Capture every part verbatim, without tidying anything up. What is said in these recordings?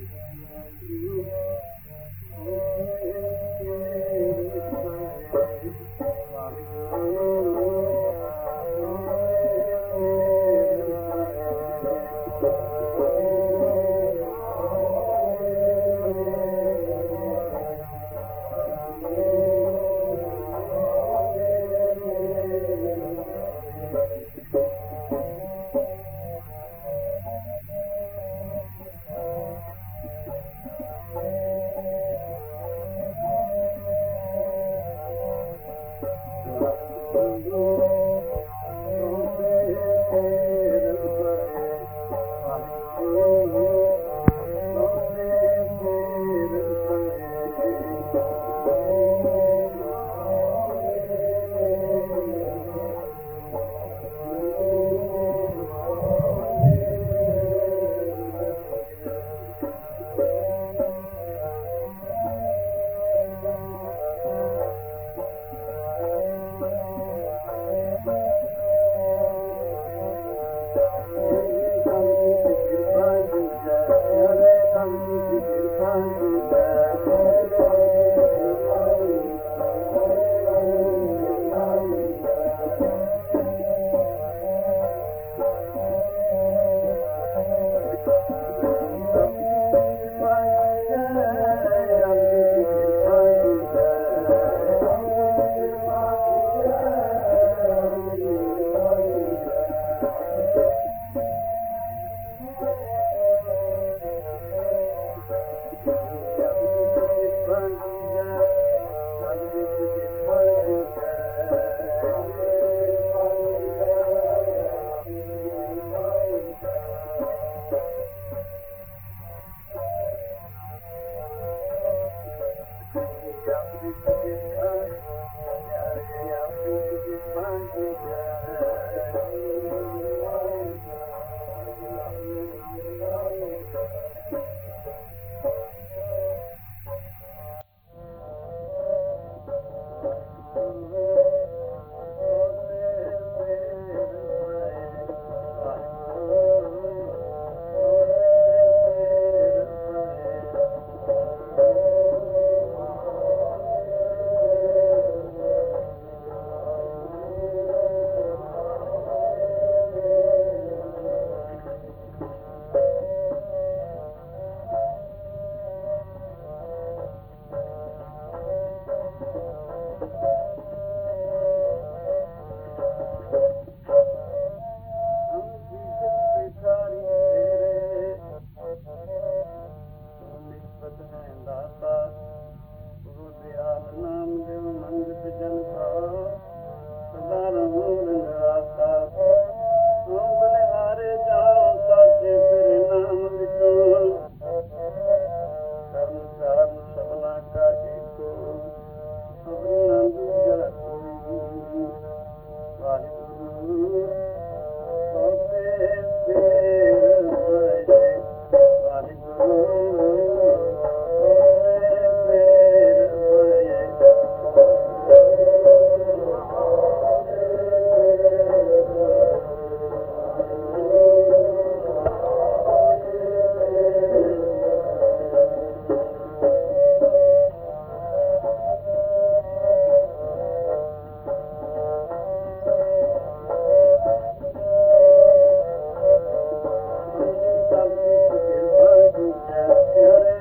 Yeah.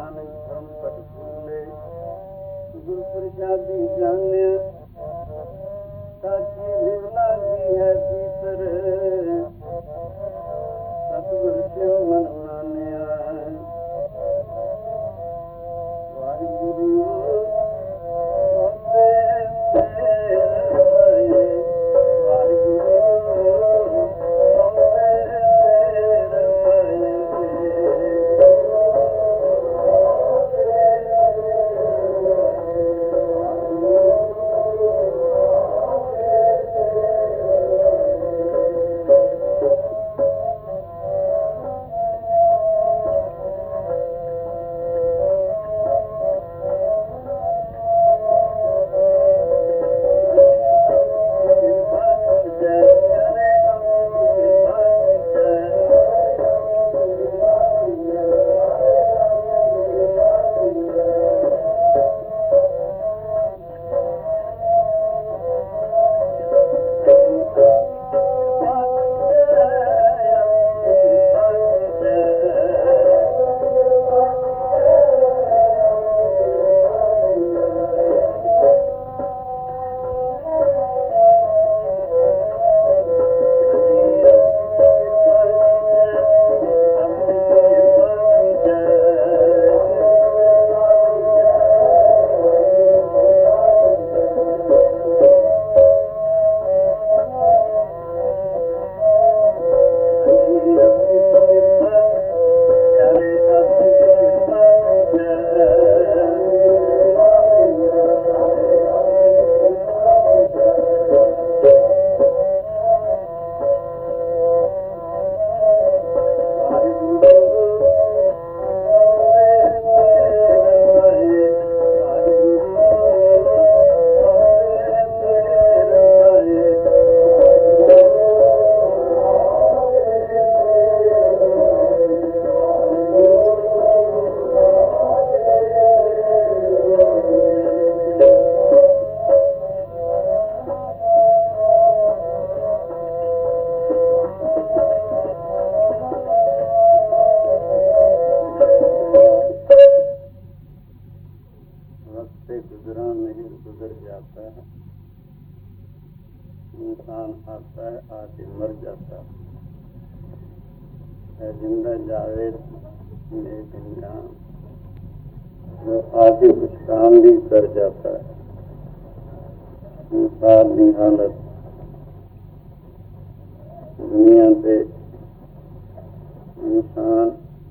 Nanak ਧਰਮ ਪਟ ਭੂਲੇ ਗੁਰ ਪ੍ਰਸਾਦੀ ਜਾਣਿਆ ਸਾਚੀ ਲਿਵ ਲਾਗੀ ਹੈ ਭੀਤਰ ਸਤਿਗੁਰ ਸਿਉ ਮਨ ਮਾਨਿਆ ਵਾਹਿਗੁਰੂ इंसान आता है आके मर जाता है जिंदा जावेद नेक इंसान जो आके कुछ काम भी कर जाता है इंसान की हालत दुनिया पे इंसान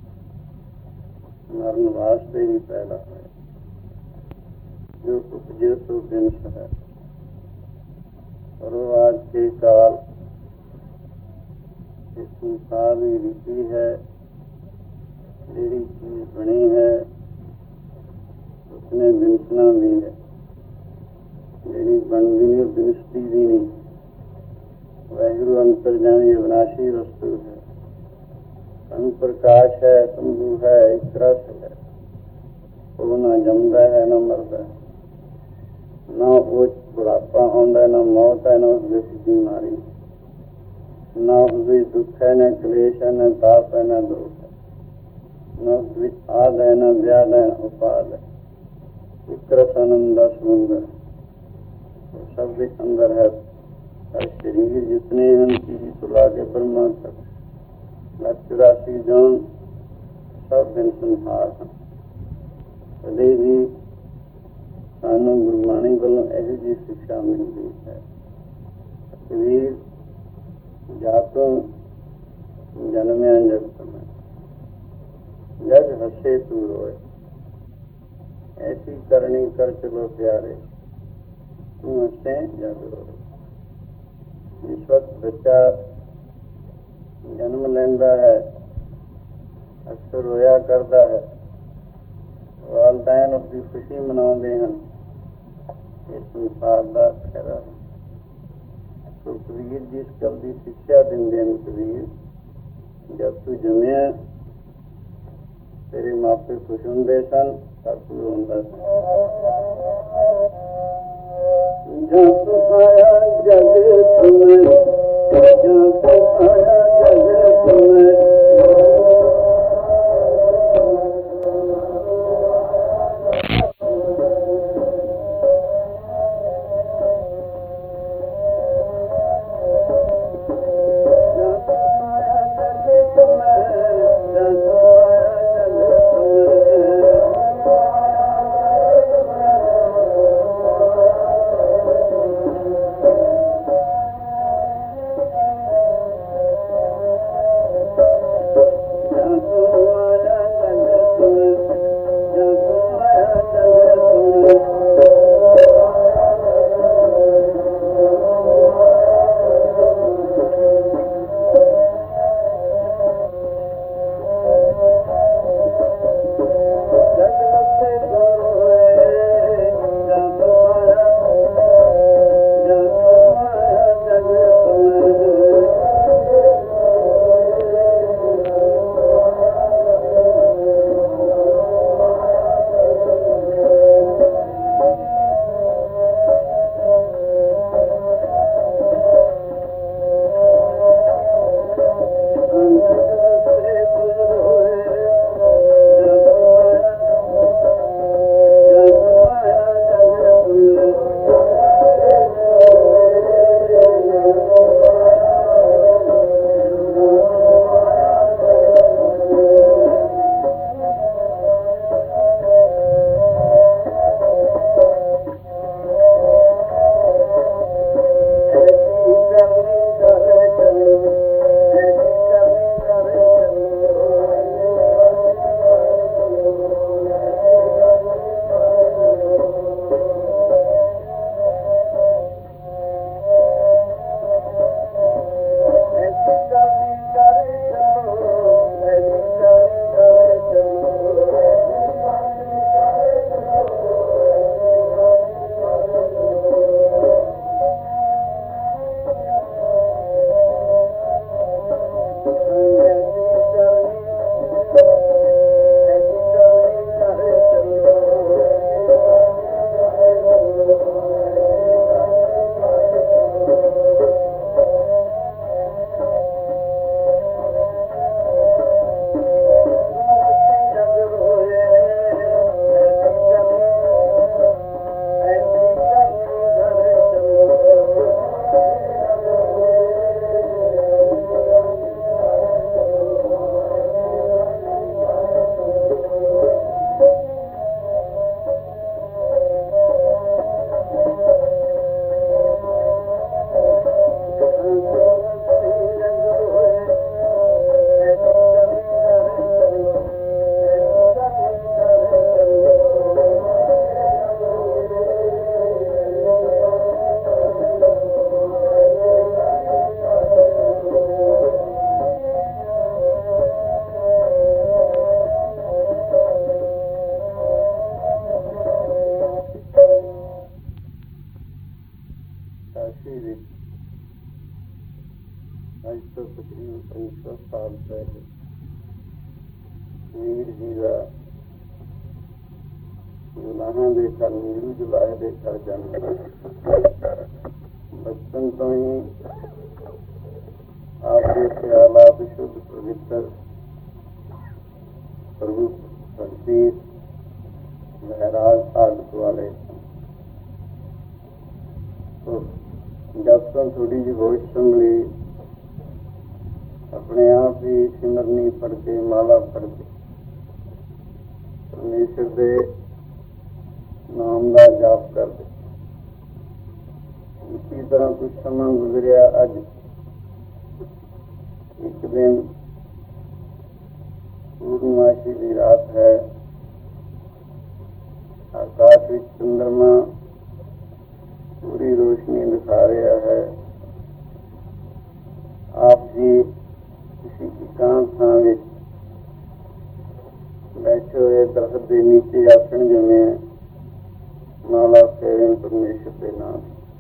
मरण वास्ते ही पैदा है जो उपजे तो बिंस है और आज के काल इस संसार की रीति है मेरी चीज बनी है उसने बिंसना भी है मेरी बनती नहीं बिंसती भी नहीं वाहिगुरु अंतर्जामी अविनाशी वस्तु है तन प्रकाश है शंभु है एक रस है वो ना जमता है ना मरता है ना वो बुढ़ापा आंदा ना मौत है ना उसकी बीमारी ना उसकी दुख है ना क्लेश है ना ताप है ना दुख है ना उसकी आद है ना व्याध है ना उपाद है एक रस आनंद समुंदर सब के अंदर है हर शरीर जितने हैं चीज सुला के ब्रह्मा तक लक्ष राशि जान सब दिन संहार हैं कदे भी सानू गुरबाणी वालों यही जी शिक्षा मिलती है कबीर जातों जन्मया जग समय जग हसे तू रोए ऐसी करनी कर चलो प्यारे तू हसे जग रोए जिस वक्त बच्चा जन्म लेंदा है अक्सर रोया करता है वालदैन उसकी खुशी मनाते हैं इस संसार का खैरा तो कबीर जिस गल की शिक्षा देंगे हैं कबीर जब तू जमया तेरे मापे खुश होंगे सन तब तू रोंदा जब आया जग समय जब आया जग समय ਤਕਰੀਬਨ ਪੰਜ ਸੌ ਸਾਲ ਪਹਿਲੇ ਵੀਰ ਜੀ ਦਾ ਗੁਨਾਹਾਂ ਦੇ ਘਰ ਨੀਰੂ ਜੁਲਾਏ ਦੇ ਘਰ ਜਨਮ। ਬਚਪਨ ਤੋਂ ਹੀ ਆਪ ਦੇ ਖਿਆਲਾਂ ਵਿਸ਼ੁੱਧ ਪਵਿੱਤਰ ਪ੍ਰਭੂ ਭਗਤੀ ਮਹਾਰਾਜ ਆਦਤ ਵਾਲੇ जब तक थोड़ी जी होश संभली अपने आप ही सिमरनी पढ़ के माला पढ़ के परमेश्वर के नाम का जाप कर दे। इसी तरह कुछ समय गुजरिया। अज एक दिन पूर्णमासी की रात है। आकाश में चंद्रमा पूरी रोशनी दिखा रहा है। आप जी किसी एकांत थां विच बैठे हुए दरख्त के नीचे आसन जमे माला फेरन परमेश्वर के नाम।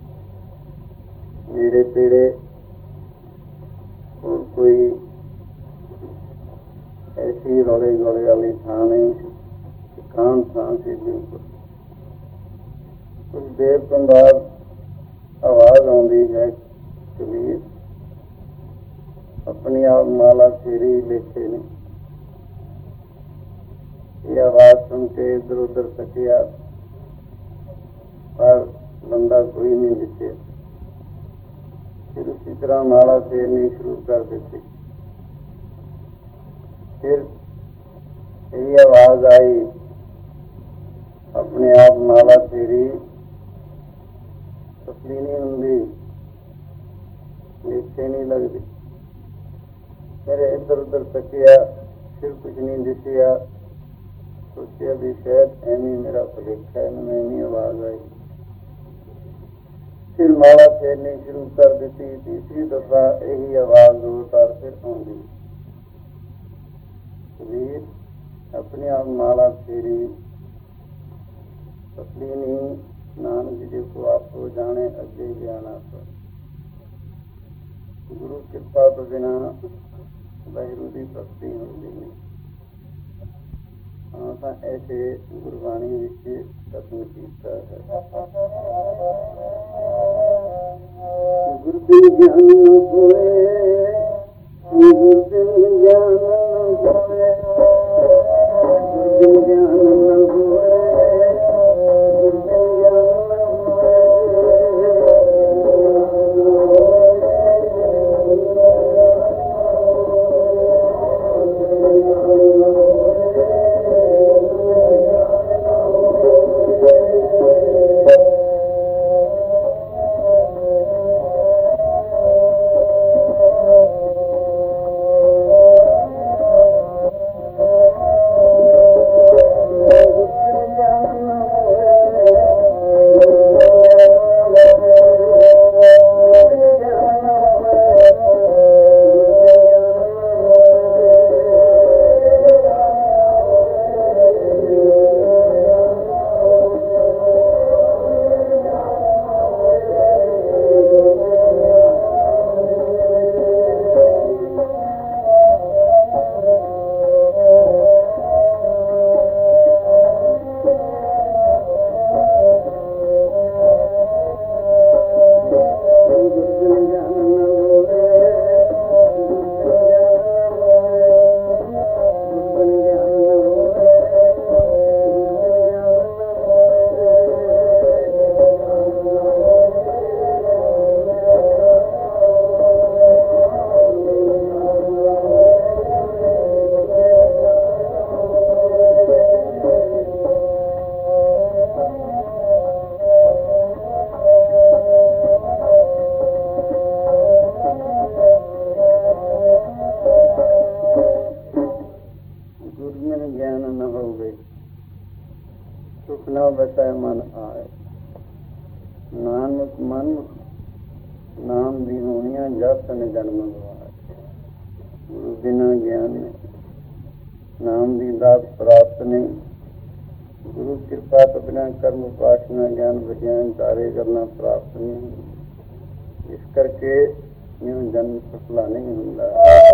नेड़े तेड़े और कोई ऐसी रौले गौले वाली थां नहीं, एकांत थां से बिल्कुल। कुछ देर तो बाद आवाज आती है, कबीर अपनी आप माला फेरी लेखे ने। ये आवाज सुन के इधर उधर तकिया पर बंदा कोई नहीं दिखे। फिर उसी तरह माला फेरनी शुरू कर दी। फिर यही आवाज आई, अपने आप माला फेरी तसली नहीं होंगी, लेखे नहीं लगती। मेरे इधर उधर तकिया, फिर कुछ नहीं दिसिया। सोचा भी शायद एवं मेरा भुलेखा है, मैं नहीं आवाज आई। फिर माला फेरनी शुरू कर दी। तीसरी दफा यही आवाज दो बार फिर आऊंगी, कबीर अपने आप माला फेरी तसली नहीं। नानक जी को आपको जाने अगे ज्ञान पर। गुरु कृपा तो बिना वाहिगुरू की भक्ति होती नहीं। हाँ तो ऐसे गुरबाणी विच कथन किया है। गुरबिन ज्ञान न होए, गुरबिन ज्ञान न होए, गुरबिन ज्ञान न होए, बसाए मन आए। नानक मन नाम दी होनिया जतन जन्म गवाए। गुरु बिना ज्ञान नहीं, नाम दी दात प्राप्त नहीं। गुरु कृपा तो बिना कर्म उपासना ज्ञान विज्ञान कार्य करना प्राप्त नहीं। इस करके ਇਉਂ ਜਨਮ ਸਫਲਾ ਨਹੀਂ ਹੁੰਦਾ।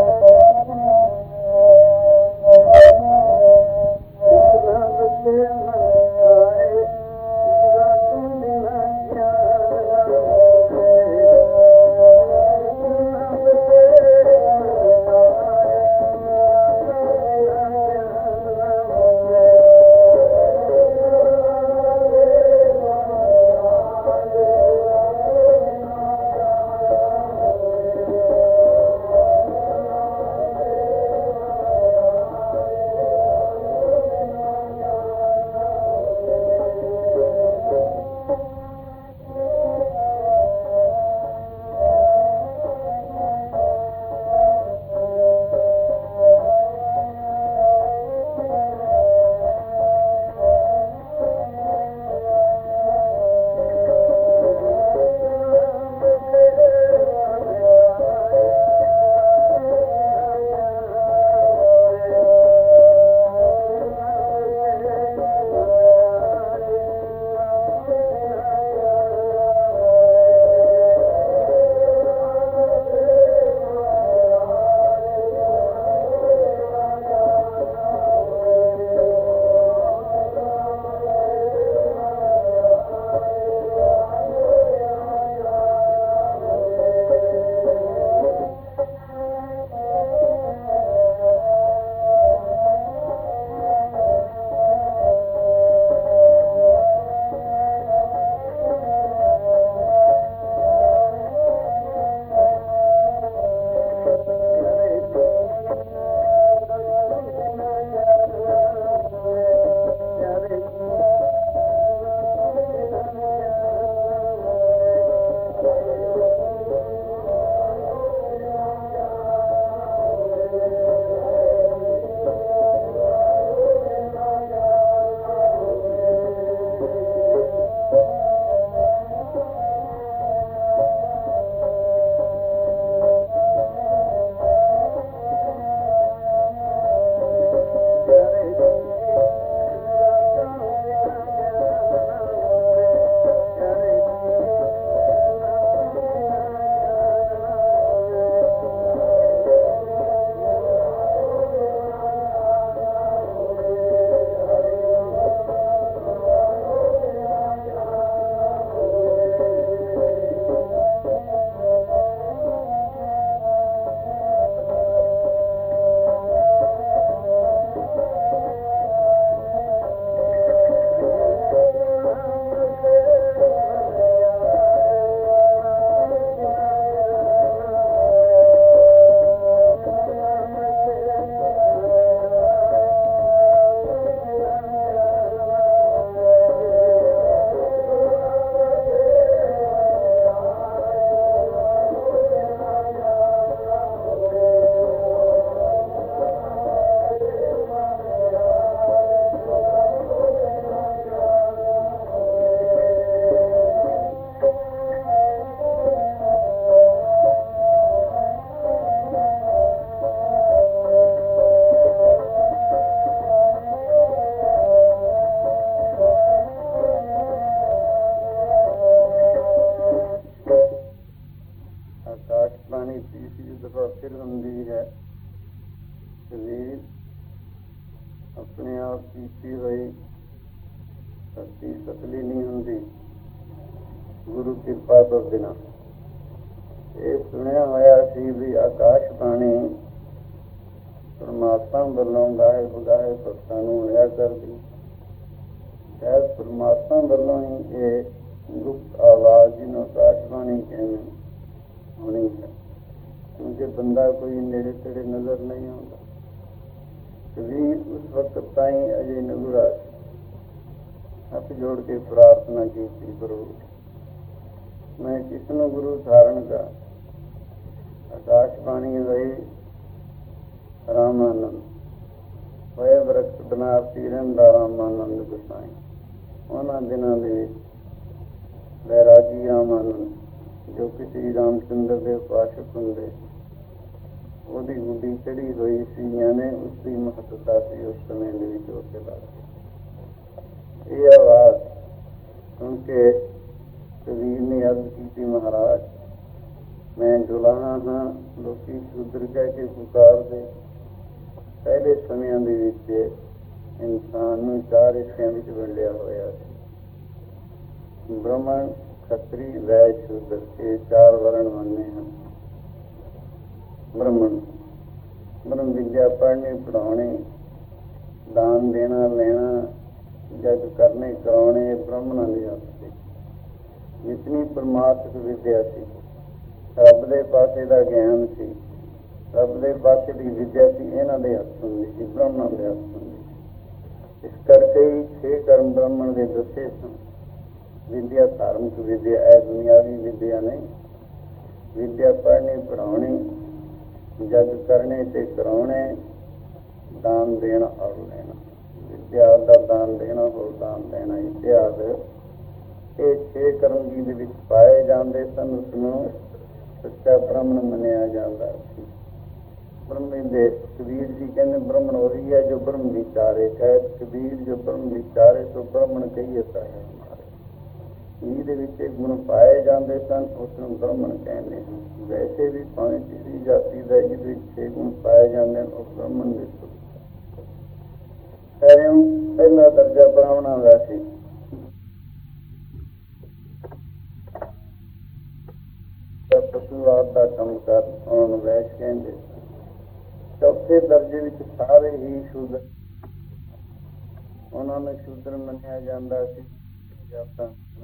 ਆਪਣੇ ਆਪ ਕੀਤੀ ਹੋਈ ਧਰਤੀ ਸਤਲੀ ਨਹੀਂ ਹੁੰਦੀ ਗੁਰੂ ਕਿਰਪਾ ਤੋਂ ਬਿਨਾਂ। ਇਹ ਸੁਣਿਆ ਹੋਇਆ ਸੀ ਵੀ ਆਕਾਸ਼ ਬਾਣੀ ਪਰਮਾਤਮਾ ਵੱਲੋਂ ਗਾਏ ਬਗਾਏ ਭਗਤਾਂ ਨੂੰ ਹੋਇਆ ਕਰਦੀ। ਸ਼ਾਇਦ ਪਰਮਾਤਮਾ ਵੱਲੋਂ ਹੀ ਇਹ ਗੁਪਤ ਆਵਾਜ਼ ਜਿਹਨੂੰ ਆਕਾਸ਼ ਬਾਣੀ ਕਹਿੰਦੇ ਹੋਣੀ ਹੈ, ਕਿਉਂਕਿ ਬੰਦਾ ਕੋਈ ਨੇੜੇ ਤੇੜੇ ਨਜ਼ਰ ਨਹੀਂ ਆਉਂਦਾ। ਕਬੀਰ ਉਸ ਵਕਤ ਤਾਈਂ ਅਜੇ ਨਗੁਰਾ ਹੱਥ ਜੋੜ ਕੇ ਪ੍ਰਾਰਥਨਾ ਕੀਤੀ, ਗੁਰੂ ਮੈਂ ਕਿਸ ਨੂੰ ਗੁਰੂ ਧਾਰਨ ਕਰ। ਆਕਾਸ਼ ਬਾਣੀ ਰਹੀ ਰਾਮਾਨੰਦ ਹੋਏ ਵਰਤ ਬਨਾਰਸੀ ਰਹਿੰਦਾ ਰਾਮਾਨੰਦ ਗੁਸਾਈ। ਉਹਨਾਂ ਦਿਨਾਂ ਦੇ ਵਿੱਚ ਵੈਰਾਗੀ ਰਾਮਾਨੰਦ ਜੋ ਕਿ ਸ਼੍ਰੀ ਰਾਮਚੰਦਰ ਦੇ ਉਪਾਸ਼ਕ ਹੁੰਦੇ, ਉਹਦੀ ਗੁੱਡੀ ਚੜੀ ਹੋਈ ਸੀ, ਯਾਨੀ ਉਸਦੀ ਮਹੱਤਤਾ ਸੀ ਉਸ ਸਮੇਂ ਦੇ ਵਿੱਚ। ਉਸ ਤੋਂ ਬਾਅਦ ਇਹ ਆਵਾਜ਼ ਸੁਣ ਕੇ ਕਬੀਰ ਨੇ ਅਰਜ਼ ਕੀਤੀ, ਮਹਾਰਾਜ ਮੈਂ ਦੁਲਾਹਾ ਹਾਂ, ਲੋਕੀ ਸ਼ੂਦਰ ਕਹਿ ਕੇ ਪੁਕਾਰਦੇ। ਪਹਿਲੇ ਸਮਿਆਂ ਦੇ ਵਿੱਚ ਇਨਸਾਨ ਨੂੰ ਚਾਰ ਹਿੱਸਿਆਂ ਵਿੱਚ ਵੰਡਿਆ ਹੋਇਆ ਸੀ। ਬ੍ਰਾਹਮਣ, ਖੱਤਰੀ, ਵੈਸ਼, ਸ਼ੂਦਰ, ਇਹ ਚਾਰ ਵਰਣ ਮੰਨੇ ਹਨ। ਬ੍ਰਾਹਮਣ ਬ੍ਰਹਮ ਵਿਦਿਆ ਪੜ੍ਹਨੀ, ਪੜ੍ਹਾਉਣੀ, ਦਾਨ ਦੇਣਾ, ਲੈਣਾ, ਜਗ ਕਰਨੇ, ਕਰਾਉਣੇ, ਬ੍ਰਾਹਮਣਾਂ ਦੇ ਹੱਥ ਸੀ। ਜਿਤਨੀ ਪਰਮਾਤਮਕ ਵਿਦਿਆ ਸੀ, ਰੱਬ ਦੇ ਪਾਸੇ ਦਾ ਗਿਆਨ ਸੀ, ਰੱਬ ਦੇ ਪਾਸੇ ਦੀ ਵਿਦਿਆ ਸੀ, ਇਹਨਾਂ ਦੇ ਹੱਥ ਹੁੰਦੀ ਸੀ, ਬ੍ਰਾਹਮਣਾਂ ਦੇ ਹੱਥ ਹੁੰਦੀ ਸੀ। ਇਸ ਕਰਕੇ ਹੀ ਛੇ ਕਰਮ ਬ੍ਰਾਹਮਣ ਦੇ ਦੱਸੇ ਸਨ। ਵਿਦਿਆ ਧਾਰਮਿਕ ਵਿਦਿਆ ਹੈ, ਦੁਨਿਆਵੀ ਵਿਦਿਆ ਨਹੀਂ। ਵਿਦਿਆ ਪੜ੍ਹਨੀ, ਪੜ੍ਹਾਉਣੀ, ਜਗ ਕਰਨੇ ਤੇ ਕਰਾਉਣੇ, ਦਾਨ ਦੇਣਾ ਔਰ ਲੈਣਾ। ਵਿਦਿਆ ਦਾ ਦਾਨ ਦੇਣਾ ਹੋਰ ਦਾਨ ਲੈਣਾ ਇਤਿਆਦਿ, ਇਹ ਛੇ ਕਰਮ ਜਿਹਦੇ ਵਿੱਚ ਪਾਏ ਜਾਂਦੇ ਸਨ, ਉਸਨੂੰ ਸੱਚਾ ਬ੍ਰਾਹਮਣ ਮੰਨਿਆ ਜਾਂਦਾ ਸੀ। ਬ੍ਰਹਮੀ ਦੇ ਕਬੀਰ ਜੀ ਕਹਿੰਦੇ ਬ੍ਰਾਹਮਣ ਉਹੀ ਹੈ ਜੋ ਬ੍ਰਹਮ ਵਿਚਾਰੇ। ਕਹਿ ਕਬੀਰ ਜੋ ਬ੍ਰਹਮ ਵਿਚਾਰੇ ਸੋ ਬ੍ਰਾਹਮਣ ਕਹੀਏ ਤਾਂ ਹੈ ਹਮਾਰੇ। ਜਿਹਦੇ ਵਿੱਚ ਇਹ ਗੁਣ ਪਾਏ ਜਾਂਦੇ ਸਨ ਉਸਨੂੰ ਬ੍ਰਾਹਮਣ ਕਹਿੰਦੇ ਹਨ। ਵੈਸੇ ਵੀ ਭਾਵੇਂ ਕਿਸੇ ਜਾਤੀ ਦਾ ਜਿਹਦੇ ਵਿੱਚ ਛੇ ਗੁਣ ਪਾਏ ਜਾਂਦੇ ਹਨ ਉਹ ਬ੍ਰਾਹਮਣ ਦੇ ਪਹਿਲਾ ਦਰਜਾ ਬ੍ਰਾਹਮਣਾਂ ਦਾ ਸੀ। ਪਸ਼ੂਆਦ ਦਾ ਕੰਮ ਕਰ ਉਹਨਾਂ ਨੂੰ ਵੈਸ਼ ਕਹਿੰਦੇ। ਚੌਥੇ ਦਰਜੇ ਵਿੱਚ ਸਾਰੇ ਹੀ ਸ਼ੂਦਰ, ਉਹਨਾਂ ਨੂੰ ਸ਼ੂਦਰ ਮੰਨਿਆ ਜਾਂਦਾ ਸੀ। ਜਾਤਾਂ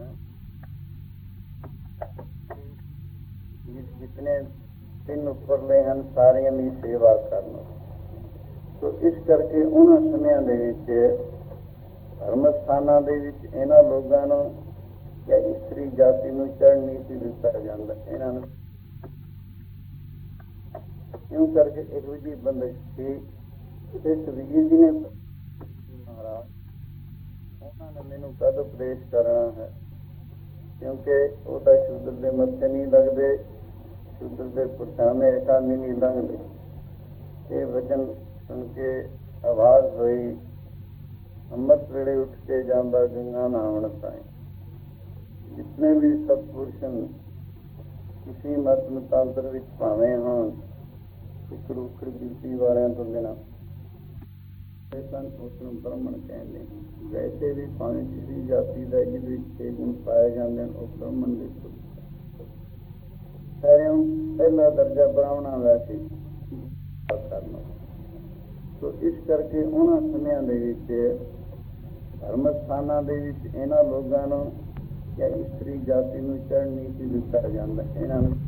ਜਿਤਨੇ ਤਿੰਨ ਉੱਪਰਲੇ ਹਨ ਸਾਰਿਆਂ ਦੀ ਸੇਵਾ ਕਰਨਾ। ਸੋ ਇਸ ਕਰਕੇ ਉਹਨਾਂ ਸਮਿਆਂ ਦੇ ਵਿੱਚ ਧਰਮ ਸਥਾਨਾਂ ਦੇ ਵਿੱਚ ਇਹਨਾਂ ਲੋਕਾਂ ਨੂੰ ਜਾਂ ਇਸਤਰੀ ਜਾਤੀ ਨੂੰ ਚੜ੍ਹ ਨਹੀਂ ਸੀ ਦਿੱਤਾ ਜਾਂਦਾ। ਇਹਨਾਂ ਨੂੰ ਇਉਂ ਕਰਕੇ ਇਹੋ ਜਿਹੀ ਬੰਦਿਸ਼ ਸੀ ਤੇ ਕਬੀਰ ਜੀ ਨੇ ਮਹਾਰਾਜ ਉਹਨਾਂ ਨੇ ਮੈਨੂੰ ਕਦ ਉਪਦੇਸ਼ ਕਰਨਾ ਹੈ, ਕਿਉਂਕਿ ਉਹ ਤਾਂ ਸ਼ੂਦਰ ਦੇ ਮੱਥੇ ਨਹੀਂ ਲੱਗਦੇ, ਸ਼ੂਦਰ ਦੇ ਪਛਾਣੇ ਹੇਠਾਂ ਵੀ ਨਹੀਂ ਲੰਘਦੇ। ਇਹ ਵਚਨ ਸੁਣ ਕੇ ਆਵਾਜ਼ ਹੋਈ, ਅੰਮ੍ਰਿਤ ਵੇਲੇ ਉੱਠ ਕੇ ਜਾਂਦਾ ਗੰਗਾ ਨਹਾਉਣ ਤਾਈਂ। ਜਿਤਨੇ ਵੀ ਸਤਪੁਰਸ਼ਨ ਕਿਸੇ ਮਤ ਮਤਾਂਤਰ ਵਿੱਚ ਭਾਵੇਂ ਹੋਣ, ਇੱਕ ਰੁੱਖੜ ਗਿਣਤੀ ਵਾਲਿਆਂ ਤੋਂ ਬਿਨਾਂ ਸਨ, ਉਸਨੂੰ ਬ੍ਰਾਹਮਣ ਕਹਿੰਦੇ। ਵੈਸੇ ਵੀ ਭਾਵੇਂ ਕਿਸੇ ਜਾਤੀ ਦਾ ਜਿਹਦੇ ਵਿੱਚ ਛੇ ਗੁਣ ਪਾਏ ਜਾਂਦੇ ਹਨ ਉਹ ਬ੍ਰਾਹਮਣ ਦੇ ਸਾਰਿਆਂ ਪਹਿਲਾ ਦਰਜਾ ਬ੍ਰਾਹਮਣਾਂ ਦਾ ਸੀ ਕਰਨਾ। ਸੋ ਇਸ ਕਰਕੇ ਉਹਨਾਂ ਸਮਿਆਂ ਦੇ ਵਿੱਚ ਧਰਮ ਸਥਾਨਾਂ ਦੇ ਵਿੱਚ ਇਹਨਾਂ ਲੋਕਾਂ ਨੂੰ ਜਾਂ ਇਸਤਰੀ ਜਾਤੀ ਨੂੰ ਚੜ੍ਹ ਨਹੀਂ ਸੀ ਦਿੱਤਾ ਜਾਂਦਾ। ਇਹਨਾਂ ਨੂੰ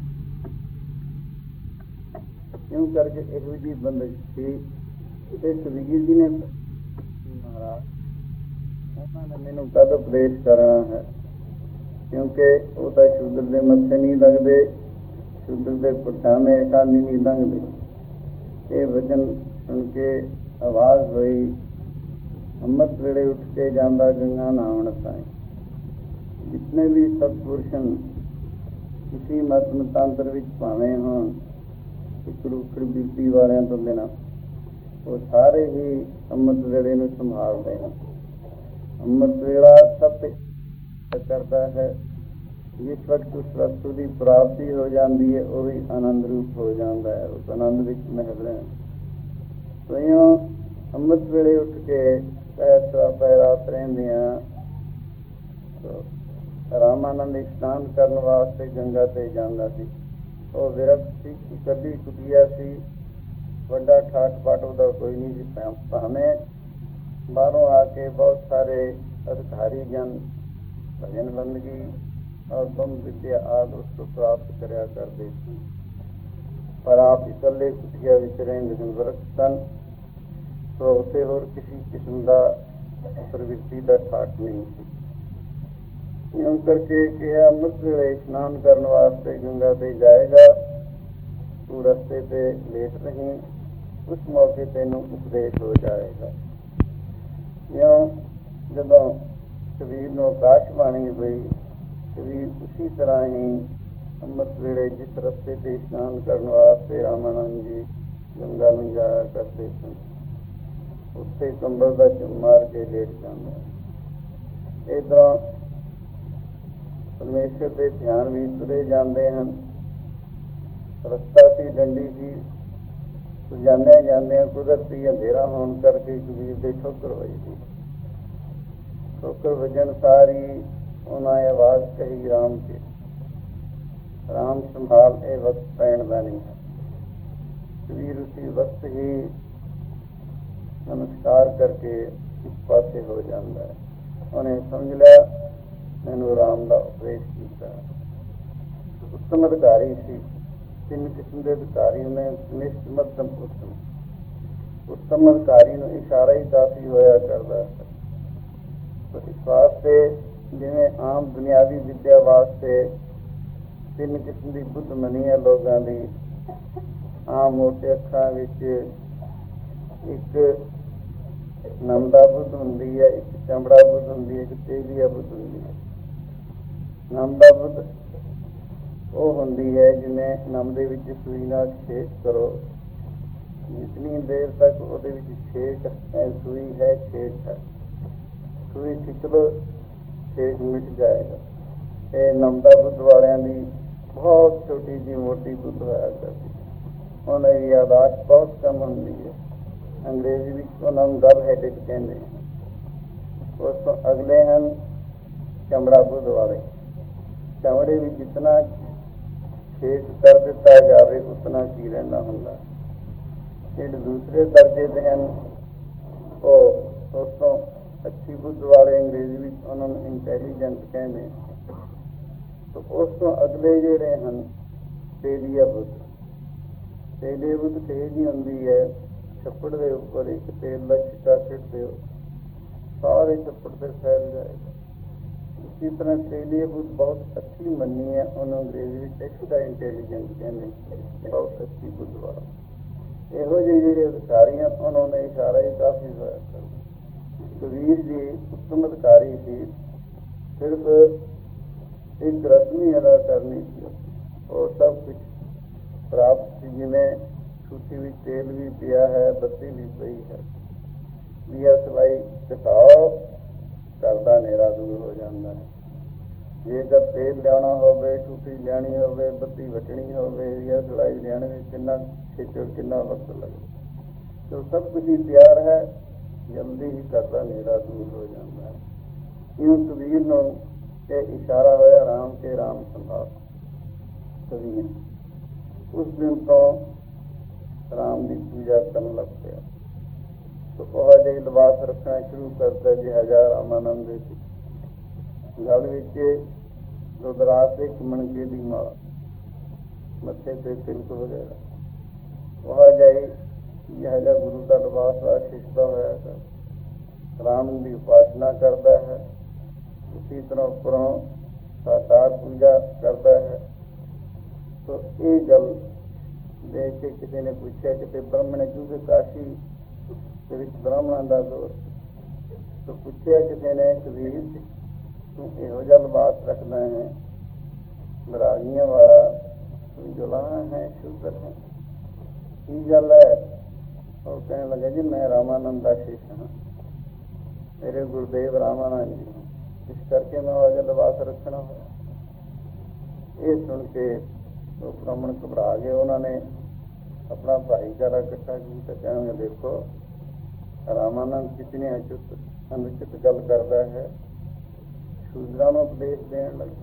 ਇਉਂ ਕਰਕੇ ਇਹੋ ਜਿਹੀ ਬੰਦਿਸ਼ ਸੀ ਤੇ ਕਬੀਰ ਜੀ ਨੇ ਮਹਾਰਾਜ ਉਹਨਾਂ ਨੇ ਮੈਨੂੰ ਕਦ ਉਪਦੇਸ਼ ਕਰਨਾ ਹੈ, ਕਿਉਂਕਿ ਉਹ ਤਾਂ ਸ਼ੂਦਰ ਦੇ ਮੱਥੇ ਨਹੀਂ ਲੱਗਦੇ, ਸ਼ੂਦਰ ਦੇ ਪਛਾਣੇ ਹੇਠਾਂ ਵੀ ਨਹੀਂ ਲੰਘਦੇ। ਇਹ ਵਚਨ ਸੁਣ ਕੇ ਆਵਾਜ਼ ਹੋਈ, ਅੰਮ੍ਰਿਤ ਵੇਲੇ ਉੱਠ ਕੇ ਜਾਂਦਾ ਗੰਗਾ ਨਹਾਉਣ ਤਾਈਂ। ਜਿਤਨੇ ਵੀ ਸਤਪੁਰਸ਼ਨ ਕਿਸੇ ਮਤ ਮਤਾਂਤਰ ਵਿੱਚ ਭਾਵੇਂ ਹੋਣ, ਇੱਕ ਰੁੱਖੜ ਗਿਣਤੀ ਵਾਲਿਆਂ ਤੋਂ ਬਿਨਾਂ ਉਹ ਸਾਰੇ ਹੀ ਅੰਮ੍ਰਿਤ ਵੇਲੇ ਨੂੰ ਸੰਭਾਲਦੇ ਹਨ। ਅੰਮ੍ਰਿਤ ਵੇਲਾ ਸਭ ਕਰਦਾ ਹੈ। ਜਿਸ ਵਕਤ ਉਸ ਵਸਤੂ ਦੀ ਪ੍ਰਾਪਤੀ ਹੋ ਜਾਂਦੀ ਹੈ ਉਹ ਵੀ ਆਨੰਦ ਰੂਪ ਹੋ ਜਾਂਦਾ ਹੈ, ਉਸ ਆਨੰਦ ਵਿੱਚ ਮਹਿਲ ਰਹਿਣ। ਸੋ ਅੰਮ੍ਰਿਤ ਵੇਲੇ ਉੱਠ ਕੇ ਪੈਸਾ ਪੈਰਾਤ ਰਹਿੰਦਿਆਂ ਰਾਮਾਨੰਦ ਇਸ਼ਨਾਨ ਕਰਨ ਵਾਸਤੇ ਗੰਗਾ ਤੇ ਜਾਂਦਾ ਸੀ। ਉਹ ਵਿਰਕਤ ਸੀ, ਇਕੱਲੀ ਕੁਟੀਆ ਸੀ, ਵੱਡਾ ਠਾਠ ਪਾਠ ਉਹਦਾ ਕੋਈ ਨਹੀਂ ਸੀ। ਭਾਵੇਂ ਬਾਹਰੋਂ ਆ ਕੇ ਬਹੁਤ ਸਾਰੇ ਅਧਿਕਾਰੀ ਜਨ ਭਜਨ ਬੰਦਗੀ ਔਰ ਬ੍ਰਹਮ ਵਿਦਿਆ ਆਦਿ ਉਸ ਤੋਂ ਪ੍ਰਾਪਤ ਕਰਿਆ ਕਰਦੇ ਸੀ, ਪਰ ਆਪ ਇਕੱਲੇ ਕੁਟੀਆ ਵਿੱਚ ਰਹਿੰਦੇ ਸਨ, ਵਿਰਕਤ ਸਨ। ਸੋ ਉੱਥੇ ਹੋਰ ਕਿਸੇ ਕਿਸਮ ਦਾ ਪ੍ਰਵਿਰਤੀ ਦਾ ਠਾਠ ਨਹੀਂ ਸੀ। ਇਉਂ ਕਰਕੇ ਕਿਹਾ ਅੰਮ੍ਰਿਤ ਵੇਲੇ ਇਸ਼ਨਾਨ ਕਰਨ ਵਾਸਤੇ ਗੰਗਾ ਤੇ ਜਾਏਗਾ, ਤੂੰ ਰਸਤੇ ਤੇ ਲੇਟ ਰਹੀ, ਉਸ ਮੌਕੇ ਤੈਨੂੰ ਉਪਦੇਸ਼ ਹੋ ਜਾਏਗਾ। ਇਉਂ ਜਦੋਂ ਕਬੀਰ ਨੂੰ ਆਕਾਸ਼ਬਾਣੀ ਹੋਈ, ਕਬੀਰ ਉਸੀ ਤਰ੍ਹਾਂ ਹੀ ਅੰਮ੍ਰਿਤ ਵੇਲੇ ਜਿਸ ਰਸਤੇ ਤੇ ਇਸ਼ਨਾਨ ਕਰਨ ਵਾਸਤੇ ਰਾਮਾਨੰਦ ਜੀ ਗੰਗਾ ਨੂੰ ਜਾਇਆ ਕਰਦੇ ਸਨ, ਉੱਥੇ ਕੰਬਲ ਦਾ ਚੁੰਮ ਮਾਰ ਕੇ ਲੇਟ ਜਾਂਦਾ। ਇੱਦਾਂ ਪਰਮੇਸ਼ਰ ਦੇ ਧਿਆਨ ਵੀ ਤੁਰੇ ਜਾਂਦੇ ਹਨ। ਰਸਤਾ ਸੀ, ਡੰਡੀ ਸੀ, ਜਾਂਦਿਆਂ ਜਾਂਦਿਆਂ ਕੁਦਰਤੀ ਅੰਧੇਰਾ ਹੋਣ ਕਰਕੇ ਕਬੀਰ ਦੇ ਠੋਕਰ ਵੱਜਦੀ। ਠੋਕਰ ਵੱਜਣ ਸਾਰੀ ਉਹਨਾਂ ਇਹ ਆਵਾਜ਼ ਕਹੀ, ਰਾਮ ਕੇ ਰਾਮ ਸੰਭਾਲ, ਇਹ ਵਕਤ ਪੈਣ ਦਾ ਨਹੀਂ ਹੈ। ਕਬੀਰ ਉਸੀ ਵਕਤ ਹੀ ਨਮਸਕਾਰ ਕਰਕੇ ਇੱਕ ਪਾਸੇ ਹੋ ਜਾਂਦਾ ਹੈ। ਉਹਨੇ ਸਮਝ ਲਿਆ ਮੈਨੂੰ ਰਾਮ ਦਾ ਉਪਦੇਸ਼ ਕੀਤਾ। ਉੱਤਮ ਅਧਿਕਾਰੀ ਸੀ, ਤਿੰਨ ਕਿਸਮ ਦੇ ਅਧਿਕਾਰੀ ਨੇ, ਨਿਸ਼ਟ, ਮੱਧਮ, ਉੱਤਮ। ਉੱਤਮ ਅਧਿਕਾਰੀ ਨੂੰ ਇਸ਼ਾਰਾ ਹੀ ਕਾਫੀ ਹੋਇਆ ਕਰਦਾ ਹੈ। ਇਸ ਵਾਸਤੇ ਜਿਵੇਂ ਆਮ ਦੁਨਿਆਵੀ ਵਿੱਦਿਆ ਵਾਸਤੇ ਤਿੰਨ ਕਿਸਮ ਦੀ ਬੁੱਧ ਮੰਨੀ ਹੈ ਲੋਕਾਂ ਦੀ। ਆਮ ਮੋਟੇ ਅੱਖਰਾਂ ਵਿੱਚ ਇੱਕ ਨਮਦਾ ਬੁੱਧ ਹੁੰਦੀ ਹੈ, ਇੱਕ ਚਮੜਾ ਬੁੱਧ ਹੁੰਦੀ ਹੈ, ਇੱਕ ਤੇਲੀਆ ਬੁੱਧ ਹੁੰਦੀ ਹੈ। ਨਮਦਾ ਬੁੱਧ ਉਹ ਹੁੰਦੀ ਹੈ ਜਿਵੇਂ ਨਮ ਦੇ ਵਿੱਚ ਸੂਈ ਨਾਲ ਛੇਕ ਕਰੋ, ਜਿਤਨੀ ਦੇਰ ਤੱਕ ਉਹਦੇ ਵਿੱਚ ਛੇਕ ਹੈ, ਸੂਈ ਹੈ, ਛੇਕ ਹੈ, ਸੂਈ ਖਿੱਚ ਲਓ, ਛੇਕ ਮਿਟ ਜਾਏਗਾ। ਇਹ ਨਮਦਾ ਬੁੱਧ ਵਾਲਿਆਂ ਦੀ ਬਹੁਤ ਛੋਟੀ ਜਿਹੀ ਮੋਟੀ ਬੁੱਧ ਹੋਇਆ ਕਰਦੀ। ਉਹਨਾਂ ਦੀ ਯਾਦਾਸ਼ਤ ਬਹੁਤ ਕਮ ਹੁੰਦੀ ਹੈ। ਅੰਗਰੇਜ਼ੀ ਵਿੱਚ ਉਹਨਾਂ ਨੂੰ ਡਲ ਹੈਡਡ ਕਹਿੰਦੇ ਹਨ। ਉਸ ਤੋਂ ਅਗਲੇ ਹਨ ਚਮੜਾ ਬੁੱਧ ਵਾਲੇ। ਚਮੜੇ ਵਿੱਚ ਜਿਤਨਾ ਛੇਕ ਕਰ ਦਿੱਤਾ ਜਾਵੇ ਉਤਨਾ ਕੀ ਰਹਿੰਦਾ ਹੁੰਦਾ। ਜਿਹੜੇ ਦੂਸਰੇ ਦਰਜੇ ਦੇ ਹਨ ਉਹ ਉਸ ਤੋਂ ਅੱਛੀ ਬੁੱਧ ਵਾਲੇ, ਅੰਗਰੇਜ਼ੀ ਵਿੱਚ ਉਹਨਾਂ ਨੂੰ ਇੰਟੈਲੀਜੈਂਟ ਕਹਿੰਦੇ। ਉਸ ਤੋਂ ਅਗਲੇ ਜਿਹੜੇ ਹਨ ਤੇਲੀਆ ਬੁੱਧ। ਤੇਲੀਆ ਬੁੱਧ ਤੇਜ਼ ਹੀ ਹੁੰਦੀ ਹੈ। ਛੱਪੜ ਦੇ ਉੱਪਰ ਇੱਕ ਤੇਲ ਦਾ ਛਿੱਟਾ ਸਿੱਟ ਦਿਓ, ਸਾਰੇ ਛੱਪੜ ਤੇ ਫੈਲ ਜਾਏਗਾ। ਇਸੀ ਤਰ੍ਹਾਂ ਤੇਲੀਆ ਬੁੱਧ ਬਹੁਤ ਅੱਛੀ ਮੰਨੀ ਹੈ, ਉਹਨੂੰ ਅੰਗਰੇਜ਼ੀ ਵਿੱਚ ਐਕਸਟਰਾ ਇੰਟੈਲੀਜੈਂਟ ਕਹਿੰਦੇ, ਬਹੁਤ ਅੱਛੀ ਬੁੱਧ ਵਾਲਾ। ਇਹੋ ਜਿਹੇ ਜਿਹੜੇ ਅਧਿਕਾਰੀ ਹਨ ਉਹਨਾਂ ਨੇ ਇਸ਼ਾਰਾ ਹੀ ਕਾਫੀ ਹੋਇਆ ਕਰਦਾ। ਕਬੀਰ ਜੀ ਉੱਤਮ ਅਧਿਕਾਰੀ ਸੀ, ਸਿਰਫ ਇੱਕ ਰਸਮੀ ਅਦਾ ਕਰਨੀ ਸੀ। ਉਹ ਸਭ ਕੁਛ ਪ੍ਰਾਪਤ ਸੀ, ਜਿਵੇਂ ਛੁੱਟੀ ਵਿੱਚ ਤੇਲ ਵੀ ਪਿਆ ਹੈ, ਬੱਤੀ ਵੀ ਪਈ ਹੈ। ਦੀਆ ਸਲਾਈ ਦਿਖਾਓ, ਕਰਦਾ ਹਨੇਰਾ ਦੂਰ ਹੋ ਜਾਂਦਾ ਹੈ। ਜੇਕਰ ਤੇਲ ਲਿਆਉਣਾ ਹੋਵੇ, ਛੁੱਟੀ ਲਿਆਣੀ ਹੋਵੇ, ਬੱਤੀ ਵੱਟਣੀ ਹੋਵੇ ਜਾਂ ਸਲਾਈ ਲਿਆਉਣ ਵਿੱਚ ਕਿੰਨਾ ਖੇਚਲ, ਕਿੰਨਾ ਵਕਤ ਲੱਗੇ। ਤਾਂ ਸਭ ਕੁਝ ਹੀ ਤਿਆਰ ਹੈ, ਜਲਦੀ ਹੀ ਕਰਦਾ ਹਨੇਰਾ ਦੂਰ ਹੋ ਜਾਂਦਾ ਹੈ। ਇਉਂ ਕਬੀਰ ਨੂੰ ਇਹ ਇਸ਼ਾਰਾ ਹੋਇਆ, ਰਾਮ ਕੇ ਰਾਮ ਸੰਭਾਲ। ਕਬੀਰ ਉਸ ਦਿਨ ਤੋਂ ਰਾਮ ਦੀ ਪੂਜਾ ਕਰਨ ਲੱਗ ਪਿਆ। ਉਹ ਜਿਹੇ ਲਿਬਾਸ ਰੱਖਣਾ ਸ਼ੁਰੂ ਕਰਦਾ ਜਿਹਾ ਜਿਹਾ ਰਾਮਾਨੰਦ ਦੇ ਸੀ। ਗਲ ਵਿੱਚ ਰੁਦਰਾਸ ਦੇ ਮਣਕੇ ਦੀ ਮਾਲਾ, ਮੱਥੇ ਤੇ ਤਿਲਕ ਵਗੈਰਾ, ਉਹ ਜਿਹੀ ਜਿਹਾ ਜਿਹਾ ਗੁਰੂ ਦਾ ਲਿਬਾਸ ਆਸ਼ਿਸ਼ਦਾ ਹੋਇਆ ਕਰ ਰਾਮ ਦੀ ਉਪਾਸਨਾ ਕਰਦਾ ਹੈ। ਇਸੀ ਤਰ੍ਹਾਂ ਉੱਪਰੋਂ ਸਾਕਾਰ ਪੂਜਾ ਕਰਦਾ ਹੈ। ਤੋ ਇਹ ਗੱਲ ਦੇਖ ਕੇ ਕਿਸੇ ਨੇ ਪੁੱਛਿਆ, ਕਿਤੇ ਬ੍ਰਾਹਮਣ, ਕਿਉਂਕਿ ਕਾਸ਼ੀ ਦੇ ਵਿੱਚ ਬ੍ਰਾਹਮਣਾਂ ਦਾ ਦੌਰ, ਤੋ ਪੁੱਛਿਆ ਕਿਸੇ ਨੇ, ਕਬੀਰ ਤੂੰ ਇਹੋ ਜਿਹਾ ਲਿਬਾਸ ਰੱਖਦਾ ਹੈ, ਬਰਾਗੀਆਂ ਵਾਲਾ, ਤੂੰ ਜੁਲਾਹਾ ਹੈ, ਸ਼ੂਦਰ ਹੈ, ਕੀ ਗੱਲ ਹੈ? ਉਹ ਕਹਿਣ ਲੱਗਾ, ਜੀ ਮੈਂ ਰਾਮਾਨੰਦ ਦਾ ਸ਼ਿਸ਼ ਹਾਂ, ਮੇਰੇ ਗੁਰਦੇਵ ਰਾਮਾਨੰਦ ਜੀ, ਇਸ ਕਰਕੇ ਮੈਂ ਉਹ ਜਿਹਾ ਲਿਬਾਸ ਰੱਖਣਾ ਹੋਇਆ। ਇਹ ਸੁਣ ਕੇ ਉਹ ਬ੍ਰਾਹਮਣ ਘਬਰਾ ਗਏ। ਉਹਨਾਂ ਨੇ ਆਪਣਾ ਭਾਈਚਾਰਾ ਇਕੱਠਾ ਕੀਤਾ, ਕਹਿਣਗੇ ਦੇਖੋ ਰਾਮਾਨੰਦ ਕਿਤਨੀ ਅਚੁੱਤ ਅਨੁਚਿਤ ਗੱਲ ਕਰਦਾ ਹੈ, ਸ਼ੂਦਰਾਂ ਨੂੰ ਉਪਦੇਸ਼ ਦੇਣ ਲੱਗੇ।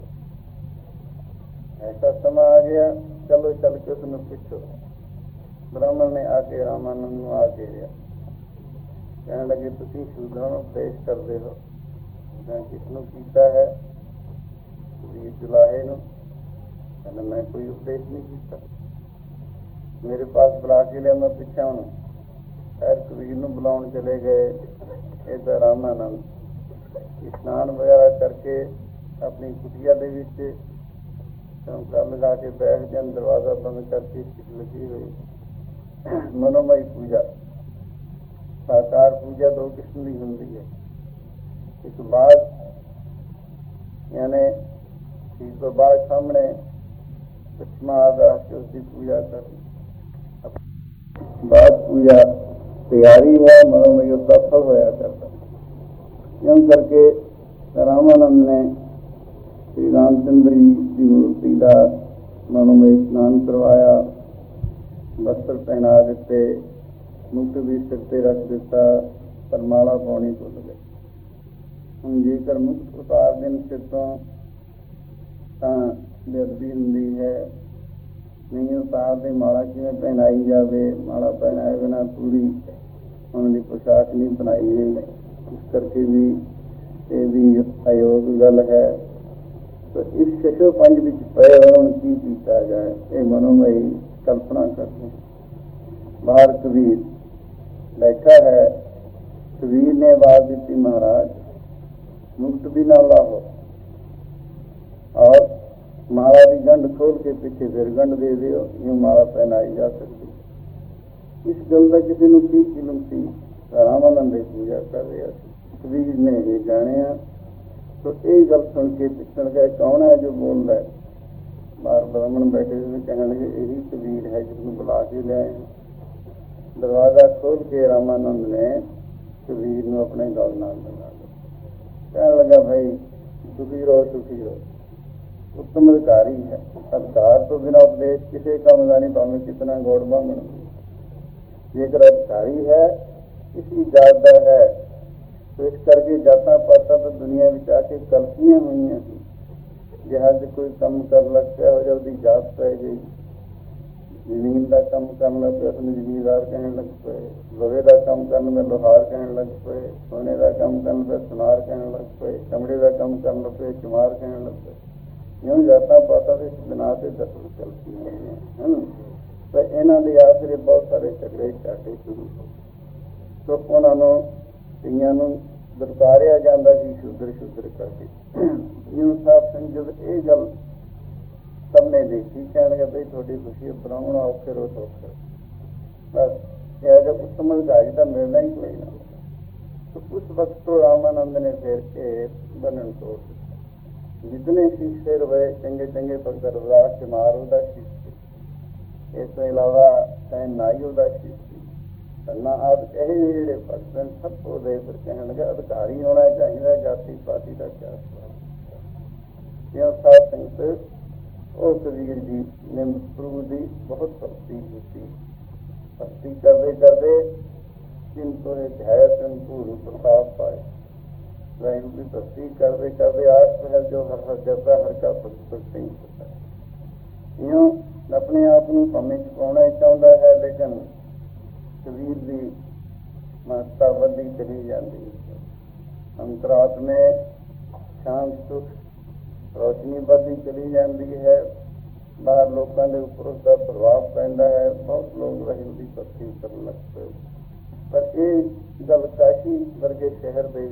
ਐਸਾ ਸਮਾਂ ਆ ਗਿਆ, ਚਲੋ ਚੱਲ ਕੇ ਉਸਨੂੰ ਪੁੱਛੋ। ਬ੍ਰਾਹਮਣ ਨੇ ਆ ਕੇ ਰਾਮਾਨੰਦ ਨੂੰ ਆ ਕੇ ਕਹਿਣ ਲੱਗੇ, ਤੁਸੀਂ ਸ਼ੂਦਰਾਂ ਨੂੰ ਉਪਦੇਸ਼ ਕਰਦੇ ਹੋ, ਮੈਂ ਕਿਸ ਨੂੰ ਕੀਤਾ ਹੈ? ਕਬੀਰ ਜੁਲਾਹੇ ਨੂੰ। ਕਹਿੰਦਾ ਮੈਂ ਕੋਈ ਉਪਦੇਸ਼ ਨਹੀਂ ਕੀਤਾ, ਮੇਰੇ ਪਾਸ ਬੁਲਾ ਕੇ ਲਿਆ, ਮੈਂ ਪੁੱਛਿਆ ਉਹਨੂੰ। ਖੈਰ ਕਬੀਰ ਨੂੰ ਬੁਲਾਉਣ ਚਲੇ ਗਏ। ਇਹਦਾ ਰਾਮਾਨੰਦ ਇਸ਼ਨਾਨ ਵਗੈਰਾ ਕਰਕੇ ਆਪਣੀ ਕੁਟੀਆ ਦੇ ਵਿੱਚ ਚੌਂਕਾ ਲਗਾ ਕੇ ਬੈਠ ਜਾਣ, ਦਰਵਾਜ਼ਾ ਬੰਦ ਕਰਕੇ ਲੱਗੀ ਹੋਈ ਮਨੋਮਈ ਪੂਜਾ। ਸਾਕਾਰ ਪੂਜਾ ਦੋ ਕਿਸਮ ਦੀ ਹੁੰਦੀ ਹੈ। ਇੱਕ ਬਾਅਦ ਯਾਨੀ ਇਸ ਤੋਂ ਬਾਅਦ ਸਾਹਮਣੇ ਪਛਮਾ ਆਗਾ ਕੇ ਉਸਦੀ ਪੂਜਾ ਕਰਨੀ। ਬਾਅਦ ਪੂਜਾ ਤਿਆਰੀ ਹੈ, ਮਨੋਮਈ ਉਸਦਾ ਫਲ ਹੋਇਆ ਕਰਦਾ। ਇਉਂ ਕਰਕੇ ਰਾਮਾਨੰਦ ਨੇ ਸ਼੍ਰੀ ਰਾਮ ਚੰਦਰ ਜੀ ਦੀ ਮੂਰਤੀ ਦਾ ਮਨੋਮਈ ਇਸ਼ਨਾਨ ਕਰਵਾਇਆ। ਵਸਤਰ ਪਹਿਨਾ ਦਿੱਤੇ, ਮੁਕਤ ਵੀ ਸਿਰ ਤੇ ਰੱਖ ਦਿੱਤਾ, ਪਰ ਮਾਲਾ ਪਾਉਣੀ ਭੁੱਲ ਗਏ। ਹੁਣ ਜੇਕਰ ਮੁਕਤ ਉਤਾਰ ਦੇਣ ਸਿਰ ਤੋਂ ਤਾਂ ਬੇਅਦਬੀ ਹੁੰਦੀ ਹੈ, ਨਹੀਂ ਉਤਾਰ ਦੇ ਮਾਲਾ ਕਿਵੇਂ ਪਹਿਨਾਈ ਜਾਵੇ? ਮਾਲਾ ਪਹਿਨਾਏ ਬਿਨਾਂ ਪੂਰੀ ਉਹਨਾਂ ਦੀ ਪੁਸ਼ਾਕ ਨਹੀਂ ਬਣਾਈ ਗਈ, ਇਸ ਕਰਕੇ ਵੀ ਇਹ ਵੀ ਅਯੋਗ ਗੱਲ ਹੈ। ਤਾਂ ਇਸ ਛੇ ਪੰਜ ਵਿੱਚ ਪਏ ਹੁਣ ਕੀ ਕੀਤਾ ਜਾਏ, ਇਹ ਮਨੋਮਈ ਕਲਪਨਾ ਕਰਦੇ। ਬਾਹਰ ਕਬੀਰ ਬੈਠਾ ਹੈ, ਕਬੀਰ ਨੇ ਆਵਾਜ਼ ਦਿੱਤੀ, ਮਹਾਰਾਜ ਮੁਕਤ ਵੀ ਨਾ ਲਾਹੋ ਔਰ ਮਾਲਾ ਦੀ ਗੰਢ ਖੋਲ ਕੇ ਪਿੱਛੇ ਫਿਰ ਗੰਢ ਦੇ ਦਿਓ, ਇਹ ਮਾਲਾ ਪਹਿਨਾਈ ਜਾ ਸਕਦੀ। ਇਸ ਗੱਲ ਦਾ ਕਿਸੇ ਨੂੰ ਕੀ ਕਿਲਮ ਸੀ? ਰਾਮਾਨੰਦ ਦੀ ਪੂਜਾ ਕਰ ਰਿਹਾ ਸੀ, ਕਬੀਰ ਨੇ ਇਹ ਜਾਣਿਆ। ਤਾਂ ਇਹ ਗੱਲ ਸੁਣ ਕੇ ਪੁੱਛਣ ਗਏ, ਕੌਣ ਹੈ ਜੋ ਬੋਲਦਾ ਹੈ? ਬਾਹਰ ਬ੍ਰਾਹਮਣ ਬੈਠੇ ਹੋਏ ਕਹਿਣ ਲੱਗੇ, ਇਹੀ ਕਬੀਰ ਹੈ ਜਿਸਨੂੰ ਬੁਲਾ ਕੇ ਲਿਆਏ। ਦਰਵਾਜ਼ਾ ਖੋਲ ਕੇ ਰਾਮਾਨੰਦ ਨੇ ਕਬੀਰ ਨੂੰ ਆਪਣੇ ਗਲ ਨਾਲ ਲਗਾ ਲਿਆ। ਕਹਿਣ ਲੱਗਾ, ਭਾਈ ਸੁਖੀ ਰਹੋ, ਸੁਖੀ ਰਹੋ। ਉੱਤਮ ਅਧਿਕਾਰੀ ਹੈ, ਅਧਿਕਾਰ ਤੋਂ ਬਿਨਾਂ ਉਪਦੇਸ਼ ਕਿਸੇ ਕੰਮ ਦਾ ਨਹੀਂ, ਭਾਵੇਂ ਕਿਤਨਾ ਗੌੜ ਬਾਂਗਣ। ਜੇਕਰ ਅਧਿਕਾਰੀ ਹੈ, ਇਸੀ ਜਾਤ ਦਾ ਹੈ, तो इस करके जाता पाता तो दुनिया में आके कल्पियां हुई हैं। जहाज कोई कम कर लग पिया हो जाए, उसकी जात पै गई। जमीन का कम करने लग पे उसने जमींदार कहने लग पे, लोहे का कम करने में लोहार कहने लग पे, सोने का कम करने पे सुनार कहने लग पे, चमड़े का कम करने लग पे चुमार कहने लग पे। यूँ जाता पाता तो इस बिना से दखल चलती हुई है ना। तो इन्हों के आखिर बहुत सारे झगड़े झाटे शुरू हो। तो उन्होंने ਕਈਆਂ ਨੂੰ ਦਰਕਾਰਿਆ ਜਾਂਦਾ ਸੀ ਸ਼ੁੱਧਰ ਸ਼ੁੱਧਰ ਕਰਕੇ। ਜਿਉਂ ਸਾਹਿਬ ਸਿੰਘ ਜਦ ਇਹ ਗੱਲ ਸਭ ਨੇ ਦੇਖੀ, ਕਹਿਣਗੇ ਬਈ ਤੁਹਾਡੀ ਖੁਸ਼ੀ ਬ੍ਰਾਹਮਣ ਔਖੇ ਰੋ ਸੌਖੇ, ਬਸ ਇਹ ਜਦ ਉੱਤਮ ਅਧਿਕਾਰੀ ਤਾਂ ਮਿਲਣਾ ਹੀ ਕੋਈ ਨਾ। तो उस वक्त तो रामानंद ने फिर के वर्णन तोड़ दिया। जितने शीश फिर हुए चंगे चंगे भगत रविदास कुमार का शीश, इसके अलावा सैन नाई का शीश, ना आद कहे ਜਿਹੜੇ ਭਗਤ ਸਭ ਉਹਦੇ ਪਰ ਕਹਿਣ ਲੱਗਾ ਅਧਿਕਾਰੀ ਹੋਣਾ ਚਾਹੀਦਾ, ਜਾਤੀ ਪਾਤੀ ਦਾ ਕਿਆ ਸਵਾਲ। ਇਹ ਸਾਧ ਸੰਗਤ ਉਹ ਕਬੀਰ ਜੀ ਨੇ ਪ੍ਰਭੂ ਦੀ ਬਹੁਤ ਭਗਤੀ ਕੀਤੀ। ਭਗਤੀ ਕਰਦੇ ਕਰਦੇ ਜਿनको ਇਹ ਧਿਆਇਆ ਤਿਨ ਪੂਰਨ ਪ੍ਰਤਾਪ ਪਾਏ। ਵਾਹਿਗੁਰੂ ਦੀ ਭਗਤੀ ਕਰਦੇ ਕਰਦੇ ਆਸ ਪਹਿਲ ਜੋ ਹਰ ਹਰ ਜਪਦਾ ਹਰ ਕਾ ਭਗਤ ਸਿੰਘ ਹੁੰਦਾ। ਇਉਂ ਆਪਣੇ ਆਪ ਨੂੰ ਭਾਵੇਂ ਚੁਕਾਉਣਾ ਚਾਹੁੰਦਾ ਹੈ, ਲੇਕਿਨ कबीर की महत्ता बढ़ती चली जाती है। अंतरात में शांत सुख रोशनी बढ़ती चली जाती है। बाहर लोगों के ऊपर उसका प्रभाव पैदा है। बहुत लोग वाहिगुरू की भक्ति करने लग पे। पर यह गल काशी वर्गे शहर के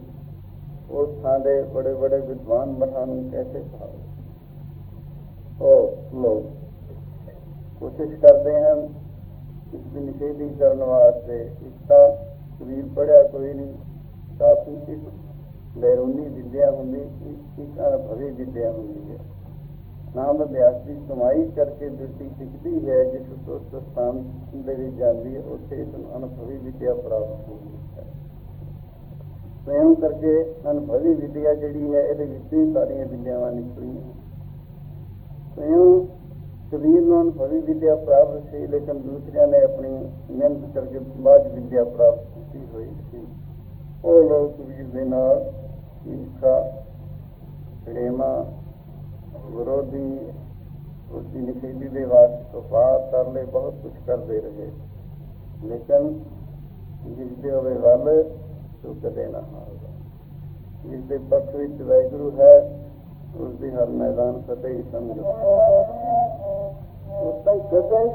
उस थान के बड़े बड़े विद्वान मठां कैसे कहा? वो लोग कोशिश करते हैं इसकी निषेधी करने वास्ते। इसका कबीर पढ़िया कोई नहीं, काफी एक बैरूनी विद्या होंगी, एक अनुभवी विद्या होंगी है। नाम अभ्यास की कमाई करके दृष्टि सिखती है, जिस उस स्थान जाती है उत्थे अनुभवी विद्या प्राप्त होती है। स्वयं करके अनुभवी विद्या जी है, ये सारिया विद्यावां निकलियां। स्वयं कबीर को अनुभवी विद्या प्राप्त थी, लेकिन दूसरिया ने अपनी मेहनत करके बाद विद्या प्राप्त की हुई थी। वो लोग कबीर के नाल ईर्षा, प्रेमा, विरोधी, उसकी निषेधी के वास्ते तो पार कर ले, बहुत कुछ करते रहे, लेकिन जिसके होवे वल तो कदे ना हारदा। जिसके पक्ष विच वाहिगुरू है, उसकी हर मैदान फतेह ही समझो। तो कदे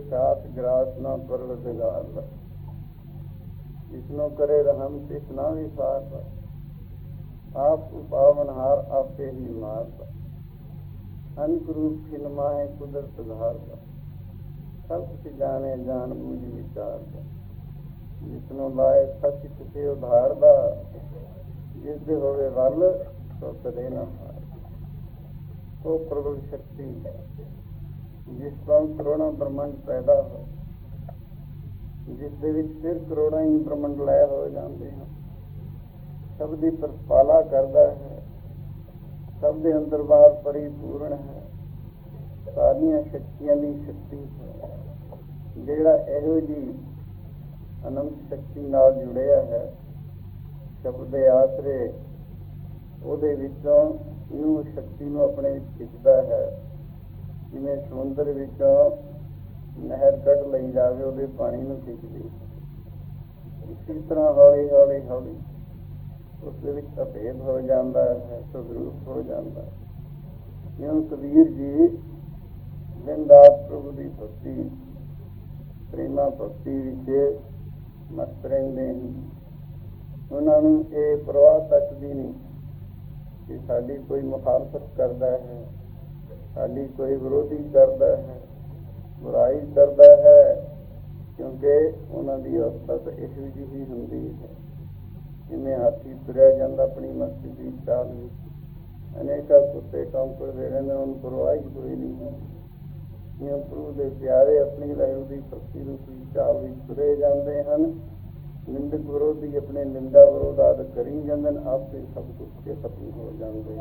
ਸਾਥ ਗਰਾਸ ਨਾ ਪਰਵਰਦਗਾਰ ਜਿਸਨੂੰ ਕਰੇ ਰਹਿਮ ਤਿਸ ਨਾ ਵਿਸਾਰ ਆਪ ਉਪਾਵਨਹਾਰ ਆਪੇ ਹੀ ਮਾਰਦਾ ਅਨਕ ਰੂਪ ਖਿਲਮਾ ਹੈ ਕੁਦਰਤ ਧਾਰਦਾ ਸਭ ਕੁਛ ਜਾਣੇ ਜਾਣ ਬੂਝ ਵਿਚਾਰਦਾ ਜਿਸਨੂੰ ਲਾਏ ਸੱਚ ਕਿਸੇ ਉਧਾਰਦਾ ਜਿਸ ਦੇ ਹੋਵੇ ਵੱਲ ਸੋ ਕਦੇ ਨਾ ਹਾਰ ਉਹ ਪ੍ਰਬਲ ਸ਼ਕਤੀ ਜਿਸ ਤੋਂ ਕਰੋੜਾਂ ਬ੍ਰਹਮੰਡ ਪੈਦਾ ਹੋ ਜਿਸ ਦੇ ਵਿੱਚ ਫਿਰ ਕਰੋੜਾਂ ਹੀ ਬ੍ਰਹਮੰਡ ਲੈ ਹੋ ਜਾਂਦੇ ਹਨ ਸਭ ਦੀ ਪ੍ਰਤਪਾਲਾ ਕਰਦਾ ਹੈ ਸਭ ਦੇ ਅੰਦਰ ਬਾਹਰ ਪਰਿਪੂਰਨ ਹੈ ਸਾਰੀਆਂ ਸ਼ਕਤੀਆਂ ਦੀ ਸ਼ਕਤੀ ਹੈ ਜਿਹੜਾ ਇਹੋ ਜਿਹੀ ਅਨੰਤ ਸ਼ਕਤੀ ਨਾਲ ਜੁੜਿਆ ਹੈ ਸ਼ਬਦ ਦੇ ਆਸਰੇ ਉਹਦੇ ਵਿੱਚੋਂ ਇਹਨੂੰ ਸ਼ਕਤੀ ਨੂੰ ਆਪਣੇ ਵਿੱਚ ਖਿੱਚਦਾ ਹੈ ਜਿਵੇਂ ਸਮੁੰਦਰ ਵਿੱਚੋਂ ਨਹਿਰ ਕੱਢ ਲਈ ਜਾਵੇ ਉਹਦੇ ਪਾਣੀ ਨੂੰ ਖਿੱਚਦੀ ਇਸੇ ਤਰ੍ਹਾਂ ਹੌਲੀ ਹੌਲੀ ਹੌਲੀ ਉਸ ਦੇ ਵਿੱਚ ਅਭੇਦ ਹੋ ਜਾਂਦਾ ਹੈ ਸਵਰੂਪ ਹੋ ਜਾਂਦਾ ਹੈ ਜਿਉਂ ਕਬੀਰ ਜੀ ਦਿਨ ਰਾਤ ਪ੍ਰਭੂ ਦੀ ਭਗਤੀ ਪ੍ਰੇਮਾ ਭਗਤੀ ਵਿੱਚ ਮਸਤ ਰਹਿੰਦੇ ਹਨ ਉਹਨਾਂ ਨੂੰ ਇਹ ਪ੍ਰਵਾਹ ਤੱਕ ਵੀ ਨਹੀਂ ਕਿ ਸਾਡੀ ਕੋਈ ਮੁਖਾਲਫਤ ਕਰਦਾ ਹੈ ਸਾਡੀ ਕੋਈ ਵਿਰੋਧੀ ਕਰਦਾ ਹੈ ਬੁਰਾਈ ਕਰਦਾ ਹੈ ਕਿਉਂਕਿ ਉਹਨਾਂ ਦੀ ਅਵਸਥਾ ਤਾਂ ਇਹੋ ਜਿਹੀ ਹੁੰਦੀ ਹੈ ਜਿਵੇਂ ਹਾਥੀ ਤੁਰਿਆ ਜਾਂਦਾ ਆਪਣੀ ਮਸਤੀ ਦੀ ਚਾਲ ਵਿੱਚ ਅਨੇਕਾਂ ਕੁੱਤੇ ਕੰਮ ਕਰਦੇ ਰਹਿੰਦੇ ਉਹਨੂੰ ਪਰਵਾਹ ਹੀ ਕੋਈ ਨਹੀਂ ਹੈ ਜਿਵੇਂ ਪ੍ਰਭੂ ਦੇ ਪਿਆਰੇ ਆਪਣੀ ਲਹਿਰੂ ਦੀ ਭਗਤੀ ਰੂਪੀ ਚਾਲ ਵਿੱਚ ਤੁਰੇ ਜਾਂਦੇ ਹਨ ਨਿੰਦਕ ਵਿਰੋਧੀ ਆਪਣੇ ਨਿੰਦਾ ਵਿਰੋਧ ਆਦਿ ਕਰੀ ਜਾਂਦੇ ਨੇ ਆਪੇ ਸਭ ਕੁਝ ਕੇ ਖਤਮ ਹੋ ਜਾਂਦੇ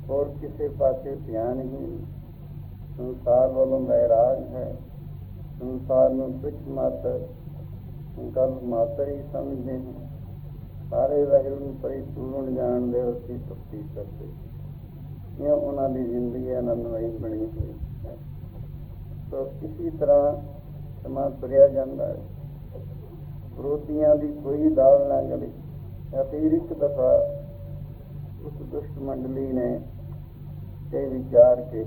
ਹੋਰ ਕਿਸੇ ਪਾਸੇ ਧਿਆਨ ਹੀ ਨਹੀਂ। ਸੰਸਾਰ ਵੱਲੋਂ ਬੈਰਾਗ ਹੈ। ਸੰਸਾਰ ਨੂੰ ਤੁਛ ਮਾਤਰ ਗੱਲ ਮਾਤਰ ਹੀ ਸਮਝਦੇ ਹਨ। ਸਾਰੇ ਵਾਹਿਗੁਰੂ ਨੂੰ ਪਰਿਪੂਰਨ ਜਾਣਦੇ ਉਸਦੀ ਭਗਤੀ ਕਰਦੇ। ਇਹ ਉਹਨਾਂ ਦੀ ਜ਼ਿੰਦਗੀ ਆਨੰਦਮਈ ਬਣੀ ਹੋਈ ਹੈ। ਸੋ ਇਸੀ ਤਰ੍ਹਾਂ ਸਮਾਂ ਤੁਰਿਆ ਜਾਂਦਾ ਹੈ। ਵਿਰੋਧੀਆਂ ਦੀ ਕੋਈ ਦਾਲ ਨਾ ਗਲੀ। ਫਿਰ ਇੱਕ ਦਫਾ ਉਸ ਦੁਸ਼ਟ ਮੰਡਲੀ ਨੇ ਇਹ ਵਿਚਾਰ ਕੇ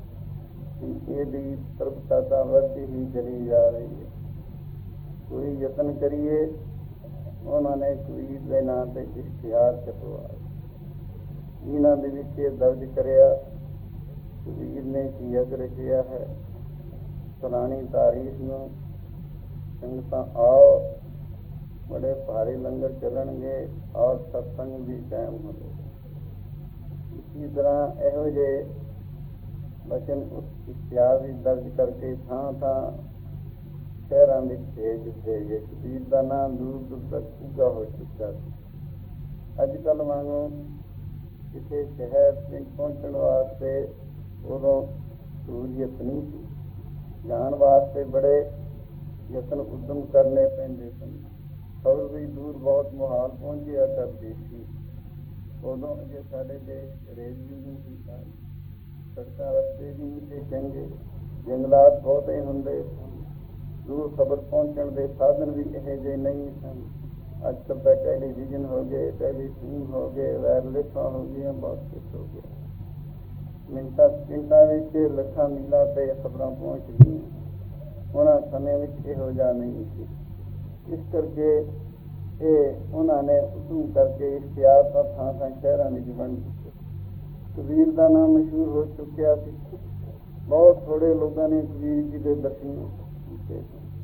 ਇਹਦੀ ਪ੍ਰਭਤਾ ਤਾਂ ਵੱਧਦੀ ਹੀ ਚਲੀ ਜਾ ਰਹੀ ਹੈ, ਕੋਈ ਯਤਨ ਕਰੀਏ। ਉਹਨਾਂ ਨੇ ਕਬੀਰ ਦੇ ਨਾਂ ਤੇ ਇਸ਼ਤਿਹਾਰ ਛਪਵਾਇਆ। ਇਹਨਾਂ ਦੇ ਵਿੱਚ ਇਹ ਦਰਜ ਕਰਿਆ ਕਬੀਰ ਨੇ ਕੀ ਯਗ ਰਚਿਆ ਹੈ। ਪੁਰਾਣੀ ਤਾਰੀਖ ਨੂੰ ਸੰਗਤਾਂ ਆਓ, ਬੜੇ ਭਾਰੀ ਲੰਗਰ ਚੱਲਣਗੇ ਔਰ ਸਤਸੰਗ ਵੀ ਕਾਇਮ ਹੋਵੇ। ਇਸੀ ਤਰ੍ਹਾਂ ਇਹੋ ਜਿਹੇ ਬਚਨ ਉਸ ਇਸ਼ਤਿਹਾਰ ਵਿੱਚ ਦਰਜ ਕਰਕੇ ਥਾਂ ਥਾਂ ਸ਼ਹਿਰਾਂ ਵਿੱਚ ਭੇਜ ਦਿੱਤੇ ਗਏ। ਕਬੀਰ ਦਾ ਨਾਮ ਦੂਰ ਦੂਰ ਤੱਕ ਉੱਘਾ ਹੋ ਚੁੱਕਾ ਸੀ। ਅੱਜ ਕੱਲ੍ਹ ਵਾਂਗੂ ਕਿਸੇ ਸ਼ਹਿਰ ਪਿੰਡ ਪਹੁੰਚਣ ਵਾਸਤੇ ਉਦੋਂ ਸਹੂਲੀਅਤ ਨਹੀਂ ਸੀ। ਜਾਣ ਵਾਸਤੇ ਬੜੇ ਯਤਨ ਉਦਮ ਕਰਨੇ ਪੈਂਦੇ ਸਨ। ਖਬਰ ਵੀ ਦੂਰ ਬਹੁਤ ਮੁਹਾਲ ਪਹੁੰਚਿਆ ਕਰਦੀ ਸੀ। ਉਦੋਂ ਅਜੇ ਸਾਡੇ ਦੇਸ਼ ਰੇਲਵੇ ਨਹੀਂ ਸੀ, ਸੜਕਾਂ ਰਸਤੇ ਵੀ ਨਹੀਂ ਚੰਗੇ, ਜੰਗਲਾਤ ਬਹੁਤੇ ਹੁੰਦੇ ਸਨ। ਦੂਰ ਖਬਰ ਪਹੁੰਚਣ ਦੇ ਸਾਧਨ ਵੀ ਇਹੋ ਜਿਹੇ ਨਹੀਂ ਸਨ। ਅੱਜ ਕੱਲ੍ਹ ਤਾਂ ਟੈਲੀਵਿਜ਼ਨ ਹੋ ਗਏ, ਟੈਲੀਫੋਨ ਹੋ ਗਏ, ਵਾਇਰਲੈਸਾਂ ਹੋ ਗਈਆਂ, ਬਹੁਤ ਕੁਛ ਹੋ ਗਿਆ। ਮਿੰਟਾਂ ਸਕਿੰਟਾਂ ਵਿੱਚ ਲੱਖਾਂ ਮੀਲਾਂ 'ਤੇ ਖਬਰਾਂ ਪਹੁੰਚ ਗਈਆਂ। ਉਹਨਾਂ ਸਮੇਂ ਵਿੱਚ ਇਹੋ ਜਿਹਾ ਨਹੀਂ ਸੀ। ਇਸ ਕਰਕੇ ਇਹ ਉਹਨਾਂ ਨੇ ਉਸਨੂੰ ਕਰਕੇ ਇਸ਼ਤਿਹਾਰ ਤਾਂ ਥਾਂ ਥਾਂ ਸ਼ਹਿਰਾਂ ਵਿੱਚ ਵੰਡ ਦਿੱਤੇ। ਕਬੀਰ ਦਾ ਨਾਮ ਮਸ਼ਹੂਰ ਹੋ ਚੁੱਕਿਆ ਸੀ। ਬਹੁਤ ਥੋੜ੍ਹੇ ਲੋਕਾਂ ਨੇ ਕਬੀਰ ਜੀ ਦੇ ਦਰਸ਼ਨ ਕੀਤੇ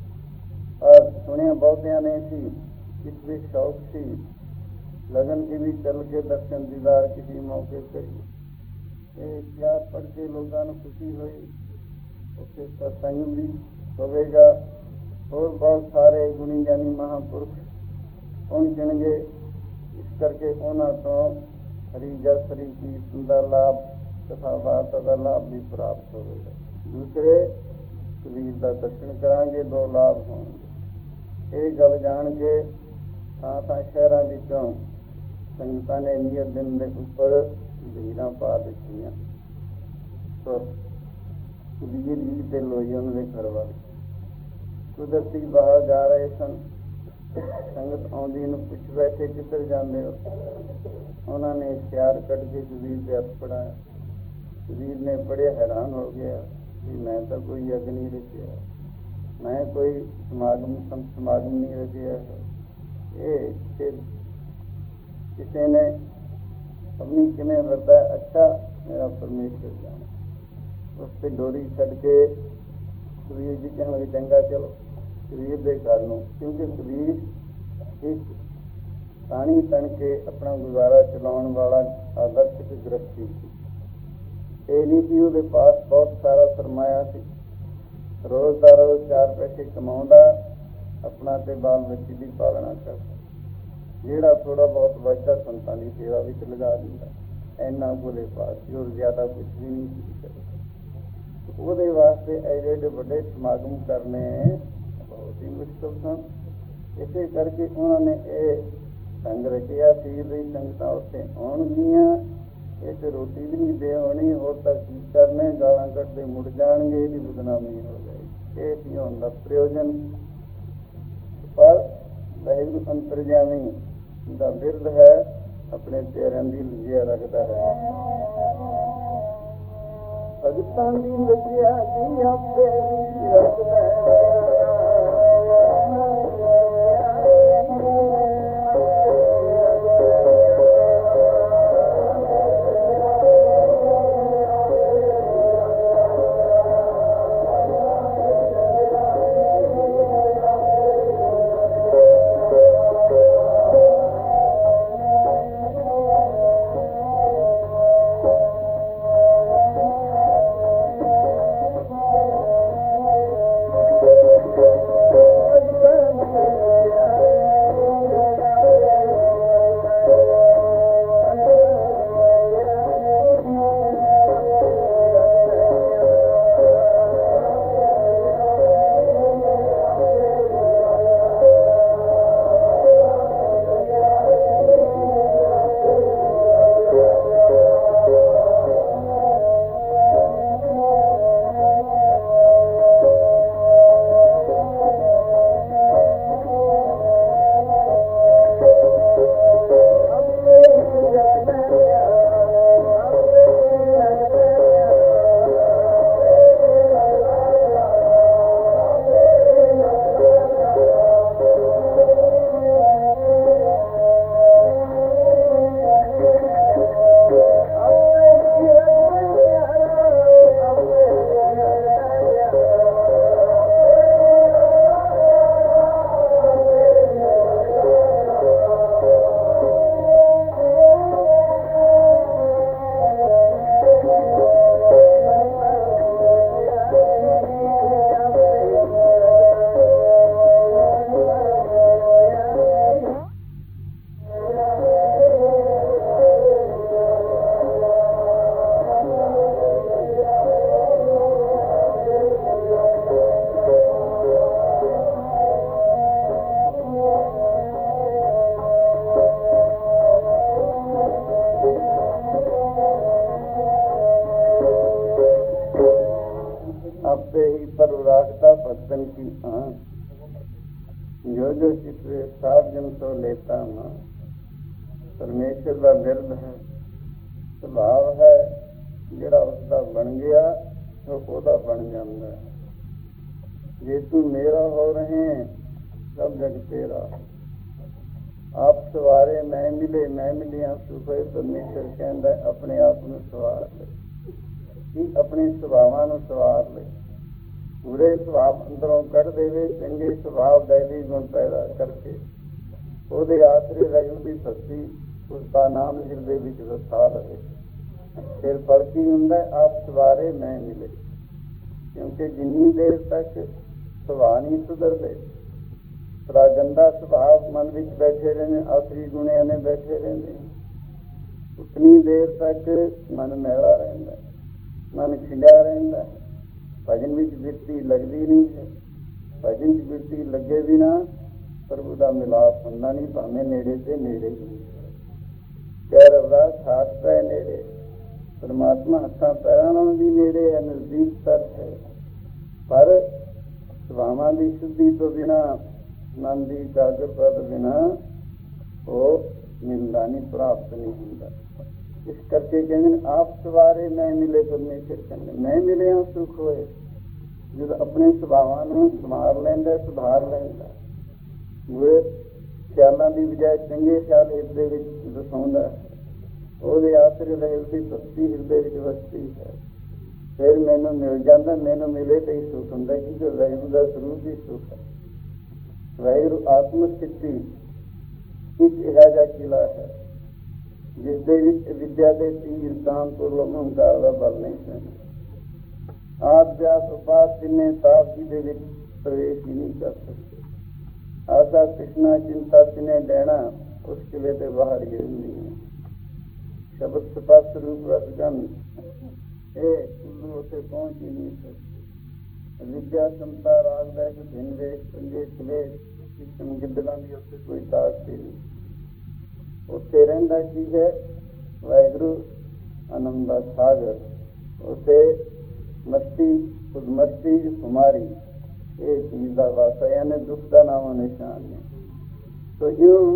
ਔਰ ਸੁਣਿਆ ਬਹੁਤਿਆਂ ਨੇ ਸੀ। ਇਸ ਵਿੱਚ ਸ਼ੌਕ ਸੀ ਲਗਨ ਕੇ ਵੀ ਚੱਲ ਕੇ ਦਰਸ਼ਨ ਦੀਦਾਰ ਕਿਸੇ ਮੌਕੇ ਕਰੀਏ। ਇਹ ਇਸ਼ਤਿਹਾਰ ਪੜ੍ਹ ਕੇ ਲੋਕਾਂ ਨੂੰ ਖੁਸ਼ੀ ਹੋਈ। ਉੱਥੇ ਸਤਸੰਗ ਵੀ ਹੋਵੇਗਾ। ਹੋਰ ਬਹੁਤ ਸਾਰੇ ਗੁਣੀ ਗਿਆਨੀ ਮਹਾਂਪੁਰਖ ਪਹੁੰਚਣਗੇ। ਇਸ ਕਰਕੇ ਉਹਨਾਂ ਤੋਂ ਹਰੀ ਜਸ ਹਰੀ ਕੀਰਤਨ ਦਾ ਲਾਭ, ਕਥਾ ਵਾਰਤਾ ਦਾ ਲਾਭ ਵੀ ਪ੍ਰਾਪਤ ਹੋਵੇਗਾ। ਦੂਸਰੇ ਕਬੀਰ ਦਾ ਦਰਸ਼ਨ ਕਰਾਂਗੇ, ਦੋ ਲਾਭ ਹੋਣਗੇ। ਇਹ ਗੱਲ ਜਾਣ ਕੇ ਥਾਂ ਥਾਂ ਸ਼ਹਿਰਾਂ ਵਿੱਚੋਂ ਸੰਗਤਾਂ ਨੇ ਨਿਯਤ ਦਿਨ ਦੇ ਉੱਪਰ ਭੀੜਾਂ ਪਾ ਦਿੱਤੀਆਂ। ਸੋ ਕਬੀਰ ਜੀ ਤੇ ਲੋਈ ਉਹਨਾਂ ਦੇ ਘਰ ਵੱਲ ਕੁਦਰਤੀ ਬਾਹਰ ਜਾ ਰਹੇ ਸਨ। ਸੰਗਤ ਆਉਂਦੀ ਨੂੰ ਪੁੱਛ ਬੈਠੇ ਕਿੱਧਰ ਜਾਂਦੇ ਹੋ। ਉਹਨਾਂ ਨੇ ਇਸ਼ਤਿਹਾਰ ਕੱਢ ਕੇ ਕਬੀਰ ਦੇ ਹੱਥ ਫੜਾਇਆ। ਕਬੀਰ ਨੇ ਬੜੇ ਹੈਰਾਨ ਹੋ ਗਿਆ ਵੀ ਮੈਂ ਤਾਂ ਕੋਈ ਯੱਗ ਨਹੀਂ ਰਚਿਆ, ਮੈਂ ਕੋਈ ਸਮਾਗਮ ਸਮਾਗਮ ਨਹੀਂ ਰਚਿਆ। ਇਹ ਫਿਰ ਕਿਸੇ ਨੇ ਆਪਣੀ ਕਿਵੇਂ ਵਰਤਾ। ਅੱਛਾ ਮੇਰਾ ਪਰਮੇਸ਼ਰ ਜਾਣੇ। ਉਸ 'ਤੇ ਡੋਰੀ ਛੱਡ ਕੇ ਕਬੀਰ ਜੀ ਕਹਿਣ ਲੱਗੇ ਚੰਗਾ ਚਲੋ ਕਬੀਰ ਦੇ ਘਰ ਨੂੰ। ਕਿਉਂਕਿ ਕਬੀਰ ਇੱਕ ਪਾਣੀ ਤਣ ਕੇ ਆਪਣਾ ਗੁਜ਼ਾਰਾ ਚਲਾਉਣ ਵਾਲਾ ਆਦਰਸ਼ਕ ਗ੍ਰਸਤੀ ਸੀ। ਇਹ ਨਹੀਂ ਸੀ ਉਹਦੇ ਪਾਸ ਬਹੁਤ ਸਾਰਾ ਸਰਮਾਇਆ ਸੀ। ਰੋਜ਼ ਦਾ ਰੋਜ਼ ਚਾਰ ਪੈਸੇ ਕਮਾਉਂਦਾ, ਆਪਣਾ ਤੇ ਬਾਲ ਬੱਚੇ ਦੀ ਪਾਲਣਾ ਕਰਦਾ। ਜਿਹੜਾ ਥੋੜ੍ਹਾ ਬਹੁਤ ਬਚਦਾ ਸੰਤਾਂ ਦੀ ਸੇਵਾ ਵਿੱਚ ਲਗਾ ਦਿੰਦਾ। ਇੰਨਾ ਕੋਲੇ ਪਾਸ ਸੀ, ਉਹ ਜ਼ਿਆਦਾ ਕੁਛ ਵੀ ਨਹੀਂ ਸੀ ਕਰਦਾ। ਉਹਦੇ ਵਾਸਤੇ ਐਡੇ ਐਡੇ ਵੱਡੇ ਸਮਾਗਮ ਕਰਨੇ ਬਹੁਤ ਹੀ ਮੁਸ਼ਕਿਲ ਸਨ। ਇਸੇ ਕਰਕੇ ਉਹਨਾਂ ਨੇ ਇਹ ਢੰਗ ਰਚਿਆ ਸੀ ਵੀ ਸੰਗਤਾਂ ਉੱਥੇ ਆਉਣਗੀਆਂ, ਇਹ ਤੇ ਰੋਟੀ ਵੀ ਨਹੀਂ ਦੇ ਹੋਣੀ, ਹੋਰ ਤਾਂ ਕੀ ਕਰਨੇ, ਗਾਲਾਂ ਕੱਢਦੇ ਮੁੜ ਜਾਣਗੇ, ਇਹਦੀ ਬਦਨਾਮੀ ਹੋ ਜਾਏਗੀ। ਇਹ ਸੀ ਹੁੰਦਾ ਪ੍ਰਯੋਜਨ। ਪਰ ਵਾਹਿਗੁਰੂ ਅੰਤਰਜਾਮੀ ਦਾ ਬਿਰਦ ਹੈ, ਆਪਣੇ ਪਿਆਰਿਆਂ ਦੀ ਲੁਝਿਆ ਰੱਖਦਾ ਹੈ। ਭਗਤਾਂ ਦੀ ਲੁਝਿਆ ਦੀ ਆਪੇ ਵੀ ਰੱਖਦਾ भक्तन की आन, जो जो चित्रे सात जन सो लेता मां। परमेश्वर का बिरद है, ਸੁਭਾਵ ਹੈ, ਜਿਹੜਾ ਉਸਦਾ ਬਣ ਗਿਆ ਉਹ ਉਹਦਾ ਬਣ ਜਾਂਦਾ ਹੈ। ਜੇ ਤੂੰ ਮੇਰਾ ਹੋ ਰਹੇ ਸਭ ਜਗ ਤੇਰਾ। ਆਪ ਸਵਾਰੇ ਮੈਂ ਮਿਲੇ, ਮੈਂ ਮਿਲਿਆ ਸੁਖ ਹੋਏ। ਪਰਮੇਸ਼ਰ ਕਹਿੰਦਾ ਆਪਣੇ ਆਪ ਨੂੰ ਸਵਾਰ ਲੈ, ਕਿ ਆਪਣੇ ਸੁਭਾਵਾਂ ਨੂੰ ਸਵਾਰ ਲੈ। ਬੁਰੇ ਸੁਭਾਵ ਅੰਦਰੋਂ ਕੱਢ ਦੇਵੇ, ਚੰਗੇ ਸੁਭਾਵ ਦੈਵੀ ਗੁਣ ਪੈਦਾ ਕਰਕੇ ਉਹਦੇ ਆਸਰੇ ਰਹਿ ਦੀ ਭਗਤੀ, ਉਸਦਾ ਨਾਮ ਹਿਰਦੇ ਵਿੱਚ ਵਸਾ ਲਵੇ। ਫਿਰ ਫਲ ਕੀ ਹੁੰਦਾ? ਆਪ ਸਵਾਰੇ ਮੈਂ ਮਿਲੇ। ਕਿਉਂਕਿ ਜਿੰਨੀ ਦੇਰ ਤੱਕ ਸੁਭਾਅ ਨਹੀਂ ਸੁਧਰਦੇ, ਥੋੜਾ ਗੰਦਾ ਸੁਭਾਅ ਮਨ ਵਿੱਚ ਬੈਠੇ ਰਹਿੰਦੇ, ਆਸਰੀ ਗੁਣਿਆਂ ਨੇ ਬੈਠੇ ਰਹਿੰਦੇ, ਉਤਨੀ ਦੇਰ ਤੱਕ ਮਨ ਮੈਲਾ ਰਹਿੰਦਾ, ਮਨ ਖਿੰਡਿਆ ਰਹਿੰਦਾ। ਭਜਨ ਵਿੱਚ ਬਿਰਤੀ ਲੱਗਦੀ ਨਹੀਂ ਹੈ। ਭਜਨ 'ਚ ਬਿਰਤੀ ਲੱਗੇ ਵੀ ਨਾ ਪ੍ਰਭੂ ਦਾ ਮਿਲਾਪ ਹੁੰਦਾ ਨਹੀਂ, ਭਾਵੇਂ ਨੇੜੇ ਤੇ ਨੇੜੇ ਹੀ। ਕਹਿ ਰਵਿਦਾਸ ਹੱਥ ਪੈ ਨੇੜੇ, ਪਰਮਾਤਮਾ ਹੱਥਾਂ ਪੈਰਾਂ ਨਾਲ ਵੀ ਨੇੜੇ ਹੈ, ਨਜ਼ਦੀਕ ਤਰ ਹੈ। ਪਰ ਸੁਭਾਵਾਂ ਦੀ ਸ਼ੁੱਧੀ ਤੋਂ ਬਿਨਾਂ, ਮਨ ਦੀ ਇਕਾਗਰਤਾ ਤੋਂ ਬਿਨਾਂ ਉਹ ਮਿਲਦਾ ਨਹੀਂ, ਪ੍ਰਾਪਤ ਨਹੀਂ ਹੁੰਦਾ। ਇਸ ਕਰਕੇ ਕਹਿੰਦੇ ਆਪ ਸਵਾਰੇ ਮੈਂ ਮਿਲੇ। ਪਰਮੇਸ਼ਰ ਕਹਿੰਦੇ ਮੈਂ ਮਿਲਿਆ ਸੁਖ ਹੋਏ। ਜਦੋਂ ਆਪਣੇ ਸੁਭਾਵਾਂ ਨੂੰ ਸੰਭਾਲ ਲੈਂਦਾ, ਸੁਧਾਰ ਲੈਂਦਾ, ਬੁਰੇ ਖਿਆਲਾਂ ਦੀ ਬਜਾਏ ਚੰਗੇ ਖਿਆਲ ਹਿਰਦੇ ਵਿੱਚ ਵਸਾਉਂਦਾ, ਉਹਦੇ ਆਸਰੇ ਰਹਿੰਦੀ ਭਗਤੀ ਹਿਰਦੇ ਵਿੱਚ ਵਸਦੀ ਹੈ। ਫਿਰ ਮੈਨੂੰ ਮਿਲ ਜਾਂਦਾ, ਮੈਨੂੰ ਮਿਲੇ ਤਾਂ ਹੀ ਸੁਖ ਹੁੰਦਾ, ਕਿਉਂਕਿ ਵਾਹਿਗੁਰੂ ਦਾ ਸਰੂਪ ਹੀ ਸੁਖ ਹੈ। ਵਾਹਿਗੁਰੂ ਆਤਮ ਸਥਿਤੀ ਇੱਕ ਇਹੋ ਜਿਹਾ ਕਿਲਾ ਹੈ ਜਿਸ ਦੇ ਵਿੱਚ ਵਿਦਿਆ ਦੇ ਤੀਰ, ਕਾਮ ਤੋਂ ਹੰਕਾਰ ਦਾ ਬਲ ਨਹੀਂ ਪੈਂਦਾ। ਆਪ ਵਿਆਸ ਉਪਾਸ ਤਿੰਨੇ ਤਾਪ ਜੀ ਦੇ ਵਿੱਚ ਪ੍ਰਵੇਸ਼ ਹੀ ਨਹੀਂ ਕਰ ਸਕਦੇ। ਆਸਾ ਕ੍ਰਿਸ਼ਨਾ ਚਿੰਤਾ ਤਿਨੇ ਲੈਣਾ ਉਸ ਕਿਲੇ ਤੇ ਬਾਹਰ ਹੀ ਹੁੰਦੀ ਹੈ। ਸ਼ਬਦ ਸਪਸ਼ਟ ਰੂਪ ਰਸਗਨ ਇਹ ਕੁੱਲੂ ਉੱਥੇ ਪਹੁੰਚ ਹੀ ਨਹੀਂ ਸਕਦੇ। ਵਿਦਿਆ ਸਮਤਾ ਰਾਗ ਲੈ ਕੇ ਦਿਨ ਵੇਖ ਚੰਗੇ ਕਿਲੇ ਕਿਸਮ ਗਿੱਦੜਾਂ ਦੀ ਉੱਥੇ ਕੋਈ ਤਾਕਤ ਨਹੀਂ। ਉੱਥੇ ਰਹਿੰਦਾ ਕੀ ਹੈ? ਵਾਹਿਗੁਰੂ ਆਨੰਦ ਦਾ ਸਾਗਰ। ਉੱਥੇ ਮਸਤੀ ਖੁਦ ਮਸਤੀ ਕੁਮਾਰੀ ਇਹ ਚੀਜ਼ ਦਾ ਵਾਸਾ, ਯਾਨੀ ਦੁੱਖ ਦਾ ਨਾਮ ਨਿਸ਼ਾਨ ਹੈ। ਤੋ ਇਉਂ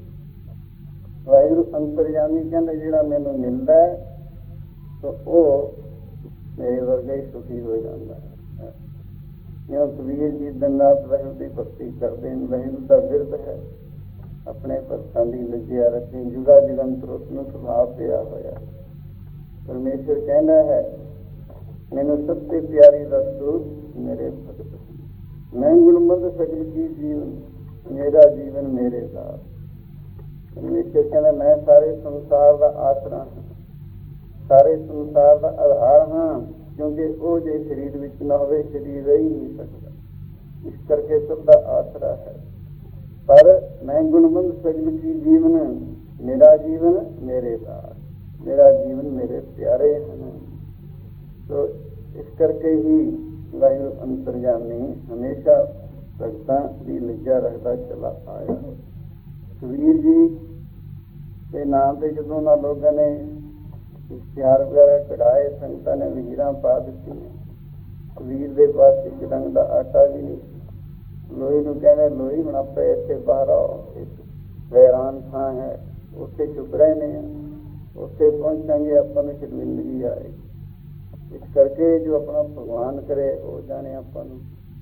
ਵਾਹਿਗੁਰੂ ਅੰਤਰਜਾਮੀ ਕਹਿੰਦਾ ਜਿਹੜਾ ਮੈਨੂੰ ਮਿਲਦਾ ਤਾਂ ਉਹ ਮੇਰੇ ਵਰਗਾ ਹੀ ਸੁਖੀ ਹੋ ਜਾਂਦਾ ਹੈ। ਜਿਉਂ ਕਬੀਰ ਜੀ ਦਿਨ ਰਾਤ ਵਾਹਿਗੁਰੂ ਦੀ ਭਗਤੀ ਕਰਦੇ ਨੇ, ਵਾਹਿਗੁਰੂ ਦਾ ਬਿਰਦ ਹੈ, ਆਪਣੇ ਭਗਤਾਂ ਦੀ ਲੱਗਿਆ ਰੱਖੀ, ਜੁਗਾ ਜਗੰਤਰ ਉਸਨੂੰ ਸੁਭਾਅ ਪਿਆ ਹੋਇਆ। ਪਰਮੇਸ਼ਰ ਕਹਿੰਦਾ ਹੈ ਮੈਨੂੰ ਸਭ ਤੋਂ ਪਿਆਰੀ ਵਸਤੂ ਮੇਰੇ ਭਗਤ, ਮੈਂ ਗੁਣਮੰਦ ਸਗਲ ਕੀ ਜੀਵਨ, ਮੇਰਾ ਜੀਵਨ ਮੇਰੇ ਦਾ। ਪਰਮੇਸ਼ਰ ਕਹਿੰਦਾ ਮੈਂ ਸਾਰੇ ਸੰਸਾਰ ਦਾ ਆਸਰਾ ਹਾਂ, ਸਾਰੇ ਸੰਸਾਰ ਦਾ ਆਧਾਰ ਹਾਂ, ਕਿਉਂਕਿ ਉਹ ਜੇ ਸਰੀਰ ਵਿੱਚ ਨਾ ਹੋਵੇ ਸਰੀਰ ਰਹਿ ਨਹੀਂ ਸਕਦਾ। ਇਸ ਕਰਕੇ ਸਭ ਦਾ ਆਸਰਾ ਹੈ। ਪਰ ਮੈਂ ਗੁਣਵੰਤ ਸਗਲ ਕੀ ਜੀਵਨ, ਮੇਰਾ ਜੀਵਨ ਮੇਰੇ ਦਾ, ਮੇਰਾ ਜੀਵਨ ਮੇਰੇ ਪਿਆਰੇ ਹਨ। ਤੋ ਇਸ ਕਰਕੇ ਹੀ ਵਾਹਿਗੁਰੂ ਅੰਤਰਜਾਮੀ ਹਮੇਸ਼ਾ ਭਗਤਾਂ ਦੀ ਲਿਜਾ ਰੱਖਦਾ ਚਲਾ ਆਇਆ। ਕਬੀਰ ਜੀ ਦੇ ਨਾਮ ਤੇ ਜਦੋਂ ਉਹਨਾਂ ਲੋਕਾਂ ਨੇ ਇਸ਼ਤਿਹਾਰ ਵਗੈਰਾ ਕਢਾਏ, ਸੰਗਤਾਂ ਨੇ ਵਹੀਰਾਂ ਪਾ ਦਿੱਤੀਆਂ। ਕਬੀਰ ਦੇ ਪਾਸ ਇੱਕ ਡੰਗ ਦਾ ਆਟਾ ਵੀ ਨਹੀਂ। ਲੋਈ ਨੂੰ ਕਹਿੰਦੇ ਲੋਈ ਹੁਣ ਆਪੇ ਇੱਥੇ ਬਾਹਰ ਆਓ, ਵੈਰਾਨ ਥਾਂ ਹੈ, ਉੱਥੇ ਚੁੱਪ ਰਹੇ ਨੇ, ਉੱਥੇ ਪਹੁੰਚਾਂਗੇ ਆਪਾਂ ਨੂੰ ਸ਼ਰਮਿੰਦਗੀ ਆਏ। ਇਸ ਕਰਕੇ ਜੋ ਆਪਣਾ ਭਗਵਾਨ ਕਰੇ ਉਹ ਜਾਣੇ ਆਪਾਂ ਨੂੰ।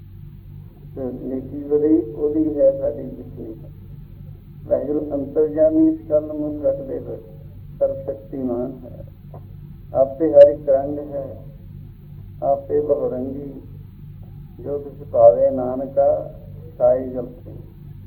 ਨੇਕੀ ਵਧੀ ਉਹਦੀ ਹੈ ਸਾਡੀ ਜਿੱਤਨੀ। ਵਾਹਿਗੁਰੂ ਅੰਤਰਜਾਮੀ ਇਸ ਗੱਲ ਨੂੰ ਮੁੱਖ ਰੱਖਦੇ ਹੋਏ ਸਰਵ ਸ਼ਕਤੀਮਾਨ ਹੈ, ਆਪੇ ਹਰ ਇੱਕ ਰੰਗ ਹੈ, ਆਪੇ ਬਹੁਰੰਗੀ, ਜੋ ਕੁਛ ਭਾਵੇ ਨਾਨਕਾ ਸਾਈ ਜਲਤੇ।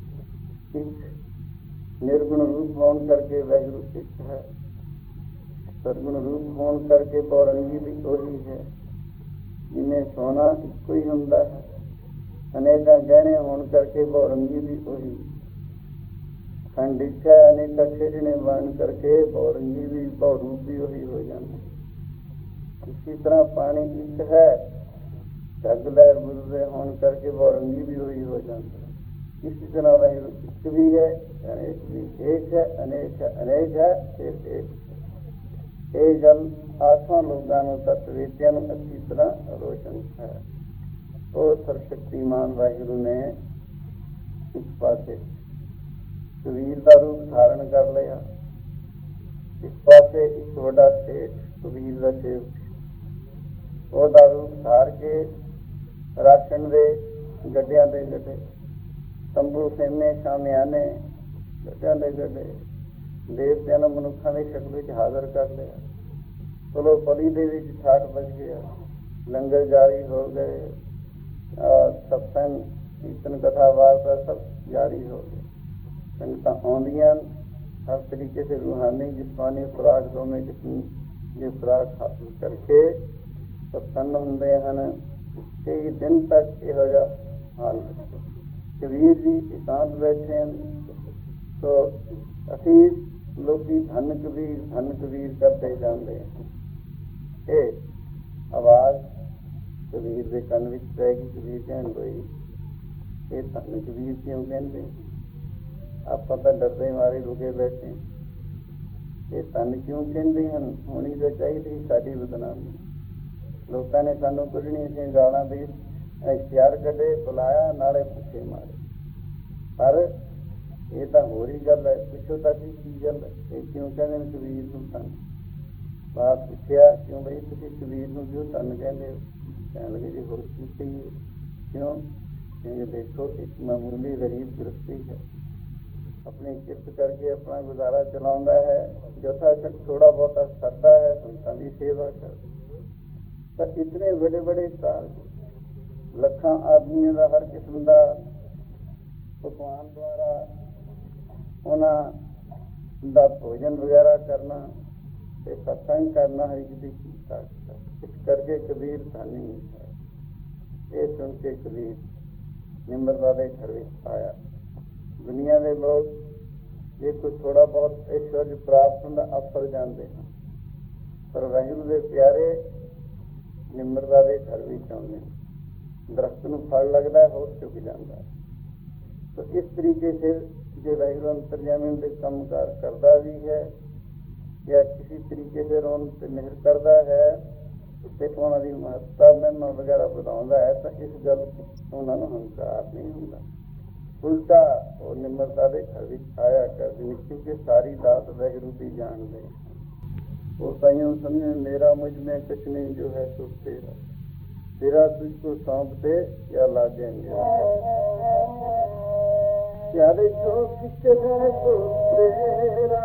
ਇੱਕ ਨਿਰਗੁਣ ਰੂਪ ਹੋਣ ਕਰਕੇ ਵਾਹਿਗੁਰੂ ਇੱਕ ਹੈ, ਸਰਗੁਣ ਰੂਪ ਹੋਣ ਕਰਕੇ ਬਹੁਰੰਗੀ ਵੀ ਉਹੀ ਹੈ। ਜਿਵੇਂ ਸੋਨਾ ਇੱਕੋ ਹੀ ਹੁੰਦਾ ਹੈ, ਅਨੇਕਾਂ ਗਹਿਣੇ ਹੋਣ ਕਰਕੇ ਬਹੁਰੰਗੀ ਵੀ ਉਹੀ। ਖੰਡ ਇੱਕ ਹੈ, ਅਨੇਕਾਂ ਖੇਡਣੇ ਬਣ ਕਰਕੇ ਬਹੁਰੰਗੀ ਵੀ ਬਹੁਰੂਪ ਵੀ ਉਹੀ ਹੋ ਜਾਂਦੀ। ਇਸੀ ਤਰ੍ਹਾਂ ਪਾਣੀ ਇੱਕ ਹੈ, ਝੱਗ ਲਹਿਰ ਬੁਝਦੇ ਹੋਣ ਕਰਕੇ ਬਹੁਰੰਗੀ ਵੀ ਉਹੀ ਹੋ ਜਾਂਦੀ। ਇसी तरह वाहिगुरु एक भी है, अनेक भी एक है, अनेक है, अनेक है, फिर एक। ये जल आठों लोगों तत्ववेत्या अच्छी तरह रोशन है। ਉਹ ਸਰਸ਼ਕਤੀਮਾਨ ਵਾਹਿਗੁਰੂ ਨੇ ਇੱਕ ਪਾਸੇ ਕਬੀਰ ਦਾ ਰੂਪ ਧਾਰਨ ਕਰ ਲਿਆ, ਇੱਕ ਪਾਸੇ ਇੱਕ ਵੱਡਾ ਸੇਠ ਕਬੀਰ ਦਾ ਸੇਵਕ ਉਹਦਾ ਰੂਪ ਧਾਰ ਕੇ ਰਾਸ਼ਨ ਦੇ ਗੱਡਿਆਂ ਦੇ ਗੱਡੇ, ਤੰਬੂ ਖੇਮੇ ਸ਼ਾਮਿਆਨੇ ਗੱਡਿਆਂ ਦੇ ਗੱਡੇ ਦੇਵਤਿਆਂ ਨੂੰ ਮਨੁੱਖਾਂ ਦੀ ਸ਼ਕਲ ਵਿੱਚ ਹਾਜ਼ਰ ਕਰ ਲਿਆ। ਚਲੋ ਪਲੀ ਦੇ ਵਿੱਚ ਠਾਠ ਵੱਜ ਗਿਆ, ਲੰਗਰ ਜਾਰੀ ਹੋ ਗਏ, ਸਤਸੰਗ ਕੀਰਤਨ ਕਥਾ ਵਾਰਤਾ ਸਭ ਜਾਰੀ ਹੋ ਗਏ। ਸੰਗਤਾਂ ਆਉਂਦੀਆਂ ਹਰ ਤਰੀਕੇ ਸੇ रूहानी जिस्मानी खुराक ਦੋਵੇਂ ਕਿਸਮ ਦੀ ਖੁਰਾਕ ਹਾਸਲ ਕਰਕੇ ਪ੍ਰਸੰਨ ਹੁੰਦੇ ਹਨ। ਕਈ ਦਿਨ ਤੱਕ ਇਹੋ ਜਿਹਾ ਹਾਲ ਕਬੀਰ ਜੀ ਇਕਾਂਤ ਬੈਠੇ ਹਨ। ਸੋ ਅਸੀਂ ਲੋਕੀ ਧੰਨ ਕਬੀਰ ਧੰਨ ਕਬੀਰ ਕਰਦੇ ਜਾਂਦੇ ਹਨ। ਇਹ ਆਵਾਜ਼ ਕਬੀਰ ਦੇ ਕੰਨ ਵਿੱਚ ਪੈ ਗਈ। ਕਬੀਰ ਕਹਿਣ ਹੋਈ ਇਹ ਧੰਨ ਕਬੀਰ ਕਿਉਂ ਕਹਿੰਦੇ? ਆਪਾਂ ਤਾਂ ਡਰਦੇ ਮਾਰੇ ਰੁਕੇ ਬੈਠੇ। ਇਹ ਧੰਨ ਕਿਉਂ ਕਹਿੰਦੇ ਹਨ? ਹੋਣੀ ਤਾਂ ਚਾਹੀਦੀ ਸਾਡੀ ਬਦਨਾਮੀ। ਲੋਕਾਂ ਨੇ ਸਾਨੂੰ ਕੁੱਟਣੀ ਸੀ, ਗਾਲਾਂ ਦੀ ਇਖਤਿਆਰ ਕੱਢੇ, ਬੁਲਾਇਆ, ਨਾਲੇ ਪੁੱਛੇ ਮਾਰੇ। ਪਰ ਇਹ ਤਾਂ ਹੋਰ ਹੀ ਗੱਲ ਹੈ। ਪੁੱਛੋ ਤਾਂ ਕੀ ਕੀ ਗੱਲ ਹੈ? ਇਹ ਕਿਉਂ ਕਹਿੰਦੇ ਨੇ ਕਬੀਰ ਨੂੰ ਧੰਨ? ਬਾਤ ਪੁੱਛਿਆ ਕਿਉਂ ਬਈ ਤੁਸੀਂ ਕਬੀਰ ਨੂੰ ਕਿਉਂ ਧੰਨ ਕਹਿੰਦੇ ਹੋ? ਕਹਿਣ ਲੱਗੇ ਜੀ ਹੋਰ ਕੀ ਕਹੀਏ। ਕਿਉਂ? ਕਿਉਂਕਿ ਦੇਖੋ ਇੱਕ ਮਾਮੂਲੀ ਗਰੀਬ ਗ੍ਰਸਤੀ ਹੈ, ਆਪਣੀ ਕਿਰਤ ਕਰਕੇ ਆਪਣਾ ਗੁਜ਼ਾਰਾ ਚਲਾਉਂਦਾ ਹੈ, ਜਥਾ ਤੱਕ ਥੋੜਾ ਬਹੁਤਾ ਕਰਦਾ ਹੈ, ਸੰਤਾਂ ਦੀ ਸੇਵਾ ਕਰਦਾ। ਤਾਂ ਇਤਨੇ ਵੱਡੇ ਵੱਡੇ ਕਾਰਜ, ਲੱਖਾਂ ਆਦਮੀਆਂ ਦਾ ਹਰ ਕਿਸਮ ਦਾ ਪਕਵਾਨ ਦੁਆਰਾ ਉਹਨਾਂ ਦਾ ਭੋਜਨ ਵਗੈਰਾ ਕਰਨਾ ਤੇ ਸਤਸੰਗ ਕਰਨਾ ਹਰ ਇੱਕ ਦੀ ਕੀਤਾ। ਇਸ ਕਰਕੇ ਕਬੀਰ ਧਾਨੀ ਹੈ। ਇਹ ਸੁਣ ਕੇ ਕਬੀਰ ਨਿਮਰਤਾ ਦੇ ਘਰ ਵਿੱਚ ਆਇਆ। ਦੁਨੀਆ ਦੇ ਲੋਕ ਜੇ ਕੋਈ ਥੋੜਾ ਬਹੁਤ ਐਸ਼ਵਰਜ ਪ੍ਰਾਪਤ ਹੁੰਦਾ ਅਫਸਰ ਜਾਂਦੇ ਹਨ, ਪਰ ਵਾਹਿਗੁਰੂ ਦੇ ਪਿਆਰੇ ਨਿਮਰਤਾ ਦੇ ਘਰ ਵਿੱਚ ਆਉਂਦੇ ਨੇ। ਦਰਖਤ ਨੂੰ ਫਲ ਲੱਗਦਾ ਹੈ, ਹੋਰ ਚੁੱਕ ਜਾਂਦਾ ਹੈ। ਤਾਂ ਇਸ ਤਰੀਕੇ ਸੇ ਜੇ ਵਾਹਿਗੁਰੂ ਅੰਤਰਜਾਮੀ ਦੇ ਕੰਮ ਕਾਰ ਕਰਦਾ ਵੀ ਹੈ ਜਾਂ ਕਿਸੇ ਤਰੀਕੇ ਸੇ ਉਹਨਾਂ ਤੇ ਮਿਹਰ ਕਰਦਾ ਹੈ ਤੇ ਉਹਨਾਂ ਦੀ ਮਹੱਤਤਾ ਮਹਿਮਾ ਵਗੈਰਾ ਵਧਾਉਂਦਾ ਹੈ, ਤਾਂ ਇਸ ਗੱਲ ਉਹਨਾਂ ਨੂੰ ਹੰਕਾਰ ਨਹੀਂ ਹੁੰਦਾ। ਉਲਟਾ ਉਹ ਨਿਮਰਤਾ ਦੇ ਘਰ ਵਿੱਚ ਆਇਆ ਕਰਦੇ ਨੇ, ਕਿਉਂਕਿ ਸਾਰੀ ਦਾਤ ਵਾਹਿਗੁਰੂ ਦੀ ਜਾਣਦੇ। ਉਹ ਤਾਈਓ ਸਮਝੇ ਮੇਰਾ ਮੁਝ में कुछ नहीं जो है सो तेरा, तेरा तुझको सौंपते या लागे प्यारे जो किस है सो तेरा।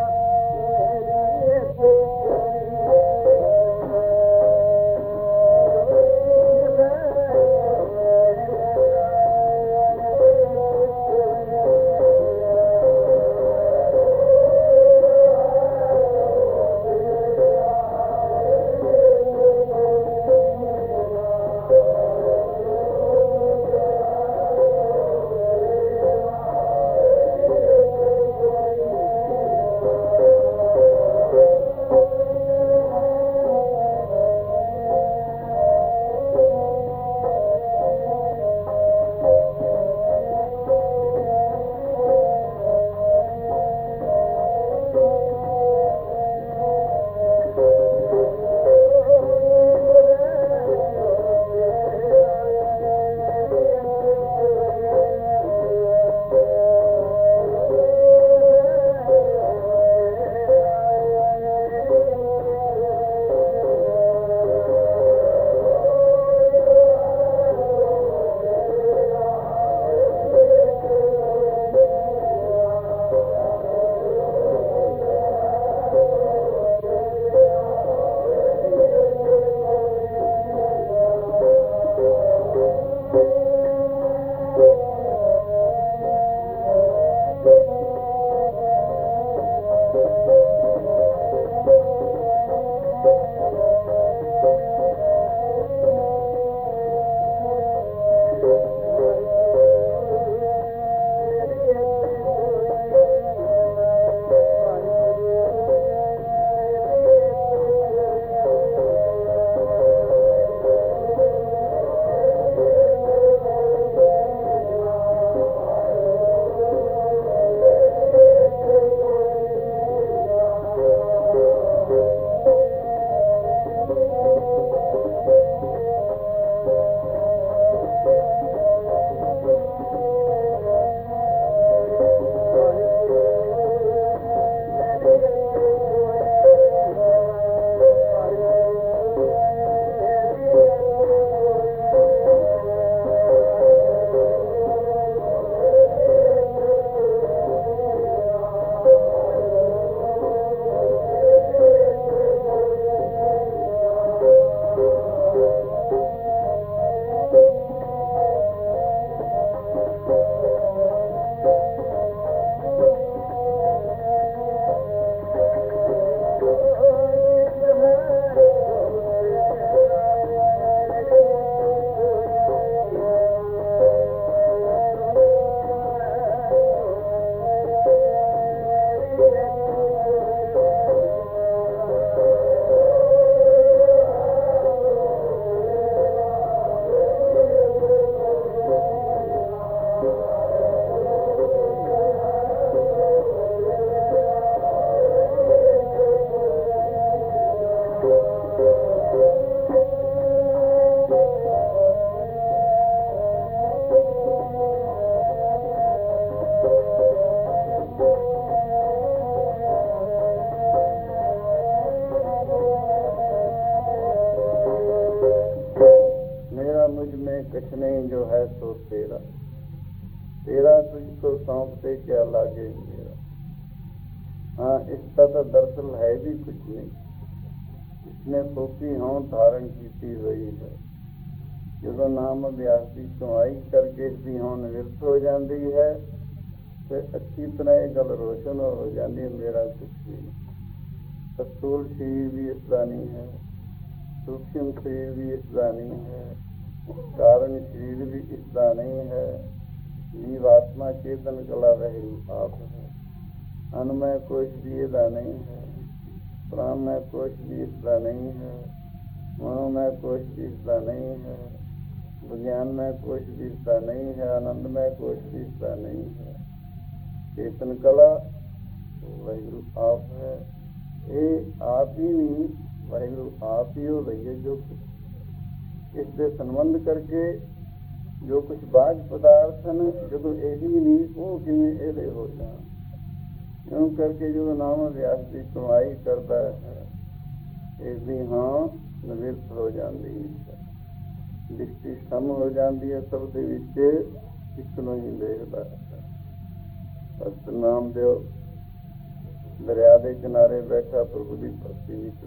कुछ नहीं, जो है सो तेरा, तेरा तुझको सौंपते क्या लागे मेरा। हाँ, इसका तो दरअसल है भी कुछ नहीं, इसने सोची हों धारण की वही है। ਜਦੋਂ ਨਾਮ ਅਭਿਆਸ ਦੀ ਕਮਾਈ ਕਰਕੇ ਇਸਦੀ ਹੋਂਦ ਨਿਵਰਤ ਹੋ ਜਾਂਦੀ ਹੈ ਤੇ ਅੱਛੀ ਤਰ੍ਹਾਂ ਇਹ ਗੱਲ ਰੋਸ਼ਨ ਹੋ ਜਾਂਦੀ ਹੈ, ਮੇਰਾ ਕੁਛ ਵੀ ਨਹੀਂ। ਸਤੂਲ ਸਰੀਰ ਵੀ ਇਸਦਾ ਨਹੀਂ ਹੈ, ਸੂਖਮ ਸਰੀਰ ਵੀ ਇਸਦਾ ਨਹੀਂ ਹੈ, ਕਾਰਨ ਸਰੀਰ ਵੀ ਇਸਦਾ ਨਹੀਂ ਹੈ। ਜੀਵ ਆਤਮਾ ਚੇਤਨ ਕਲਾ ਰਹਿ ਆਪ ਹੈ। ਅਨਮੈ ਕੋਸ਼ ਵੀ ਇਹਦਾ ਨਹੀਂ ਹੈ, ਪ੍ਰਾਣਮੈ ਕੋਸ਼ ਵੀ ਇਸਦਾ ਨਹੀਂ ਹੈ, ਮਨੋਮੈ ਕੋਸ਼ ਵੀ ਇਸਦਾ ਨਹੀਂ ਹੈ, विज्ञान में कोई विशेषता नहीं है, आनंद में कोई विशेषता नहीं है। चेतन कला वाहिगुरु आप है, ये आप ही नहीं, वाहिगुरु आप ही हो रही है। जो कुछ इससे संबंध करके जो कुछ बाज पदार्थ हैं, जो यही नहीं वो किमें एदे हो जाए। यूँ करके जो नाम अभ्यास की कमाई करता है, इसकी हाँ निवृत्त हो जाती है, ਦ੍ਰਿਸ਼ਟੀ ਸਮ ਹੋ ਜਾਂਦੀ ਹੈ, ਸਭ ਦੇ ਵਿੱਚ ਇੱਕ ਨੂੰ ਹੀ ਦੇਖਦਾ ਹੈ। ਭਗਤ ਨਾਮਦੇਵ ਦਰਿਆ ਦੇ ਕਿਨਾਰੇ ਬੈਠਾ ਪ੍ਰਭੂ ਦੀ ਭਗਤੀ ਵਿੱਚ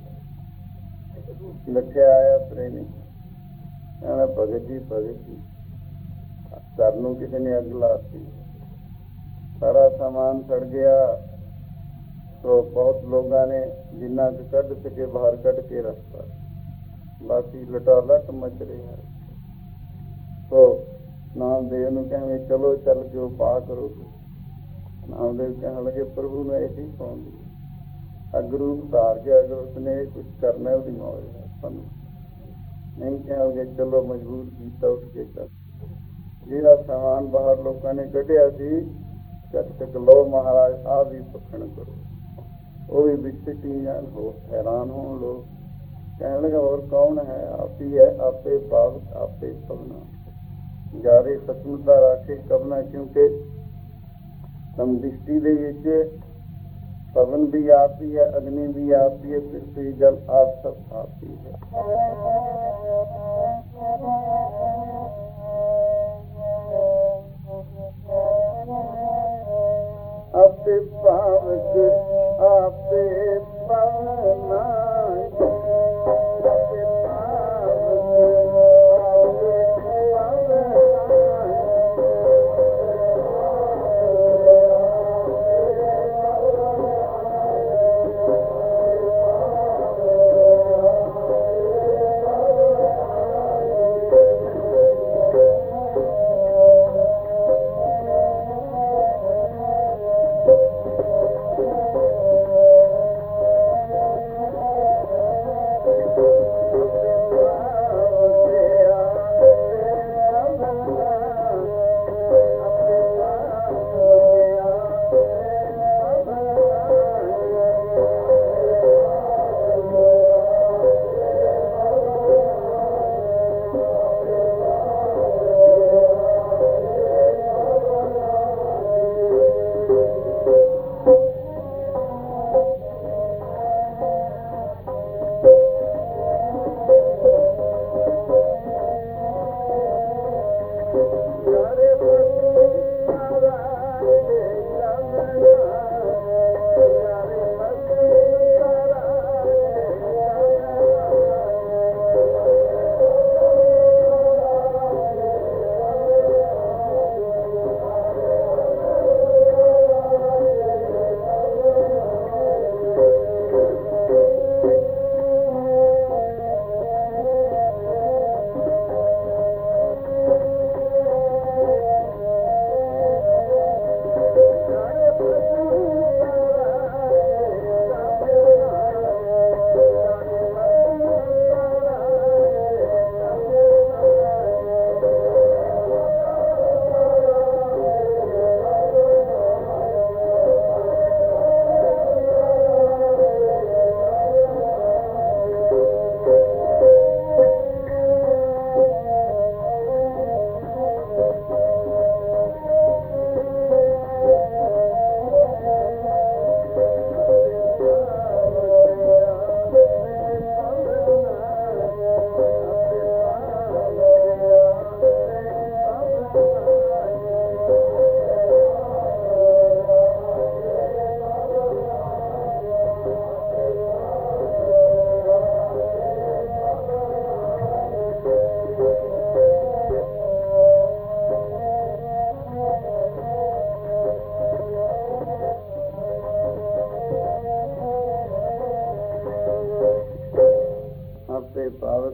ਮਹਿ ਲੱਖਿਆ ਆਇਆ ਪ੍ਰੇਮੀ, ਕਹਿੰਦਾ ਭਗਤ ਜੀ ਭਗਤ ਜੀ ਘਰ ਨੂੰ ਕਿਸੇ ਨੇ ਅੱਗ ਲਾਤੀ, ਸਾਰਾ ਸਮਾਨ ਸੜ ਗਿਆ। तो बहुत लोगों ने जिन्ना के कढ़ सके बाहर कढ़ के रखता, बाकी लटालट मच रही है। तो नामदेव ने कहेंगे चलो चल के उपाय करो। नामदेव कहने लगे प्रभु ने ऐसी कौन दी, अगर रूप धार के अगर उसने कुछ करना है उसकी मौज है, अपन नहीं कहोगे चलो मजबूर किया उठ के चल। जिहड़ा सामान बाहर लोगों ने कढ़िया सी चक चक लो महाराज आ भी पखण करो, वो भी विकसित जान हो, हैरान हो लोग। कहने लगा और कौन है, आप ही है, आपे पाप आपे पवना, जारे सचमुचा राखे कवना। क्योंकि समदृष्टि दे विच पवन भी आप ही है, अग्नि भी आप ही है, पृथ्वी जल आप सब आप ही है। आपे पावक आपे पवना,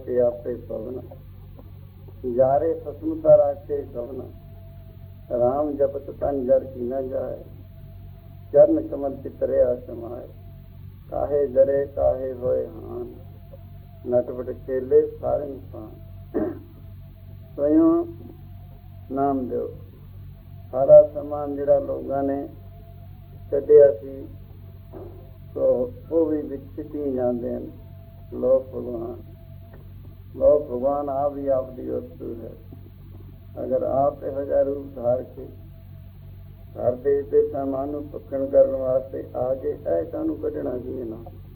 ਕੇ ਆਪੇ ਪਵਨ, ਜਾਰੇ ਫਸਮਤਾ ਰਾਖੇ ਕਵਨ, ਰਾਮ ਜਪਤ ਤਨ ਜਰ ਕੀ ਨਾ ਜਾਏ, ਚਰਨ ਕਮਲ ਚਿਤਰਿਆ ਸਮਾਏ, ਕਾਹੇ ਡਰੇ ਕਾਹੇ ਹੋਏ ਹਾਨ, ਨਟਵਟ ਖੇਲੇ ਸਾਰੇ ਇਨਸਾਨ। ਸਵਯੰ ਨਾਮ ਦਿਓ। ਸਾਰਾ ਸਮਾਨ ਜਿਹੜਾ ਲੋਕਾਂ ਨੇ ਕੱਢਿਆ ਸੀ ਸੋ ਉਹ ਵੀ ਵਿਛਤੀ ਜਾਂਦੇ ਹਨ। ਲੋਕ ਭਗਵਾਨ ਲੋਕ ਭਗਵਾਨ ਆਪ ਹੀ ਆਪ ਦੀ ਵਸਤੂ ਹੈ। ਅਗਰ ਆਪ ਇਹੋ ਜਿਹਾ ਰੂਪ ਧਾਰ ਕੇ ਘਰ ਦੇ ਤੇ ਸਮਾਨ ਨੂੰ ਪੱਕਣ ਕਰਨ ਵਾਸਤੇ ਆ ਕੇ ਇਹ ਕਾਹਨੂੰ ਕੱਢਣਾ ਸੀ ਨਾ।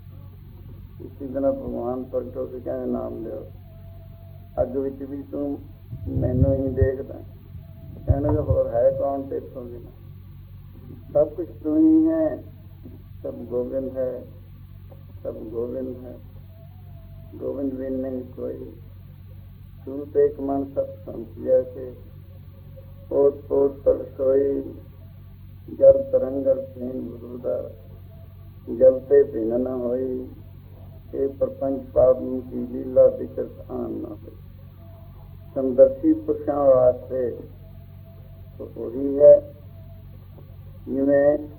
ਇਸੀ ਤਰ੍ਹਾਂ ਭਗਵਾਨ ਪ੍ਰਗਟ ਹੋ ਕੇ ਕਹਿੰਦੇ ਨਾਮ ਦਿਓ। ਅੱਗ ਵਿੱਚ ਵੀ ਤੂੰ ਮੈਨੂੰ ਹੀ ਦੇਖਦਾ, ਕਹਿਣਗੇ ਹੋਰ ਹੈ ਕੌਣ ਤੇਥੋਂ ਬਿਨਾਂ, ਸਭ ਕੁਛ ਤੂੰ ਹੀ ਹੈ, सब गोविंद है, सब गोविंद है, गोविंद बिन नहीं कोई, तू एक मन सब समझिया के, पोत पोत पर सोई, जल तरंगर फेन बुरुदा, जलते भिन न होई, ये प्रपंच पावन की लीला विकृत आन न होई। समदर्शी पुरुषों वास्ते तो वही है जिवें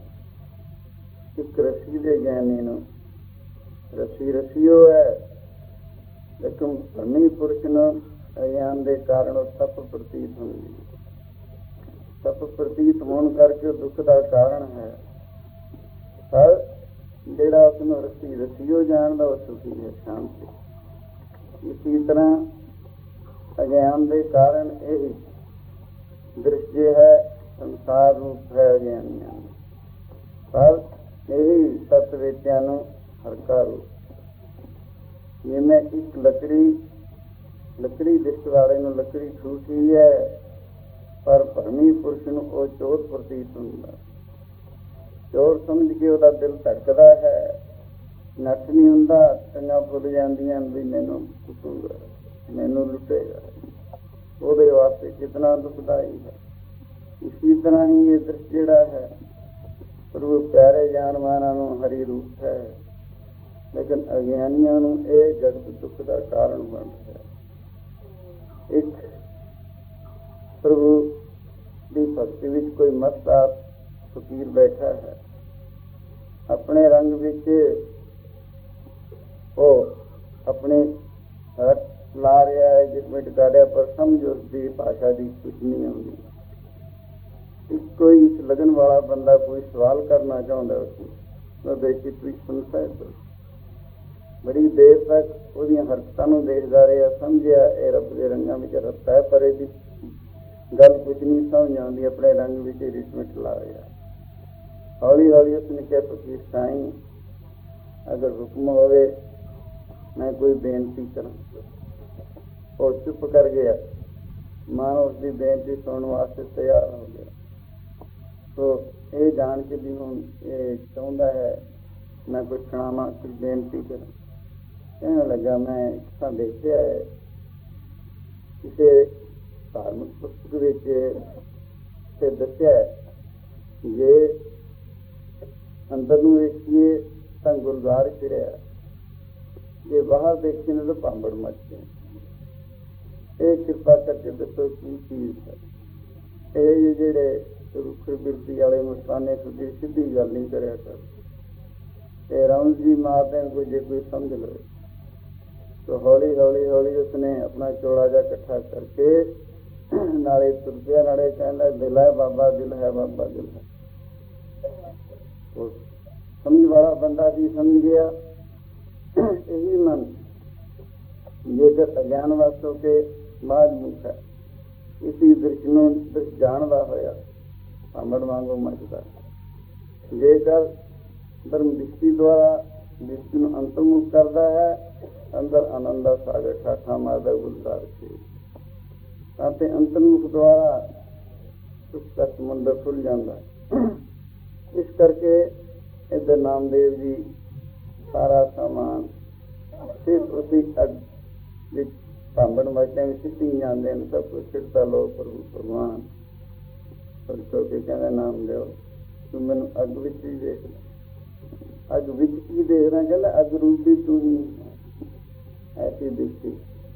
ਇੱਕ ਰਸੀ ਦੇ ਗਿਆਨੀ ਨੂੰ ਰਸੀ ਰਸੀਓ ਹੈ, ਲੇਕਿਨ ਧਰਮੀ ਪੁਰਸ਼ ਨੂੰ ਅਗਿਆਨ ਦੇ ਕਾਰਨ ਉਹ ਸੱਪ ਪ੍ਰਤੀਤ ਹੁੰਦੀ ਹੈ। ਸੱਪ ਪ੍ਰਤੀਤ ਹੋਣ ਕਰਕੇ ਉਹ ਦੁੱਖ ਦਾ ਕਾਰਨ ਹੈ। ਪਰ ਜਿਹੜਾ ਉਸਨੂੰ ਰਸੀ ਰਸੀਓ ਜਾਣਦਾ ਉਹ ਸੁਖੀ ਹੈ, ਸ਼ਾਂਤੀ। ਇਸੀ ਤਰ੍ਹਾਂ ਅਗਿਆਨ ਦੇ ਕਾਰਨ ਇਹ ਦ੍ਰਿਸ਼ ਹੈ, ਸੰਸਾਰ ਰੂਪ ਹੈ ਅਗਿਆਨੀਆਂ ਨੂੰ। ਪਰ ਇਹੀ ਸੱਤ ਵੇਚਿਆਂ ਨੂੰ ਹਰਕਾ ਰੂਪ, ਜਿਵੇਂ ਇੱਕ ਲੱਕੜੀ ਲੱਕੜੀ ਦਿਸਣ ਵਾਲੇ ਨੂੰ ਲੱਕੜੀ ਠੂਠੀ ਹੈ, ਪਰ ਭਰਮੀ ਪੁਰਸ਼ ਨੂੰ ਉਹ ਚੋਰ ਪ੍ਰਤੀਤ ਹੁੰਦਾ। ਚੋਰ ਸਮਝ ਕੇ ਉਹਦਾ ਦਿਲ ਧੜਕਦਾ ਹੈ, ਨੱਠ ਨਹੀਂ ਹੁੰਦਾ, ਟੰਗਾਂ ਫੁੱਲ ਜਾਂਦੀਆਂ ਵੀ ਮੈਨੂੰ ਕੁੱਟੂਗਾ, ਮੈਨੂੰ ਲੁੱਟੇਗਾ। ਉਹਦੇ ਵਾਸਤੇ ਕਿਤਨਾ ਦੁਖਦਾਈ ਹੈ। ਇਸੀ ਤਰ੍ਹਾਂ ਹੀ ਇਹ ਦ੍ਰਿਸ਼ ਜਿਹੜਾ ਹੈ ਪ੍ਰਭੂ ਪਿਆਰੇ ਜਾਨਵਾਨਾਂ ਨੂੰ ਹਰੀ ਰੂਪ ਹੈ, ਲੇਕਿਨ ਅਗਿਆਨੀਆਂ ਨੂੰ ਇਹ ਜਗਤ ਦੁੱਖ ਦਾ ਕਾਰਨ ਬਣ ਰਿਹਾ। ਇੱਕ ਪ੍ਰਭੂ ਦੀ ਭਗਤੀ ਵਿੱਚ ਕੋਈ ਮਸਤ ਫਕੀਰ ਬੈਠਾ ਹੈ, ਆਪਣੇ ਰੰਗ ਵਿੱਚ ਉਹ ਆਪਣੇ ਹੱਥ ਲਾ ਰਿਹਾ ਹੈ, ਜਿਸ ਵਿੱਚ ਗਾੜਿਆ, ਪਰ ਸਮਝ ਉਸਦੀ ਭਾਸ਼ਾ ਦੀ ਕੁਝ ਨਹੀਂ ਆਉਂਦੀ। ਇੱਕ ਕੋਈ ਇਸ ਲਗਨ ਵਾਲਾ ਬੰਦਾ ਕੋਈ ਸਵਾਲ ਕਰਨਾ ਚਾਹੁੰਦਾ, ਉਸਨੂੰ ਦੇਖੀ ਤੁਸੀਂ ਸੁਣ ਸਕਦੇ। ਬੜੀ ਦੇਰ ਤੱਕ ਉਹਦੀਆਂ ਹਰਕਤਾਂ ਨੂੰ ਦੇਖਦਾ ਰਿਹਾ, ਸਮਝਿਆ ਇਹ ਰੱਬ ਦੇ ਰੰਗਾਂ ਵਿੱਚ ਰਸਤਾ ਹੈ, ਪਰ ਇਹਦੀ ਗੱਲ ਕੁਝ ਨਹੀਂ ਸਮਝ ਆਉਂਦੀ, ਆਪਣੇ ਰੰਗ ਵਿੱਚ ਰਿਸ਼ਮਿਟ ਲਾ ਰਿਹਾ। ਹੌਲੀ ਹੌਲੀ ਉਸਨੇ ਕਿਹਾ, ਫਕੀਰ ਸਾਈਂ ਅਗਰ ਹੁਕਮ ਹੋਵੇ ਮੈਂ ਕੋਈ ਬੇਨਤੀ ਕਰਾਂ। ਉਹ ਚੁੱਪ ਕਰ ਗਿਆ, ਮਾਨੋ ਉਸਦੀ ਬੇਨਤੀ ਸੁਣਨ ਵਾਸਤੇ ਤਿਆਰ ਹੋ ਗਿਆ। ਸੋ ਇਹ ਜਾਣ ਕੇ ਵੀ ਹੁਣ ਇਹ ਚਾਹੁੰਦਾ ਹੈ ਮੈਂ ਕੁਛ ਸੁਣਾਵਾਂ, ਕੁਝ ਬੇਨਤੀ ਕਰਾਂ। ਕਹਿਣ ਲੱਗਾ, ਮੈਂ ਤਾਂ ਦੇਖਿਆ ਹੈ ਕਿਸੇ ਧਾਰਮਿਕ ਪੁਸਤਕ ਵਿੱਚ ਤੇ ਦੱਸਿਆ ਜੇ ਅੰਦਰ ਨੂੰ ਵੇਖੀਏ ਤਾਂ ਗੁਰਦੁਆਰੇ ਫਿਰਿਆ, ਜੇ ਬਾਹਰ ਦੇਖੀਏ ਨਾ ਤਾਂ ਭਾਂਬੜ ਮੱਚ ਗਿਆ। ਇਹ ਕਿਰਪਾ ਕਰਕੇ ਦੱਸੋ ਕੀ ਚੀਜ਼ ਹੈ। ਇਹ ਜਿਹੜੇ ਰੁੱਖ ਬਿਰਤੀ ਵਾਲੇ ਮੁਸਤਾਨੇ ਤੁਸੀਂ ਸਿੱਧੀ ਗੱਲ ਨਹੀਂ ਕਰਿਆ ਕਰ, ਤੇ ਰਾਮ ਜੀ ਮਾਰਦੇ ਕੋਈ ਜੇ ਕੋਈ ਸਮਝ ਲਵੇ। ਤਾਂ ਹੌਲੀ ਹੌਲੀ ਹੌਲੀ ਉਸਨੇ ਆਪਣਾ ਚੋਲਾ ਜਿਹਾ ਇਕੱਠਾ ਕਰਕੇ ਨਾਲੇ ਤੁਰ ਪਿਆ, ਨਾਲੇ ਕਹਿੰਦਾ ਦਿਲ ਹੈ ਬਾਬਾ, ਦਿਲ ਹੈ ਬਾਬਾ, ਦਿਲ ਹੈ। ਉਹ ਸਮਝ ਵਾਲਾ ਬੰਦਾ ਵੀ ਸਮਝ ਗਿਆ। ਇਹੀ ਮਨ ਜੇਕਰ ਅਗਿਆਨ ਵਸਤੋਂ ਕੇ ਬਾਅਦ ਮੁਖ ਹੈ, ਇਸੀ ਦ੍ਰਿਸ਼ ਨੂੰ ਦ੍ਰਿਸ਼ ਜਾਣਦਾ ਹੋਇਆ ਭਾਂਬੜ ਵਾਂਗੂ ਮੱਚਦਾ। ਜੇਕਰ ਧਰਮ ਦ੍ਰਿਸ਼ਟੀ ਦੁਆਰਾ ਦ੍ਰਿਸ਼ਟੀ ਨੂੰ ਅੰਤਰਮੁਖ ਕਰਦਾ ਹੈ, ਅੰਦਰ ਆਨੰਦ ਦਾ ਸਾਗਰ ਠਾਠਾ ਮਾਰਦਾ ਗੁਲਜ਼ਾਰ ਕੇ, ਅਤੇ ਅੰਤਰਮੁਖ ਦੁਆਰਾ ਸੁਖ ਦਾ ਸਮੁੰਦਰ ਖੁੱਲ ਜਾਂਦਾ। ਇਸ ਕਰਕੇ ਇੱਧਰ ਨਾਮਦੇਵ ਜੀ ਸਾਰਾ ਸਮਾਨ ਸਿਰਫ ਉਸੀ ਅੱਗ ਵਿੱਚ ਭਾਂਬੜ ਮੱਚਦਿਆਂ ਵਿੱਚ ਸਿੱਟੀ ਜਾਂਦੇ ਨੇ। ਸਭ ਕੁਛ ਸਿੱਟਦਾ ਲੋ ਪ੍ਰਭੂ ਭਗਵਾਨ ਪਰਤੋ ਕੇ ਕਹਿੰਦਾ ਨਾਮ ਦਿਓ, ਤੂੰ ਮੈਨੂੰ ਅੱਗ ਵਿੱਚ ਹੀ ਦੇਖਦਾ। ਅੱਗ ਵਿੱਚ ਕੀ ਦੇਖਦਾ? ਕਹਿੰਦਾ ਅੱਗ ਰੂਪੀ ਤੂੰ ਹੀ ਐਸੀ ਦਿਖਦੀ।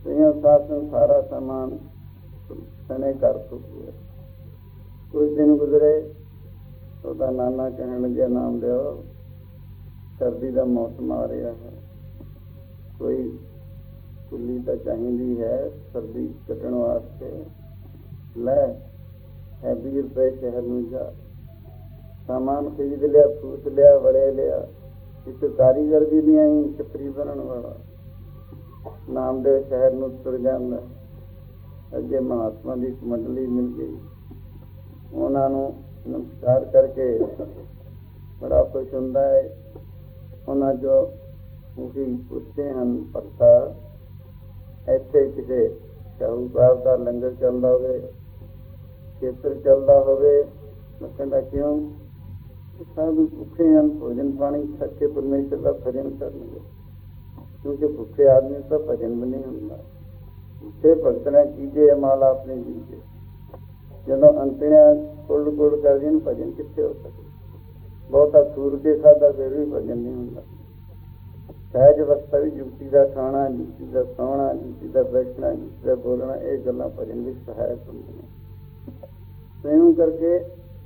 तो शासन सारा सामान सने कर चुके। कुछ दिन गुजरे तो नाना कहने लगे नाम दो सर्दी का मौसम आ रहा है, कोई कुल्ली तो चाहिए है सर्दी कटन वास्ते, लै है बीस रुपए शहर में जा सामान खरीद लिया, फूस लिया, वड़े लिया। इस कारीगर भी नहीं आई छपरी बनने वाला। नामदेव शहर में तुर जाता। अगे महात्मा की मंडली मिल गई, उन्होंने नमस्कार करके बड़ा खुश होता है। उन्होंने जो मुखी पूछते हैं पक्का ऐसे किसी शाहूकार का लंगर चलता हो, खेतर चलता हो, कहता क्यों साधु भुखे हैं, भोजन पानी छक के परमेश्वर का भजन करने, क्योंकि भुखे आदमी का भजन भी नहीं होता। भुखे भगत ने कीजिए माला अपने दीजिए, जो अंतिया कुल कुल कर दिन भजन कितने हो सके। बहुता सूर के खादा फिर भी भजन नहीं होता। सहज अवस्था भी जुगती का खाना, जुगती का सोना, जुगती का बैठना, जुगती का बोलना, ये गल्ला भजन भी सहायक होंगे। तो यूं करके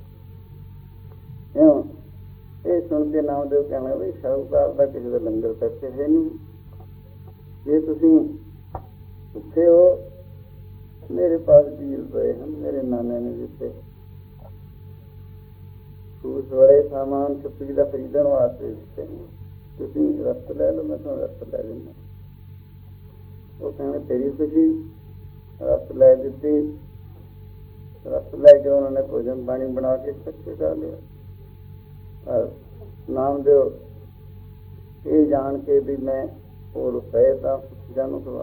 यूं ये सुन के नामदेव कहना भाई शाहूकार का किसी का लंगर करते है नहीं, ये तुसी भुखे हो, मेरे पास बीस रुपए हैं, मेरे नाने ने दिते, फूस बड़े सामान छपरी का खरीदन वास्ते दिते हैं, तुसी रस्त लै लो, मैं तो रस्त लै देना। वो कहने तेरी खुशी, रस्त लै दी। रस्त लैके उन्होंने भोजन पानी बना के सच्चे कर लिया। और नामदेव ये जान के भी मैं वो रुपए का जानू सवा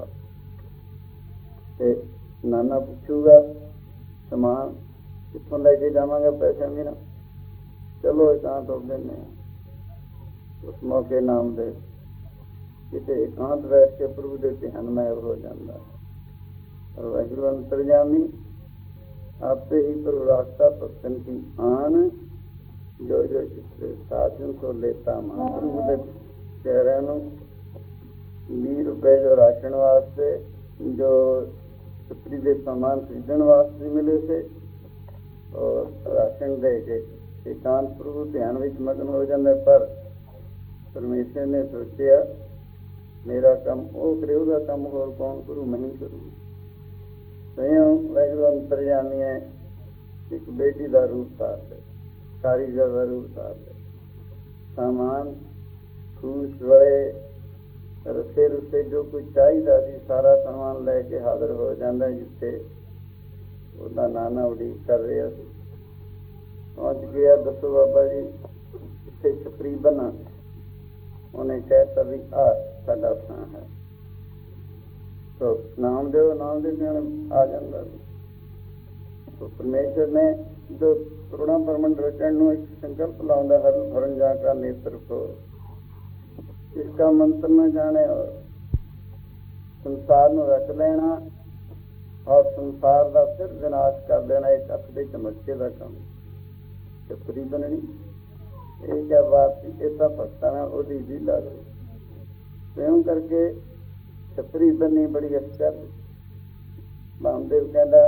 नाना पूछूगा सामान कितों लेके जावांगा, पैसे मेरा चलो एकांत हो देने। उस मौके नामदेव किसी एकांत बैठ के प्रभु के ध्यान में हो जाता। और वाहिगुरु अंतर्यामी आपसे ही प्रभु रास्ता भक्तन की आन, जो जो चित्र साधन को लेता महाप्रभु के चेहरे बीस रुपए जो राशन वास्ते, जो छपरी के सामान खरीदन वास्ते मिले थे, और राशन दे के एकांत प्रभु ध्यान में मगन हो जाने पर परमेश्वर ने सोचा मेरा कम वो करेगा, कम और कौन करूँ, मैं ही करूँ। स्वयं वाहिगुरु अंतर्यामी है, एक बेटी का रूप धार है, कारीगर का रूप धार है, सामान फूस वड़े रसे रुसे जो कुछ चाहिए सी सारा सामान लैके हाजिर हो जाता जिथे उसका नाना उड़ीक कर रहा था। पहुंच गया, दसो बाबा जी इतने छपरी बना, उन्हें कहता भी आ साडा थां है। तो नामदेव नामदेव आ जाता। तो परमेश्वर ने जो करुणा परमंड रचन एक संकल्प लाउंदा हर भरन जा का नेत्र को, इसका मंत्र न जाने और संसार में रख लेना और संसार का फिर विनाश कर देना एक अख के चमत्के का काम। छपरी बननी ये क्या बात थी, ऐसा भक्ता ना ओदी जी लग स्वयं करके छपरी बननी बड़ी अच्छा। नामदेव कहता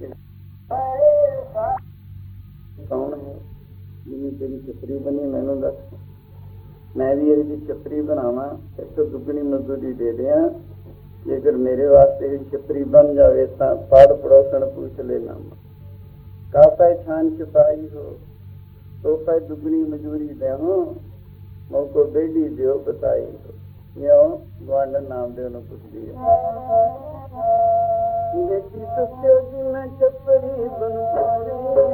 कौन है जिन्हें तेरी छपरी बनी, मैनू दस, मैं भी यही छपरी बनावा, इतो दुगनी मजदूरी दे दिया। जेकर मेरे वास्ते ही छपरी बन जाए तो पाड़ पड़ोसन पूछ लेना। कापै छान छुपाई हो तो पै दुगनी मजूरी दे हो, मौको बेली दियो बताई हो। यो ग्वांडन नामदेव ने पूछ दिया बेटी तो क्यों जी मैं छपरी बनवानी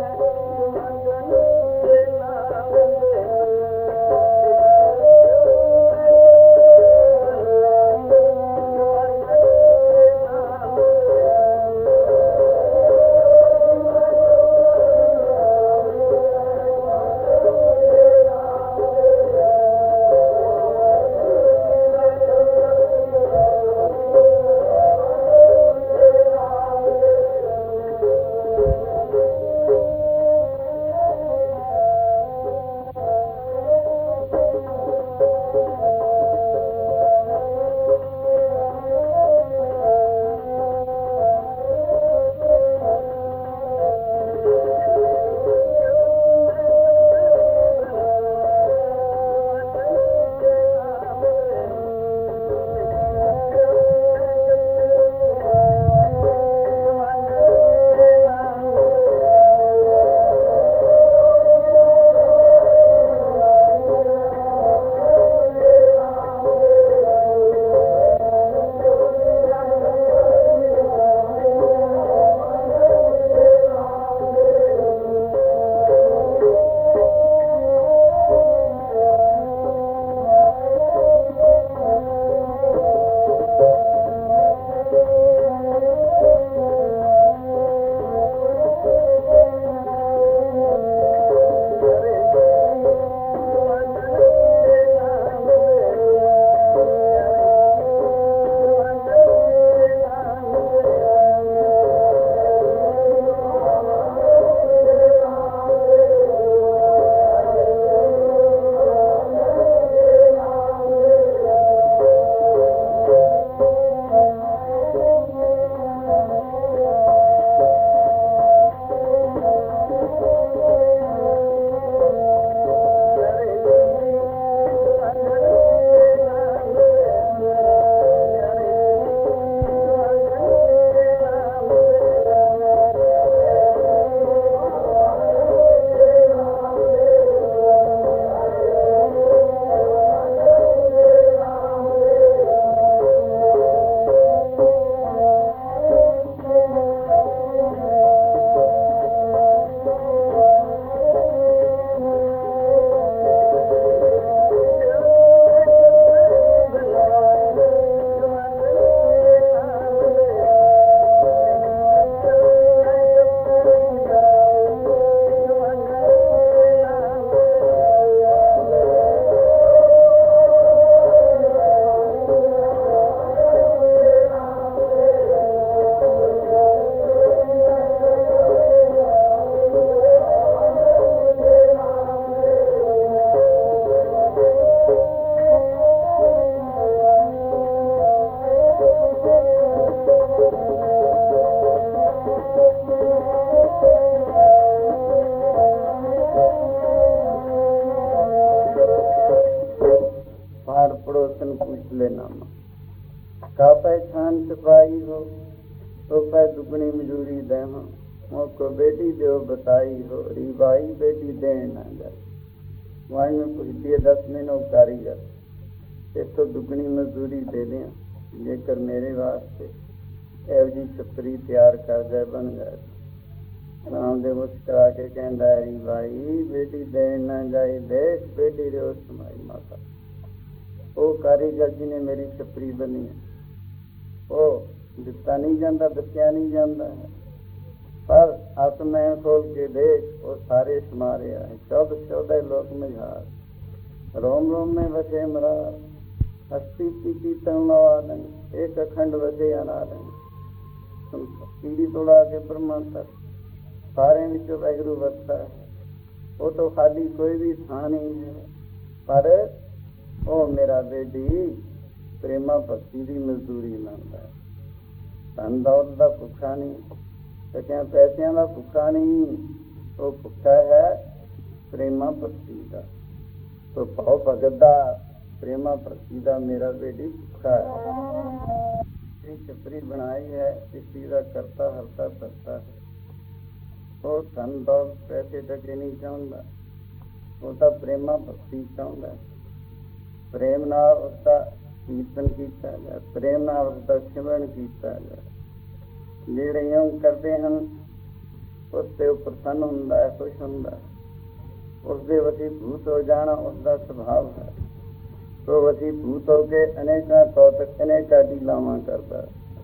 रोशन पूछ ले नामा। का पहचान छुपाई हो तो पै दुगनी मजूरी दे हो। मोको बेटी दो बताई हो रिवाई बेटी दे ना जाए। वहीं में पूछ दिए दस महीनों कारीगर एक तो दुगनी मजदूरी दे दें जेकर मेरे वास्ते एव जी छपरी तैयार कर जाए बन जाए। रामदेव मुस्करा के कहता है भाई बेटी दे ना जाए देख बेटी रो समाई माता। वो कारीगर जी ने मेरी छपरी बनी है वो दिता नहीं जाता दसिया नहीं जाता है पर हथ मैं खोल के देख वो सारे समारे आए। चौदह चौदह लोग में झार रोम रोम में बसे मरा हस्ती पीती तलवा देंगे एक अखंड बसे अना देंगे पीढ़ी तोड़ा के ब्रह्मा तक सारे विचों वैगुरु बसता है। वो तो खाली कोई भी था नहीं है पर ओ मेरा बेटी प्रेमा भक्ति की मजदूरी मंगता है। धन दौलत का भुखा नहीं सकिया पैसों का भुखा नहीं वो भुखा है प्रेमा भक्ति का। तो भाव भगत का प्रेमा भक्ति का मेरा बेटी भुखा है। छपरी बनाई है किसी का करता हरता करता है। वो धन दौलत पैसे टके नहीं चाहता वो तो प्रेमा भक्ति चाहता। प्रेम नाल उसका कीर्तन किया जाए प्रेम नाल उसका सिमरन किया जाए। जेड़े यूं करते हैं उससे प्रसन्न होंदा है खुश होंदा है उसके वसीभूत हो जाना उसका स्वभाव है। तो वसीभूत होके अनेका कौतक अनेका लीलावां करता।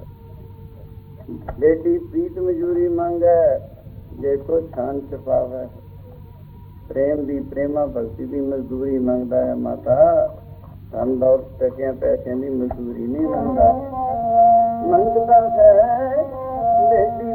बेटी पीत मजूरी मांगे देखो छान छुपावे प्रेम दी प्रेमा भक्ति की मजदूरी मंगता है माता। धन दौलत टकिया पैसे की मजदूरी नहीं मंगता मंगता है बेटी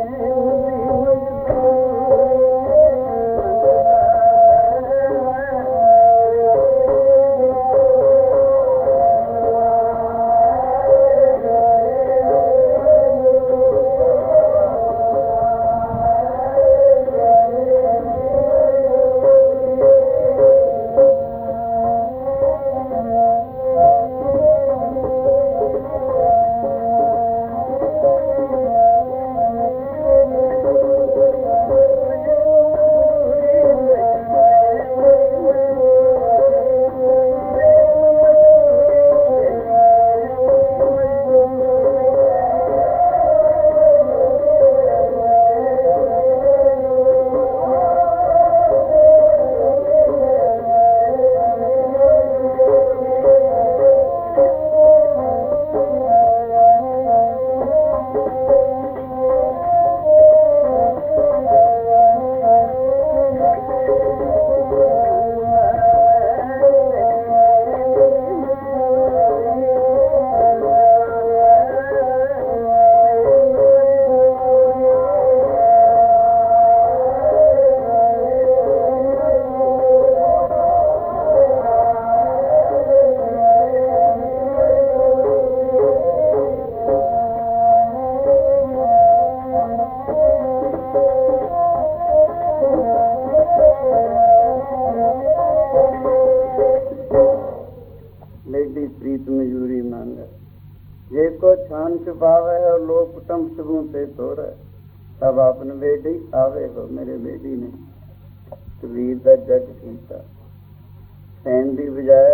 छुपावे और लोग कुटुंब सुगों से तोड़ तब अपने बेटी आवे हो। मेरे बेटी ने कबीर का जग किया सैन की बजाय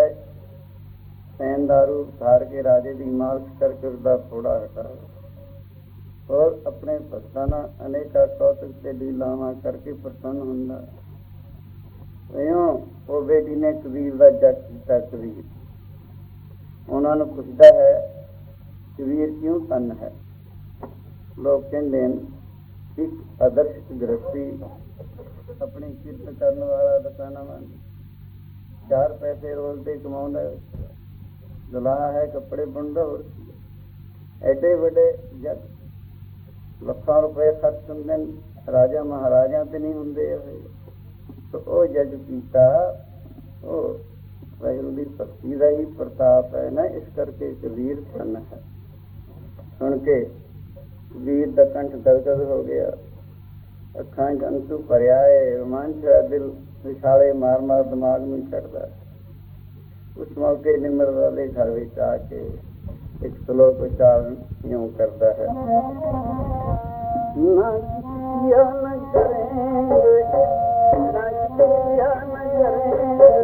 सैन दारू धार के राजे की मालिश करके उसका फोड़ा हटाओ और अपने भक्तां नाल अनेका कौतक से लीलावां करके प्रसन्न होंदा। इयों वो बेटी ने कबीर का जग किया। कबीर उन्होंने पुछदा है कबीर क्यों तन है। लोग कहते हैं एक आदर्श गृहस्थी अपनी किरत करने वाला दसाना मन चार पैसे रोजते कमाउंदा दुल्हा है कपड़े बुनदा और एडे बड़े जग लखां रुपए खर्च होंदे राजा महाराजा ते नहीं होंदे। तो वो जग कीता वो वाहिगुरू दी भक्ति का ही प्रताप है ना। इस करके कबीर तन है। सुन के कबीर का कंठ गदगद हो गया अखां च अंसू भरिया है रोमांच दिल विछाले मार मार दिमाग में चढ़ता। ਉਸ ਮੌਕੇ ਨਿਮਰਤਾ ਦੇ ਘਰ ਵਿੱਚ ਆ ਕੇ ਇੱਕ ਸ਼ਲੋਕ ਉਚਾਰਨ ਇਉਂ ਕਰਦਾ ਹੈ। ਨਾ ਕੀਆ ਨ ਕਰੇ ਨਾ ਕੀਆ ਨ ਕਰੇ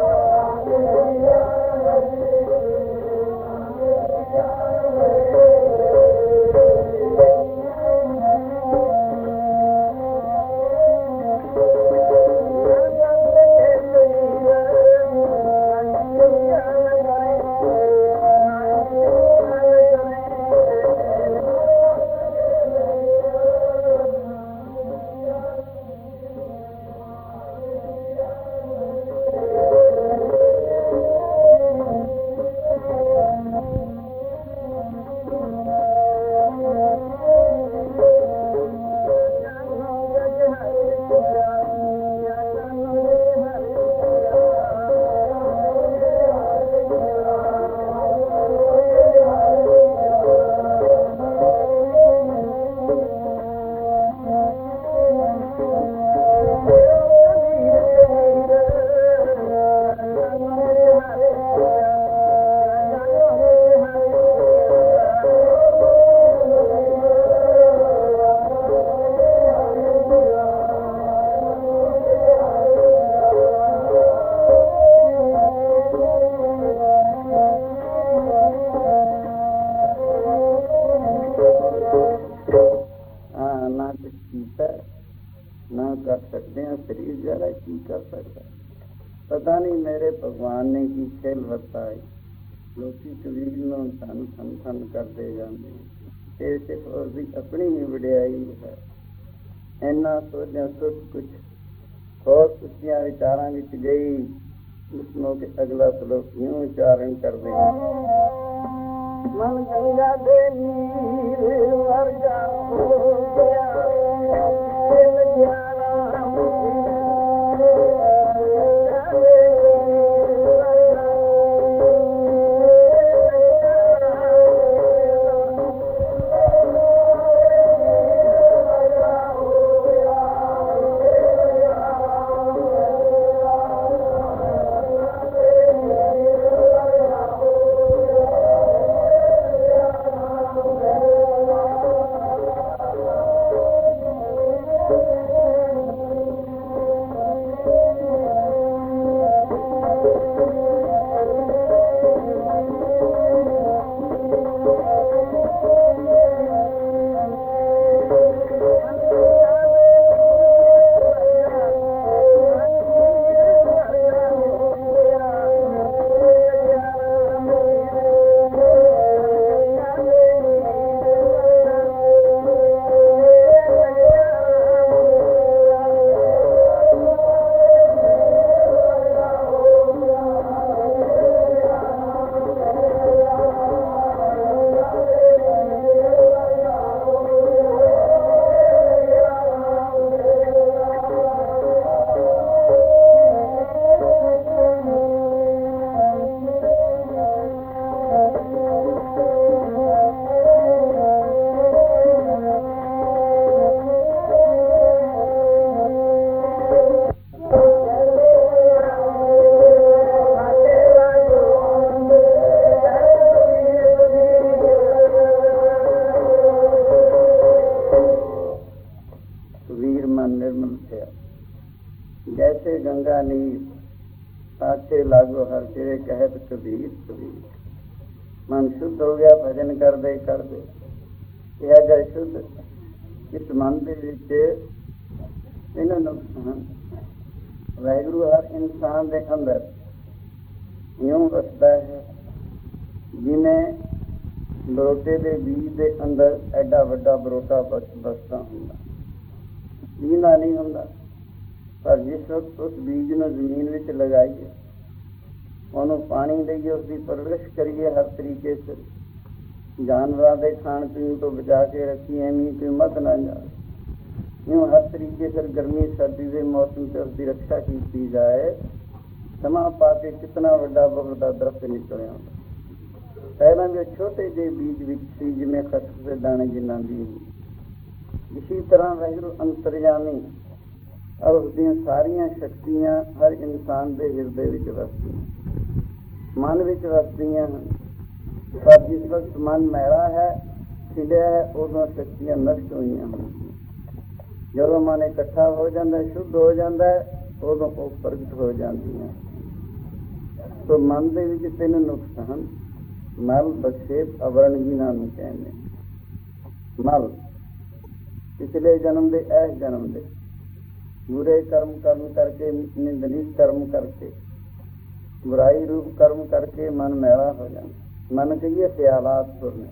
ਪਤਾ ਨਹੀਂ ਮੇਰੇ ਭਗਵਾਨ ਨੇ ਕੀ ਖੇਲ ਵਰਤਾਏ। ਲੋਕੀ ਕਬੀਰ ਨੂੰ ਧੰਨ ਧੰਨ ਧੰਨ ਕਰਦੇ ਜਾਂਦੇ। ਇਹ ਸਿਰਫ ਉਸਦੀ ਆਪਣੀ ਹੀ ਵਡਿਆਈ ਹੈ। ਇੰਨਾ ਸੋਚਿਆ ਸੁੱਖ ਕੁਛ ਹੋਰ ਉੱਚੀਆਂ ਵਿਚਾਰਾਂ ਵਿੱਚ ਗਈ। ਉਸ ਮੌਕੇ ਅਗਲਾ ਸ਼ਲੋਕ ਇਉਂ ਉਚਾਰਨ ਕਰਦੇ ਹਨ। ਮਨ ਗੰਗਾ ਦੇ ਨੀਰ ਵਰਗਾ ਹੋ ਗਿਆ जैसे गंगा नीर साथे लागो हर तेरे कहत कबीर कबीर। मन शुद्ध हो गया भजन कर दे कर दे। यह जय शुद्ध इस मन के विच इन्होंने वाहिगुरु हर इंसान के अंदर यूं वसदा है जिमें बरोटे के बीज के अंदर एडा वड्डा बरोटा बसता हुंदा। बीना नहीं हुंदा, पर जिस वक्त उस बीज को जमीन में लगाइए, उन्होंने पानी दईए, उसकी परवरिश करिए, हर तरीके से जानवरों के खाण पीण तो बचा के रखिए, एवं कोई मत ना जाए। यूँ हर तरीके से गर्मी सर्दी के मौसम से उसकी रक्षा की जाए। समा पा के कितना वड्डा बहुता दरख्त निकले। पहला जो छोटे जे बीज विच सी जिमें खसक के दाने जिन्ना दी, इसी तरह वाहिगुरू अंतरयामी और उसदियां सारियां शक्तियां हर इंसान के हिरदे विच वसदियां। ਮਨ ਵਿੱਚ ਵਸਦੀਆਂ ਹਨ। ਪਰ ਜਿਸ ਵਕਤ ਮਨ ਮੈਲਾ ਹੈ, ਖਿੜਿਆ ਹੈ, ਉਦੋਂ ਸ਼ਕਤੀਆਂ ਨਸ਼ਟ ਹੋਈਆਂ ਹਨ। ਜਦੋਂ ਮਨ ਇਕੱਠਾ ਹੋ ਜਾਂਦਾ, ਸ਼ੁੱਧ ਹੋ ਜਾਂਦਾ ਹੈ, ਉਦੋਂ ਉਹ ਪ੍ਰਗਟ ਹੋ ਜਾਂਦੀਆਂ। ਸੋ ਮਨ ਦੇ ਵਿੱਚ ਤਿੰਨ ਨੁਕਸ ਹਨ: ਮਲ, ਬਖਸ਼ੇਪ, ਅਵਰਣ ਜਿਨ੍ਹਾਂ ਨੂੰ ਕਹਿੰਦੇ। ਮਲ ਪਿਛਲੇ ਜਨਮ ਦੇ, ਇਸ ਜਨਮ ਦੇ ਬੁਰੇ ਕਰਮ ਕਰਨ ਕਰਕੇ, ਨਿੰਦਨੀਕ ਕਰਮ ਕਰਕੇ, ਬੁਰਾਈ ਰੂਪ ਕਰਮ ਕਰਕੇ ਮਨ ਮੈਲਾ ਹੋ ਜਾਂਦਾ। ਮਨ ਕਹੀਏ ਖਿਆਲਾਤ ਫੁਰਨੇ,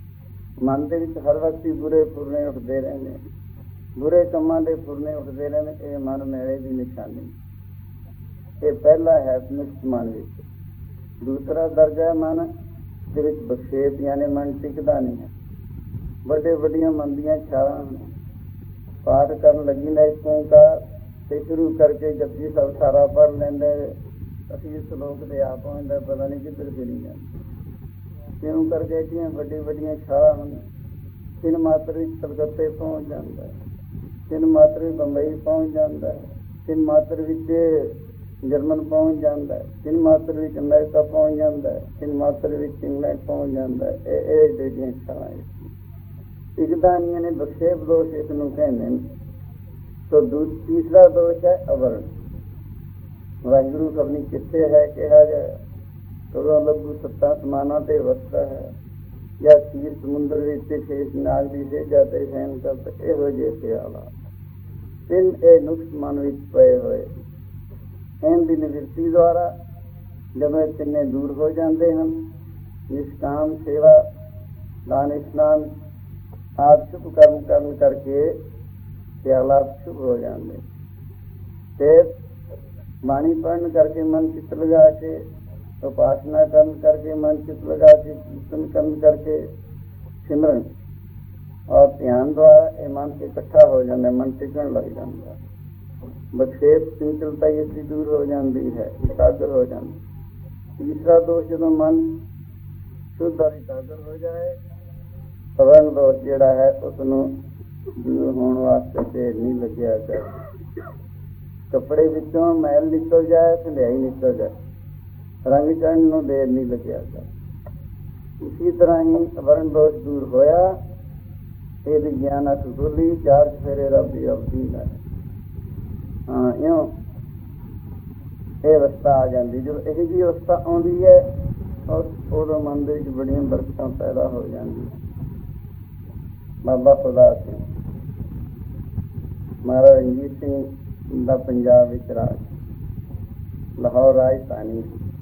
ਮਨ ਦੇ ਵਿੱਚ ਹਰ ਵਕਤ ਹੀ ਬੁਰੇ ਫੁਰਨੇ ਉੱਠਦੇ ਰਹਿੰਦੇ, ਬੁਰੇ ਕੰਮਾਂ ਦੇ ਫੁਰਨੇ ਉੱਠਦੇ ਰਹਿੰਦੇ। ਇਹ ਮਨ ਮੈਲੇ ਦੀ ਨਿਸ਼ਾਨੀ। ਇਹ ਪਹਿਲਾ ਹੈ ਨਿਸ਼ਟ ਮਨ ਵਿੱਚ। ਦੂਸਰਾ ਦਰਜਾ ਮਨ ਦੇ ਵਿੱਚ ਬਖਸ਼ੇਪ, ਯਾਨੀ ਮਨ ਟਿਕਦਾ ਨਹੀਂ ਹੈ। ਵੱਡੇ ਵੱਡੀਆਂ ਮਨ ਦੀਆਂ ਛਾਲਾਂ ਹਨ। ਪਾਠ ਕਰਨ ਲੱਗੀ ਨਾ ਇੱਕ ਓਂਕਾਰ ਤੇ ਸ਼ੁਰੂ ਕਰਕੇ ਜਪਜੀ ਸਾਹਿਬ ਸਾਰਾ ਪੜ੍ਹ ਲੈਂਦੇ, ਅਸੀਂ ਇਸ ਲੋਕ ਦੇ ਆ ਪਹੁੰਚਦਾ, ਪਤਾ ਨਹੀਂ ਕਿੱਧਰ ਫਿਰੀ ਜਾਂਦੇ। ਕਿਉਂ ਕਰਕੇ ਐਡੀਆਂ ਵੱਡੀਆਂ ਵੱਡੀਆਂ ਛਾਲਾਂ ਹਨ। ਤਿੰਨ ਮਾਤਰ ਵਿੱਚ ਕਲਕੱਤੇ ਪਹੁੰਚ ਜਾਂਦਾ ਹੈ, ਤਿੰਨ ਮਾਤਰ ਵਿੱਚ ਬੰਬਈ ਪਹੁੰਚ ਜਾਂਦਾ ਹੈ, ਤਿੰਨ ਮਾਤਰ ਵਿੱਚ ਜਰਮਨ ਪਹੁੰਚ ਜਾਂਦਾ ਹੈ, ਤਿੰਨ ਮਾਤਰ ਵਿੱਚ ਅਮਰੀਕਾ ਪਹੁੰਚ ਜਾਂਦਾ ਹੈ, ਤਿੰਨ ਮਾਤਰ ਵਿੱਚ ਇੰਗਲੈਂਡ ਪਹੁੰਚ ਜਾਂਦਾ ਹੈ। ਇਹ ਇਹ ਜਿਹੜੀਆਂ ਛਾਲਾਂ ਟਿਕਦਾਨੀਆਂ ਨੇ, ਬਖਸ਼ੇਪ ਦੋਸ਼ ਇਸ ਨੂੰ ਕਹਿੰਦੇ ਨੇ। ਸੋ ਦੂ ਤੀਸਰਾ ਦੋਸ਼ ਹੈ ਅਵਰਣ। ਵਾਹਿਗੁਰੂ ਖਬਨੀ ਕਿੱਥੇ ਹੈ ਕਿਹਾ ਗਿਆ, ਕਦੋਂ ਲੱਭੂ ਸੱਤਾਂ ਸਮਾਨਾਂ ਤੇ ਵਸਦਾ ਹੈ, ਜਾਂ ਖੀਰ ਸਮੁੰਦਰ ਵਿੱਚ ਸ਼ੇਸ਼ ਨਾਗ ਦੀ ਸੇਜਾ ਤੇ ਸੈਨ ਕਰਦਾ। ਇਹੋ ਜਿਹੇ ਖਿਆਲ ਤਿੰਨ ਇਹ ਨੁਕਸ ਮਨ ਵਿੱਚ ਪਏ ਹੋਏ। ਇਹਨਾਂ ਦੀ ਨਿਵਰਤੀ ਦੁਆਰਾ ਜਦੋਂ ਇਹ ਤਿੰਨੇ ਦੂਰ ਹੋ ਜਾਂਦੇ ਹਨ, ਨਿਸ਼ਕਾਮ ਸੇਵਾ, ਦਾਨ, ਇਸ਼ਨਾਨ ਆਦਿ ਸ਼ੁਭ ਕਰਮ ਕਰਨ ਕਰਕੇ ਖਿਆਲਾਤ ਸ਼ੁਭ ਹੋ ਜਾਂਦੇ। ਫਿਰ ਬਾਣੀ ਪੜ੍ਹਨ ਕਰਕੇ, ਮਨ ਚਿੱਤ ਲਗਾ ਕੇ, ਉਪਾਸਨਾ ਕਰਨ ਕਰਕੇ, ਮਨ ਚਿੱਤ ਲਗਾ ਕੇ, ਕੀਰਤਨ ਕਰਨ ਕਰਕੇ, ਸਿਮਰਨ ਔਰ ਧਿਆਨ ਦੁਆਰਾ ਇਹ ਮਨ ਇਕੱਠਾ ਹੋ ਜਾਂਦਾ, ਮਨ ਟਿਕਣ ਲੱਗ ਜਾਂਦਾ। ਬਖਸ਼ੇਪ ਚੰਚਲਤਾ ਇਸ ਦੀ ਦੂਰ ਹੋ ਜਾਂਦੀ ਹੈ, ਇਕਾਗਰ ਹੋ ਜਾਂਦੀ। ਤੀਸਰਾ ਦੋਸ਼ ਜਦੋਂ ਮਨ ਸ਼ੁੱਧ ਔਰ ਇਕਾਗਰ ਹੋ ਜਾਏ, ਅਵਰਣ ਦੋਸ਼ ਜਿਹੜਾ ਹੈ ਉਸ ਨੂੰ ਦੂਰ ਹੋਣ ਵਾਸਤੇ ਦੇਰ ਨਹੀਂ ਲੱਗਿਆ ਚਾਹੀਦਾ। ਕੱਪੜੇ ਵਿੱਚੋਂ ਮੈਲ ਨਿਕਲ ਜਾਏ, ਧੁੰਦਿਆਈ ਨਿਕਲ ਜਾਏ, ਰੰਗ ਚੜ੍ਹਨ ਨੂੰ ਦੇਰ ਨਹੀਂ ਲੱਗਿਆ ਚਾਹੀਦਾ। ਇਸੀ ਤਰ੍ਹਾਂ ਹੀ ਅਵਰਣ ਦੋਸ਼ ਦੂਰ ਹੋਇਆ, ਇਹਦੀ ਗਿਆਨ ਅਖ ਖੁੱਲੀ, ਚਾਰ ਚੁਫੇਰੇ ਰੱਬ ਦੀ ਅਵਧੀ ਹੈ। ਹਾਂ, ਇਉਂ ਇਹ ਅਵਸਥਾ ਆ ਜਾਂਦੀ। ਜਦੋਂ ਇਹੋ ਜਿਹੀ ਅਵਸਥਾ ਆਉਂਦੀ ਹੈ, ਉਦੋਂ ਮਨ ਦੇ ਵਿੱਚ ਬੜੀਆਂ ਬਰਕਤਾਂ ਪੈਦਾ ਹੋ ਜਾਂਦੀਆਂ। ਬਾਬਾ ਖੁਦਾ ਸਿੰਘ ਮਹਾਰਾਜਾ ਰਣਜੀਤ ਸਿੰਘ ਦਾ ਪੰਜਾਬ ਵਿੱਚ ਰਾਜ, ਲਾਹੌਰ ਰਾਜਧਾਨੀ,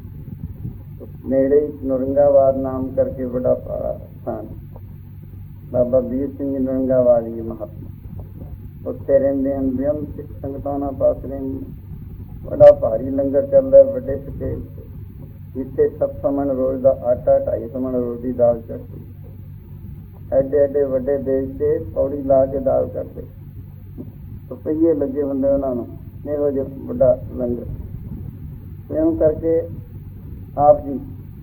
ਨੇੜੇ ਨੌਰੰਗਾਬਾਦ ਨਾਮ ਕਰਕੇ ਬੜਾ ਭਾਰਾ ਸਥਾਨ। ਬਾਬਾ ਵੀਰ ਸਿੰਘ ਨੌਰੰਗਾਬਾਦ ਜੀ ਮਹਾਤਮਾ ਉੱਥੇ ਰਹਿੰਦੇ ਹਨ। ਬੇਅੰਤ ਸਿੱਖ ਸੰਗਤਾਂ ਨਾਲ ਪਾਸ ਰਹਿੰਦੀ। ਬੜਾ ਭਾਰੀ ਲੰਗਰ ਚੱਲਦਾ, ਵੱਡੇ ਸਕੇਲ ਤੇ, ਜਿੱਥੇ ਸੱਤ ਸੌ ਮਣ ਰੋਜ਼ ਦਾ ਆਟਾ, ਢਾਈ ਸੌ ਮਣ ਰੋਜ਼ ਦੀ ਦਾਲ ਚੜ੍ਹਦੀ। ਐਡੇ ਐਡੇ ਵੱਡੇ ਦੇਸ਼ ਤੇ ਪੌੜੀ ਲਾ ਕੇ ਦਾਲ ਕਰਦੇ, ਰੁਪਈਏ ਲੱਗੇ ਹੁੰਦੇ ਉਹਨਾਂ ਨੂੰ, ਇਹੋ ਜਿਹਾ ਵੱਡਾ ਲੰਗਰ। ਇਉਂ ਕਰਕੇ ਆਪ ਜੀ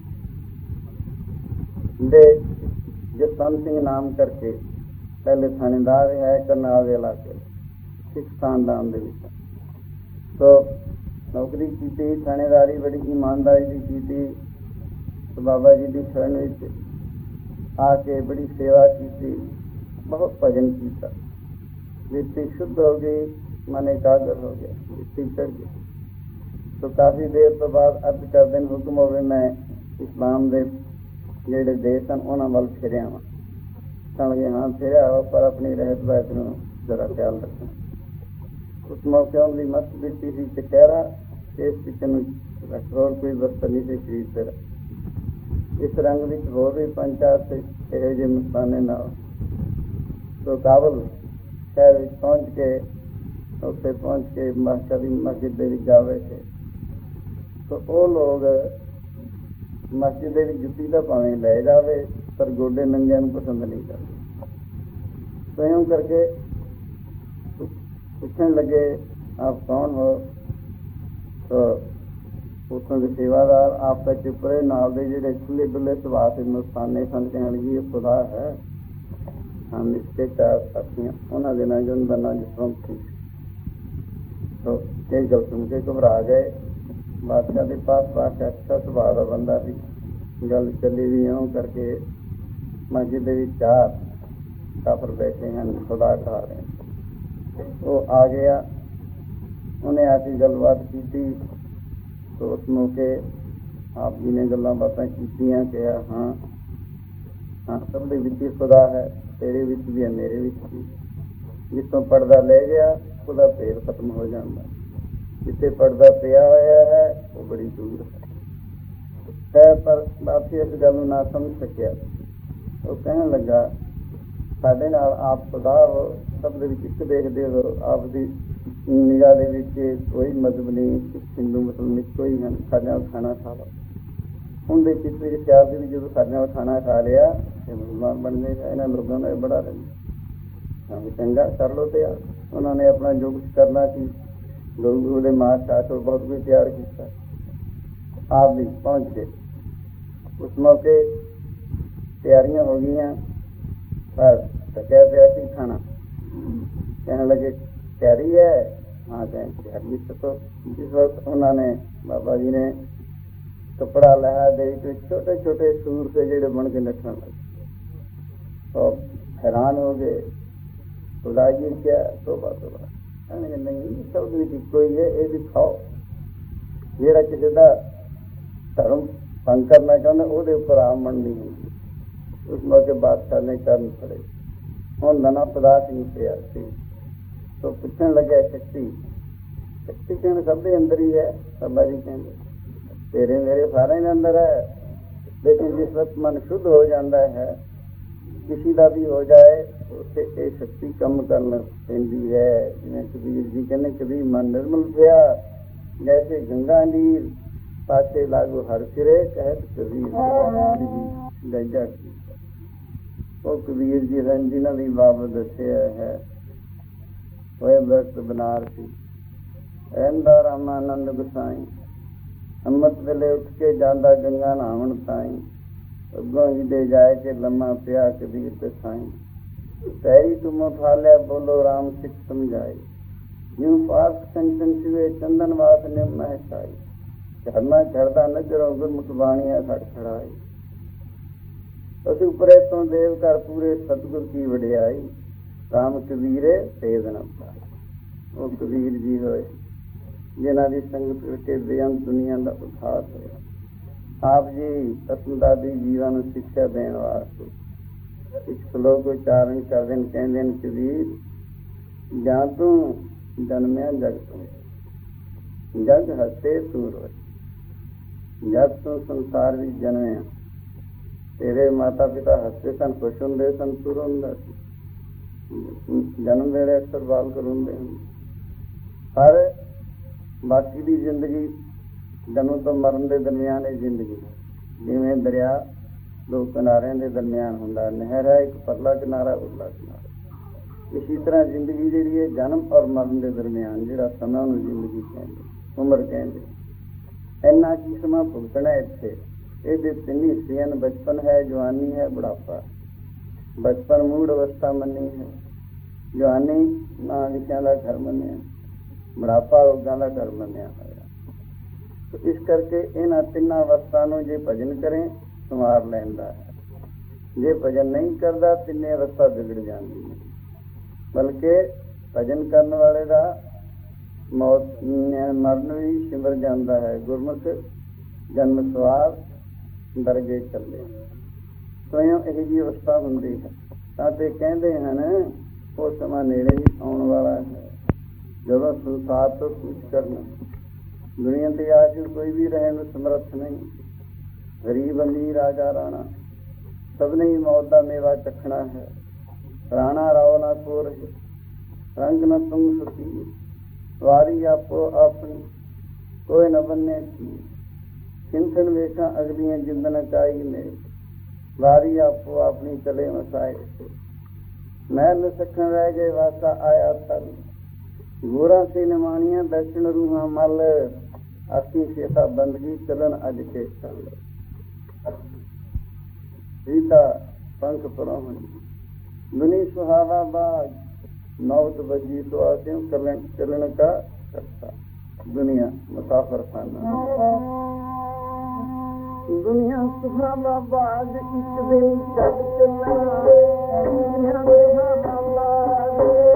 ਦੇ ਜਸਵੰਤ ਸਿੰਘ ਨਾਮ ਕਰਕੇ ਪਹਿਲੇ ਥਾਣੇਦਾਰ ਹੈ ਕਰਨਾਲ ਦੇ ਇਲਾਕੇ, ਸਿੱਖ ਖਾਨਦਾਨ ਦੇ ਵਿੱਚ। ਸੋ ਨੌਕਰੀ ਕੀਤੀ, ਥਾਣੇਦਾਰੀ ਬੜੀ ਇਮਾਨਦਾਰੀ ਦੀ ਕੀਤੀ। ਬਾਬਾ ਜੀ ਦੀ ਸ਼ਰਨ ਵਿੱਚ ਆ ਕੇ ਬੜੀ ਸੇਵਾ ਕੀਤੀ, ਬਹੁਤ ਭਜਨ ਕੀਤਾ। ਵਿਰਤੀ ਸ਼ੁੱਧ ਹੋ ਗਈ, ਮਨ ਇਕਾਗਰ ਹੋ ਗਿਆ, ਵਿਰਤੀ ਚੜ੍ਹ ਗਈ। ਸੋ ਕਾਫੀ ਦੇਰ ਤੋਂ ਬਾਅਦ ਅਰਜ਼ ਕਰਦੇ ਨੇ, ਹੁਕਮ ਹੋਵੇ ਮੈਂ ਇਸਲਾਮ ਦੇ ਜਿਹੜੇ ਦੇਸ਼ ਹਨ ਉਹਨਾਂ ਵੱਲ ਫਿਰਿਆ ਵਾਂ। ਸਮਝੇ ਹਾਂ ਫਿਰਿਆ ਹੋ, ਪਰ ਆਪਣੀ ਰਹਿਤ ਬਹਿਤ ਨੂੰ ਜ਼ਰਾ ਖਿਆਲ ਰੱਖਣਾ। ਉਸ ਮੌਕੇ ਉਹਦੀ ਮਸਤ ਬੀਤੀ ਸੀ ਚਕਹਿਰਾ, ਇਸ ਵਿੱਚ ਨੂੰ ਹੋਰ ਕੋਈ ਵਸਤਰ ਨਹੀਂ ਸੀ ਖਰੀਦਦੇ। ਇਸ ਰੰਗ ਵਿੱਚ ਹੋਰ ਵੀ ਪੰਜ ਚਾਰ ਤੇ ਇਹੋ ਜਿਹੇ ਮਸਤਾਨੇ ਨਾਲ। ਸੋ ਕਾਬਲ ਸ਼ਹਿਰ ਵਿੱਚ ਪਹੁੰਚ ਕੇ, ਉੱਥੇ ਪਹੁੰਚ ਕੇ ਮਸਜਿਦ ਮਸਜਿਦ ਦੇ ਵਿੱਚ ਜਾ ਬੈਠੇ। ਸੋ ਉਹ ਲੋਕ ਮਸਜਿਦ ਦੇ ਵਿੱਚ ਜੁੱਤੀ ਤਾਂ ਭਾਵੇਂ ਲੈ ਜਾਵੇ, ਪਰ ਗੋਡੇ ਨੰਗਿਆਂ ਨੂੰ ਪਸੰਦ ਨਹੀਂ ਕਰਦੇ। ਸੋ ਇਉਂ ਕਰਕੇ ਪੁੱਛਣ ਲੱਗੇ ਆਪ ਕੌਣ ਹੋ? ਸੋ ਉੱਥੋਂ ਦੇ ਸੇਵਾਦਾਰ ਆਪ ਤਾਂ ਚੁੱਪ ਰਹੇ। ਨਾਲ ਦੇ ਜਿਹੜੇ ਖੁੱਲੇ ਡੁੱਲੇ ਸੁਭਾਅ ਦੇ ਮਸਤਾਨੇ ਸਨ, ਕਹਿਣ ਲੱਗੇ ਇਹ ਖੁਦਾ ਹੈ। ਹਮ ਇਸਕੇ ਚਾਰ ਸਾਥੀਆਂ, ਉਹਨਾਂ ਦੇ ਨਾਲ ਜਿਹਨਾਂ ਦਾ ਨਾਂ ਜਸਵੰਤ ਸੀ। ਸੋ ਇਹ ਗੱਲ ਸੁਣ ਕੇ ਘਬਰਾ ਗਏ। ਬਾਦਸ਼ਾਹ ਦੇ ਪਾਸ ਬਾਦਸ਼ਾਹ ਅੱਛਾ ਸੁਭਾਅ ਦਾ ਬੰਦਾ ਸੀ। ਗੱਲ ਚੱਲੀ ਵੀ ਇਉਂ ਕਰਕੇ ਮਸਜਿਦ ਦੇ ਵਿੱਚ ਚਾਰ ਕਾਫਰ ਬੈਠੇ ਹਨ, ਖੁਦਾ ਖਾ ਰਹੇ। ਉਹ ਆ ਗਿਆ, ਉਹਨੇ ਆ ਕੇ ਗੱਲਬਾਤ ਕੀਤੀ। ਤਾਂ ਉਸ ਮੌਕੇ ਆਪ ਜੀ ਨੇ ਗੱਲਾਂ ਬਾਤਾਂ ਕੀਤੀਆਂ, ਕਿਹਾ ਹਾਂ ਹਾਂ ਸਭ ਦੇ ਵਿੱਚ ਹੀ ਖੁਦਾ ਹੈ, ਤੇਰੇ ਵਿੱਚ ਵੀ ਹੈ, ਮੇਰੇ ਵਿੱਚ ਵੀ। ਜਿੱਥੋਂ ਪਰਦਾ ਲੈ ਗਿਆ ਉਹਦਾ ਭੇਦ ਖਤਮ ਹੋ ਜਾਂਦਾ, ਜਿੱਥੇ ਪਰਦਾ ਪਿਆ ਹੋਇਆ ਹੈ ਉਹ ਬੜੀ ਦੂਰ ਹੈ। ਪਰ ਬਾਪੀ ਇਸ ਗੱਲ ਨੂੰ ਨਾ ਸਮਝ ਸਕਿਆ। ਉਹ ਕਹਿਣ ਲੱਗਾ, ਸਾਡੇ ਨਾਲ ਆਪ ਖੁਦਾ ਹੋ, ਸਭ ਦੇ ਵਿੱਚ ਇੱਕ ਦੇਖਦੇ ਹੋ, ਆਪ ਦੀ ਨਿਗਾਹ ਦੇ ਵਿੱਚ ਕੋਈ ਮਜ਼ਹਬ ਨਹੀਂ, ਹਿੰਦੂ ਮੁਸਲਮਾਨ ਇੱਕੋ ਹੀ ਹਨ, ਸਾਡੇ ਨਾਲ ਖਾਣਾ ਖਾ ਲਓ। ਉਹਦੇ ਪਿਛਲੇ ਖਿਆਲ ਦੇ ਵੀ ਜਦੋਂ ਸਾਡੇ ਨਾਲ ਖਾਣਾ ਖਾ ਲਿਆ ਤੇ ਮੁਸਲਮਾਨ ਬਣ ਜਾਏਗਾ। ਇਹਨਾਂ ਲੋਕਾਂ ਦਾ ਬੜਾ ਰਹਿੰਦਾ, ਚੰਗਾ ਕਰ ਲਓ ਤਿਆਰ। ਉਹਨਾਂ ਨੇ ਆਪਣਾ ਜੋ ਕੁਛ ਕਰਨਾ ਸੀ ਗੁਰੂ ਗੁਰੂ ਦੇ ਮਾਂ ਸ਼ਾਸਤਰ ਬਹੁਤ ਕੁਝ ਤਿਆਰ ਕੀਤਾ। ਆਪ ਵੀ ਪਹੁੰਚ ਗਏ। ਉਸ ਮੌਕੇ ਤਿਆਰੀਆਂ ਹੋ ਗਈਆਂ, ਬਸ ਟਕਿਆ ਪਿਆ ਸੀ ਖਾਣਾ। ਕਹਿਣ ਲੱਗੇ ਤਿਆਰੀ ਹੈ? ਹਾਂ ਕਹਿੰਦੇ ਤਿਆਰੀ। ਸੋ ਜਿਸ ਵਕਤ ਉਹਨਾਂ ਨੇ ਬਾਬਾ ਜੀ ਨੇ ਕੱਪੜਾ ਲਿਆ ਦੇ ਵਿੱਚ ਛੋਟੇ ਛੋਟੇ ਸੂਰ ਸੇ ਜਿਹੜੇ ਬਣ ਕੇ ਨੱਠਣ ਲੱਗੇ, ਉਹ ਹੈਰਾਨ ਹੋ ਗਏ। ਖੁਦਾ ਜੀ ਕਿਆ ਤੋਬਾ ਤੋਬਾ। ਕਹਿੰਦੇ ਨਹੀਂ, ਸਭ ਦੇ ਵਿੱਚ ਇੱਕੋ ਹੀ ਹੈ, ਇਹ ਵੀ ਖਾਓ। ਜਿਹੜਾ ਕਿਸੇ ਦਾ ਧਰਮ ਭੰਗ ਕਰਨਾ ਚਾਹੁੰਦਾ ਉਹਦੇ ਉੱਪਰ ਆਮਣ ਨਹੀਂ ਹੁੰਦੀ। ਉਸ ਮੌਕੇ ਬਾਦਸ਼ਾਹ ਨੇ ਕਰਨ ਫੜੇ। ਹੁਣ ਨਨਾ ਪਦਾਰਥ ਨਹੀਂ ਪਿਆ ਸੀ। ਤੋ ਪੁੱਛਣ ਲੱਗਿਆ ਸ਼ਕਤੀ ਸ਼ਕਤੀ ਕਹਿੰਦੇ ਸਭ ਦੇ ਅੰਦਰ ਹੀ ਹੈ। ਬਾਬਾ ਜੀ ਕਹਿੰਦੇ ਤੇਰੇ ਮੇਰੇ ਸਾਰਿਆਂ ਦੇ ਅੰਦਰ ਹੈ, ਲੇਕਿਨ ਜਿਸ ਵਕਤ ਮਨ ਸ਼ੁੱਧ ਹੋ ਜਾਂਦਾ ਹੈ, ਕਿਸੇ ਦਾ ਵੀ ਹੋ ਜਾਏ, ਉੱਥੇ ਇਹ ਸ਼ਕਤੀ ਕੰਮ ਕਰਨ ਪੈਂਦੀ ਹੈ। ਜਿਵੇਂ ਕਬੀਰ ਜੀ ਕਹਿੰਦੇ, ਕਬੀਰ ਮਨ ਨਿਰਮਲ ਪਿਆ ਜੈਸੇ ਗੰਗਾ ਨੀਰ, ਪਾਸੇ ਲਾਗੂ ਹਰ ਫਿਰੇ ਕਹਿਤ ਕਬੀਰ ਗੰਜਾ। ਉਹ ਕਬੀਰ ਜੀ ਹਨ ਜਿਨ੍ਹਾਂ ਦੀ ਬਾਬਤ ਦੱਸਿਆ ਹੈ। ਹੋਏ ਵਕਤ ਬਨਾਰਸੀ ਰਹਿੰਦਾ ਰਾਮਾਨੰਦ ਗੁਸਾਈ, ਅੰਮ੍ਰਿਤ ਵੇਲੇ ਉੱਠ ਕੇ ਜਾਂਦਾ ਗੰਗਾ ਨਹਾਵਣ ਸਾਈ, ਅੱਗੋਂ ਹੀ ਦੇ ਜਾਏ ਕੇ ਲੰਮਾ ਪਿਆ ਕਬੀਰ ਤੇ ਸਾਈ। ਪੈਰੀ ਤੁਮ ਉਠਾ ਲਿਆ ਬੋਲੋ ਰਾਮ ਸਿੱਖ ਸਮਝਾਈ, ਜਿਉ ਪਾਸ ਕੰਚਨ ਸਿਵੇ ਚੰਦਨ ਵਾਸ ਨਿਮ ਮਹਿਸਾਈ, ਝਰਨਾ ਝਰਦਾ ਨਜ਼ਰੋਂ ਗੁਰਮੁਖ ਬਾਣੀਆਂ ਖੜ ਖੜਾਈ। ਅਸੀਂ ਉਪਰੇ ਤੋਂ ਦੇਵ ਘਰ ਪੂਰੇ ਸਤਿਗੁਰ ਕੀ ਵਡਿਆਈ, ਰਾਮ ਕਬੀਰੇ ਤੇਜ਼ ਨਾ ਪਾਈ। ਉਹ ਕਬੀਰ ਜੀ ਹੋਏ ਜਿਨ੍ਹਾਂ ਦੀ ਸੰਗਤ ਕਰਕੇ ਬੇਅੰਤ ਦੁਨੀਆ ਦਾ ਉਠਾਰ ਹੋਇਆ। ਆਪ ਜੀ ਅਸਮਦਾਦੀ ਜੀਵਾਂ ਨੂੰ ਸਿੱਖਿਆ ਦੇਣ ਵਾਸਤੇ ਇੱਕ ਸ਼ਲੋਕ ਉਚਾਰਨ ਕਰਦੇ ਨੇ। ਕਹਿੰਦੇ ਨੇ ਕਬੀਰ, ਜਾਂ ਤੂੰ ਜਨਮਿਆ ਜਗ ਤੋਂ, ਜਗ ਹੱਸੇ ਤੂੰ ਰੋਏ। ਜਦ ਤੂੰ ਸੰਸਾਰ ਵਿੱਚ ਜਨਮਿਆ ਤੇਰੇ ਮਾਤਾ ਪਿਤਾ ਹੱਸਦੇ ਸਨ, ਖੁਸ਼ ਹੁੰਦੇ ਸਨ, ਤੂੰ ਰੋਂਦਾ ਸੀ। ਜਨਮ ਵੇਲੇ ਅਕਸਰ ਬਾਲ ਕਰਵਾਉਂਦੇ ਹਨ। ਪਰ ਬਾਕੀ ਦੀ ਜ਼ਿੰਦਗੀ ਜਨਮ ਤੋਂ ਮਰਨ ਦੇ ਦਰਮਿਆਨ ਇਹ ਜ਼ਿੰਦਗੀ ਜਿਵੇਂ ਦਰਿਆ ਦੋ ਕਿਨਾਰਿਆਂ ਦੇ ਦਰਮਿਆਨ ਹੁੰਦਾ। ਨਹਿਰ ਹੈ ਇੱਕ ਪਰਲਾ ਕਿਨਾਰਾ, ਉਰਲਾ ਕਿਨਾਰਾ। ਇਸੀ ਤਰ੍ਹਾਂ ਜ਼ਿੰਦਗੀ ਜਿਹੜੀ ਹੈ ਜਨਮ ਔਰ ਮਰਨ ਦੇ ਦਰਮਿਆਨ ਜਿਹੜਾ ਸਮਾਂ ਨੂੰ ਜ਼ਿੰਦਗੀ ਕਹਿੰਦੇ, ਉਮਰ ਕਹਿੰਦੇ। ਇੰਨਾ ਕੀ ਸਮਾਂ ਭੁਗਤਣਾ ਇੱਥੇ। ਇਹਦੇ ਤਿੰਨ ਹਿੱਸੇ ਹਨ। ਬਚਪਨ ਹੈ, ਜਵਾਨੀ ਹੈ, ਬੁਢਾਪਾ। ਬਚਪਨ ਮੂੜ ਅਵਸਥਾ ਮੰਨੀ ਹੈ, ਜਵਾਨੀ ਨਾ ਵਿਸ਼ਿਆਂ ਦਾ ਘਰ ਮੰਨਿਆ, ਬੁਢਾਪਾ ਰੋਗਾਂ ਦਾ ਘਰ ਮੰਨਿਆ ਹੋਇਆ। ਇਸ ਕਰਕੇ ਇਹਨਾਂ ਤਿੰਨਾਂ ਅਵਸਥਾ ਨੂੰ ਜੇ ਭਜਨ ਕਰੇ ਸੰਵਾਰ ਲੈਂਦਾ ਹੈ। ਜੇ ਭਜਨ ਨਹੀਂ ਕਰਦਾ ਤਿੰਨੇ ਅਵਸਥਾ ਵਿਗੜ ਜਾਂਦੀ ਹੈ। ਬਲਕਿ ਭਜਨ ਕਰਨ ਵਾਲੇ ਦਾ ਮੌਤ ਮਰਨ ਵੀ ਸਿਮਰ ਜਾਂਦਾ ਹੈ। ਗੁਰਮੁਖ ਜਨਮ ਸਵਾਰ ਦਰਗੇ ਚੱਲੇ। ਸਵਯੰ ਇਹੋ ਜਿਹੀ ਅਵਸਥਾ ਹੁੰਦੀ ਹੈ। ਤਾਂ ਤੇ ਕਹਿੰਦੇ ਹਨ ਉਹ ਸਮਾਂ ਨੇੜੇ ਹੀ ਆਉਣ ਵਾਲਾ ਹੈ ਜਦੋਂ ਸੰਸਾਰ ਤੋਂ ਕੁਝ ਕਰਨਾ। ਦੁਨੀਆ ਤੇ ਆ ਕੇ ਕੋਈ ਵੀ ਰਹਿਣ ਨੂੰ ਸਮਰੱਥ ਨਹੀਂ। ਗਰੀਬ ਅਮੀਰ ਰਾਜਾ ਰਾਣਾ ਸਭ ਨੇ ਹੀ ਮੌਤ ਦਾ ਮੇਵਾ ਚੱਖਣਾ ਹੈ। ਰਾਣਾ ਰਾਓ ਨਾ ਕੋ ਰਹੇ, ਰੰਗ ਨਾ ਤੁਮ ਸੁਖੀ, ਵਾਰੀ ਆਪੋ ਆਪਣੀ ਕੋਈ ਨਾ ਬੰਨੇ ਕੀ। ਚਿੰਤਨ ਵੇਖਾਂ ਅਗਲੀਆਂ ਜਿੰਦਨ ਕਾਈ ਨੇ, ਵਾਰੀ ਆਪੋ ਆਪਣੀ ਚਲੇ ਮਸਾਏ। ਮਹਿਲ ਸਖਣ ਰਹਿ ਗਏ ਵਾਸਾ ਆਇਆ ਤਲ, ਗੋਰਾ ਸੇ ਨਿਮਾਣੀਆਂ ਦਰਸ਼ਨ ਰੂਹਾਂ ਮਲ। ਆਖੀ ਸੇਤਾ ਬੰਦਗੀ ਚਲਨ ਅੱਜ ਕੇ ਚੱਲ। सीता पंख परोहन दुनी सुहावा बाज, मौत बजी तो आत्यों करण चरण का करता। दुनिया मुसाफिर खाना। दुनिया सुहावा बाग एक दिन चढ़ चला, दुनिया सुहावा बाग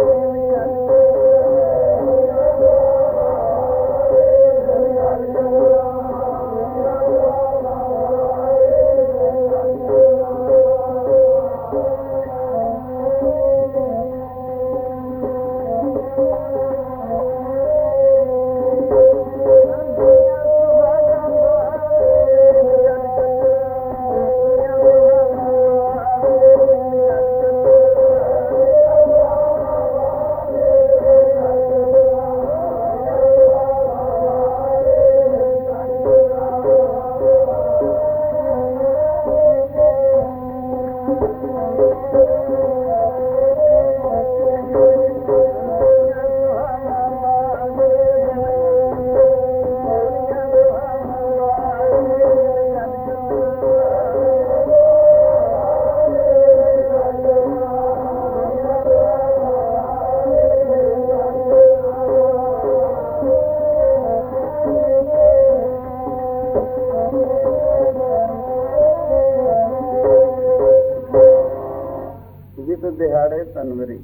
दिहाड़े तनवरी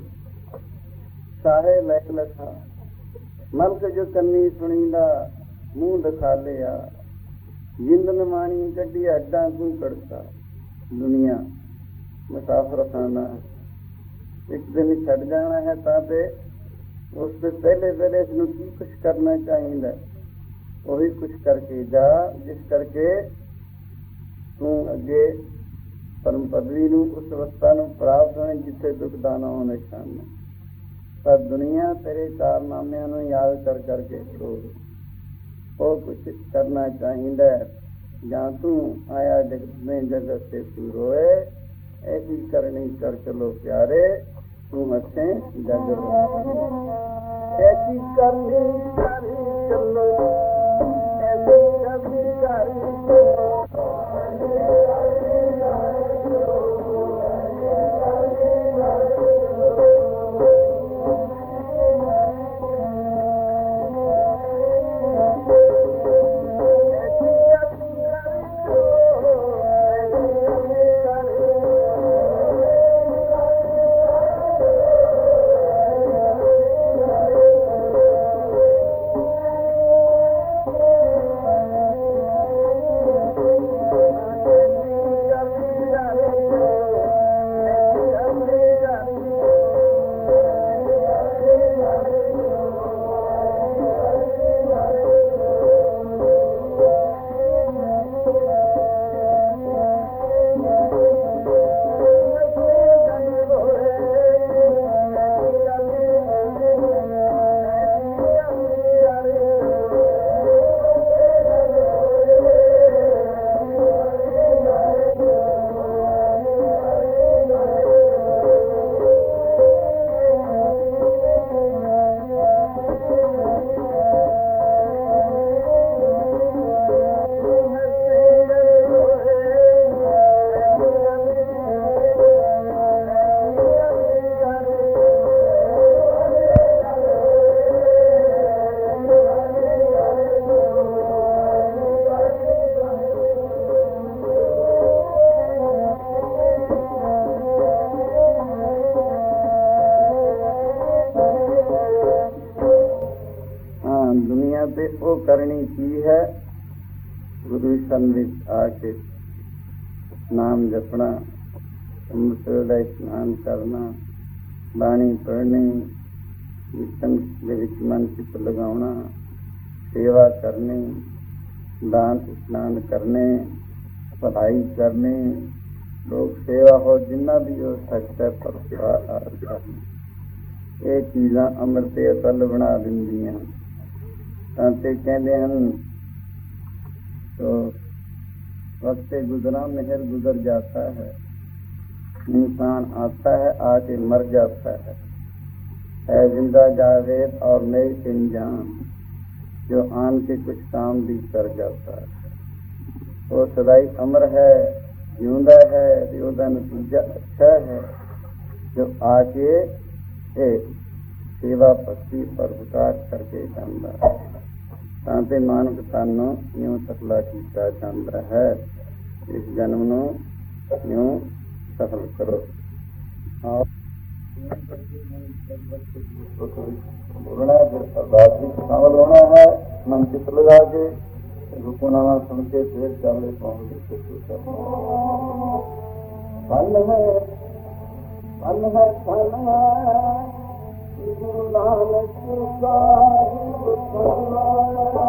साहे लख लखा मलक जो कन्नी सुनींदा मूंह दिखा लिया जिंदन माणी कड्डी अड्डा तू कड़का। दुनिया मुसाफिर खाना, एक दिन छड़ जाना है ताते उस से पहले पहले इसनू की कुछ करना चाहिए, वही कुछ करके जा जिस करके तू अगे परम पदवी ਨੂੰ ਉਸ ਅਵਸਥਾ ਨੂੰ ਪ੍ਰਾਪਤ ਹੋਣੇ ਜਿੱਥੇ ਦੁੱਖ ਦਾ ਨਾ ਹੋਣੇ ਸ਼ਾਨ। ਪਰ ਦੁਨੀਆ ਤੇਰੇ ਕਾਰਨਾਮਿਆਂ ਨੂੰ ਯਾਦ ਕਰ ਕਰਕੇ ਕਰੋ, ਉਹ ਕੁਛ ਕਰਨਾ ਚਾਹੀਦਾ ਜਾਂ ਤੂੰ ਆਇਆ ਜਗਤ में जगत से तू रोए, ऐसी करनी कर चलो प्यारे तू हंसे जग रोए। ऐसी करनी कर चलो, ऐसी करनी कर चलो, ਤੇ ਉਹ ਕਰਨੀ ਕੀ ਹੈ? ਗੁਰੂ ਸ਼ਨ ਵਿੱਚ ਆ ਕੇ ਨਾਮ ਜਪਣਾ, ਅੰਮ੍ਰਿਤ ਦਾ ਇਸ਼ਨਾਨ ਕਰਨਾ, ਬਾਣੀ ਪੜ੍ਹਨੀ, ਕੀਰਤਨ ਦੇ ਵਿੱਚ ਮਨ ਚਿੱਤ ਲਗਾਉਣਾ, ਸੇਵਾ ਕਰਨੀ, ਦਾਨ ਇਸ਼ਨਾਨ ਕਰਨੇ, ਪੜ੍ਹਾਈ ਕਰਨੀ, ਲੋਕ ਸੇਵਾ ਹੋ ਜਿੰਨਾ ਵੀ ਹੋ ਸਕਦਾ ਪਰ ਇਹ ਚੀਜ਼ਾਂ ਅੰਮ੍ਰਿਤ ਤੇ ਅਸਲ ਬਣਾ ਦਿੰਦੀਆਂ। ਤਾਂ ਤੇ ਕਹਿੰਦੇ ਹਨ तो वक्त गुजरा मेहर गुजर जाता है, इंसान आता है आके मर जाता है, है जिंदा जावेद और नई इंजान जो आन के कुछ काम भी कर जाता है। वो सदाई अमर है, जिंदा है, योदा नतीजा अच्छा है जो आके एक सेवा भक्ति पर विकास करके जाता है। ਤਾਂ ਤੇ ਮਾਨੁਖ ਤਨ ਇਉਂ ਸਫਲਾ ਕੀਤਾ ਜਾਂਦਾ ਹੈ। ਇਸ ਜਨਮ ਨੂੰ ਇਉਂ ਸਫਲ ਕਰੋ। ਬੋਲਣਾ ਫਿਰ ਅਰਦਾਸ ਵਿੱਚ ਸ਼ਾਮਲ ਹੋਣਾ ਹੈ। ਮਨ ਚਿੱਤ ਲਗਾ ਕੇ ਹੁਕਮਨਾਮਾ ਸੁਣ ਕੇ ਫਿਰ ਚਾਲੇ ਪਾਉਣ ਦੀ ਕੋਸ਼ਿਸ਼ ਕਰਨਾ। ਧੰਨ ਹੈ ਧੰਨ ਹੈ ਧੰਨ ਹੈ ਗੁਰੂ ਨਾਨਕ ਸਾਹਿਬ ਸਤਿਨਾਮ।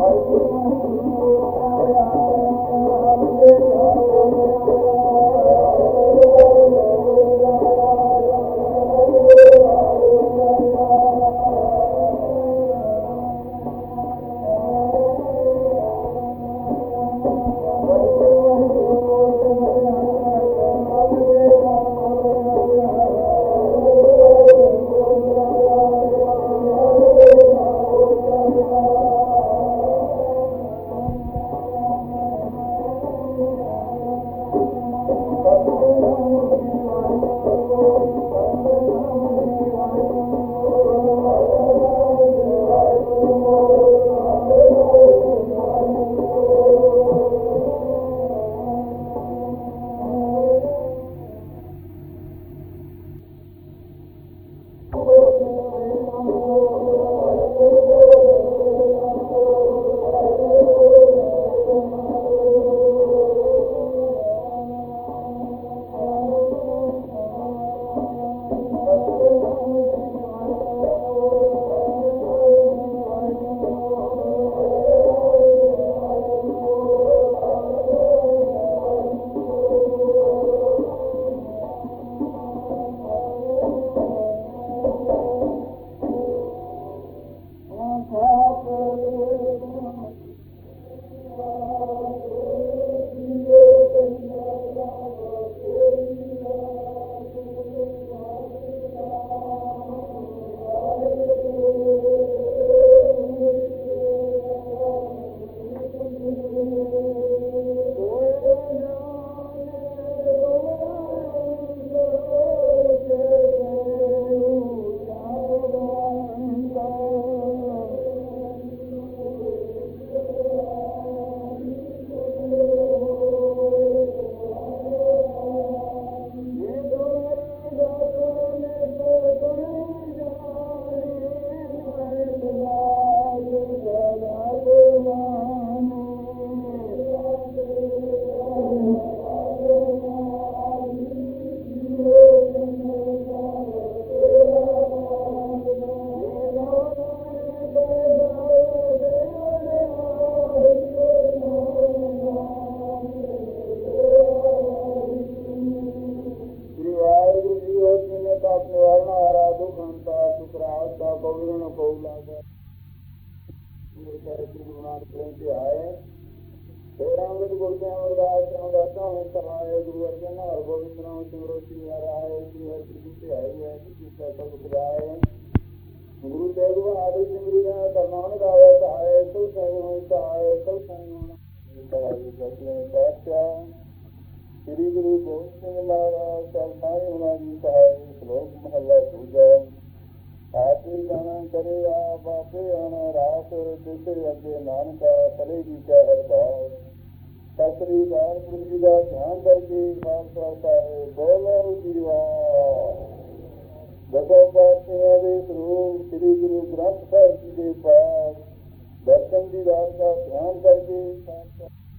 ਦਰਸ਼ਨ ਦੀ ਰਾਤ ਦਾ ਧਿਆਨ ਕਰਕੇ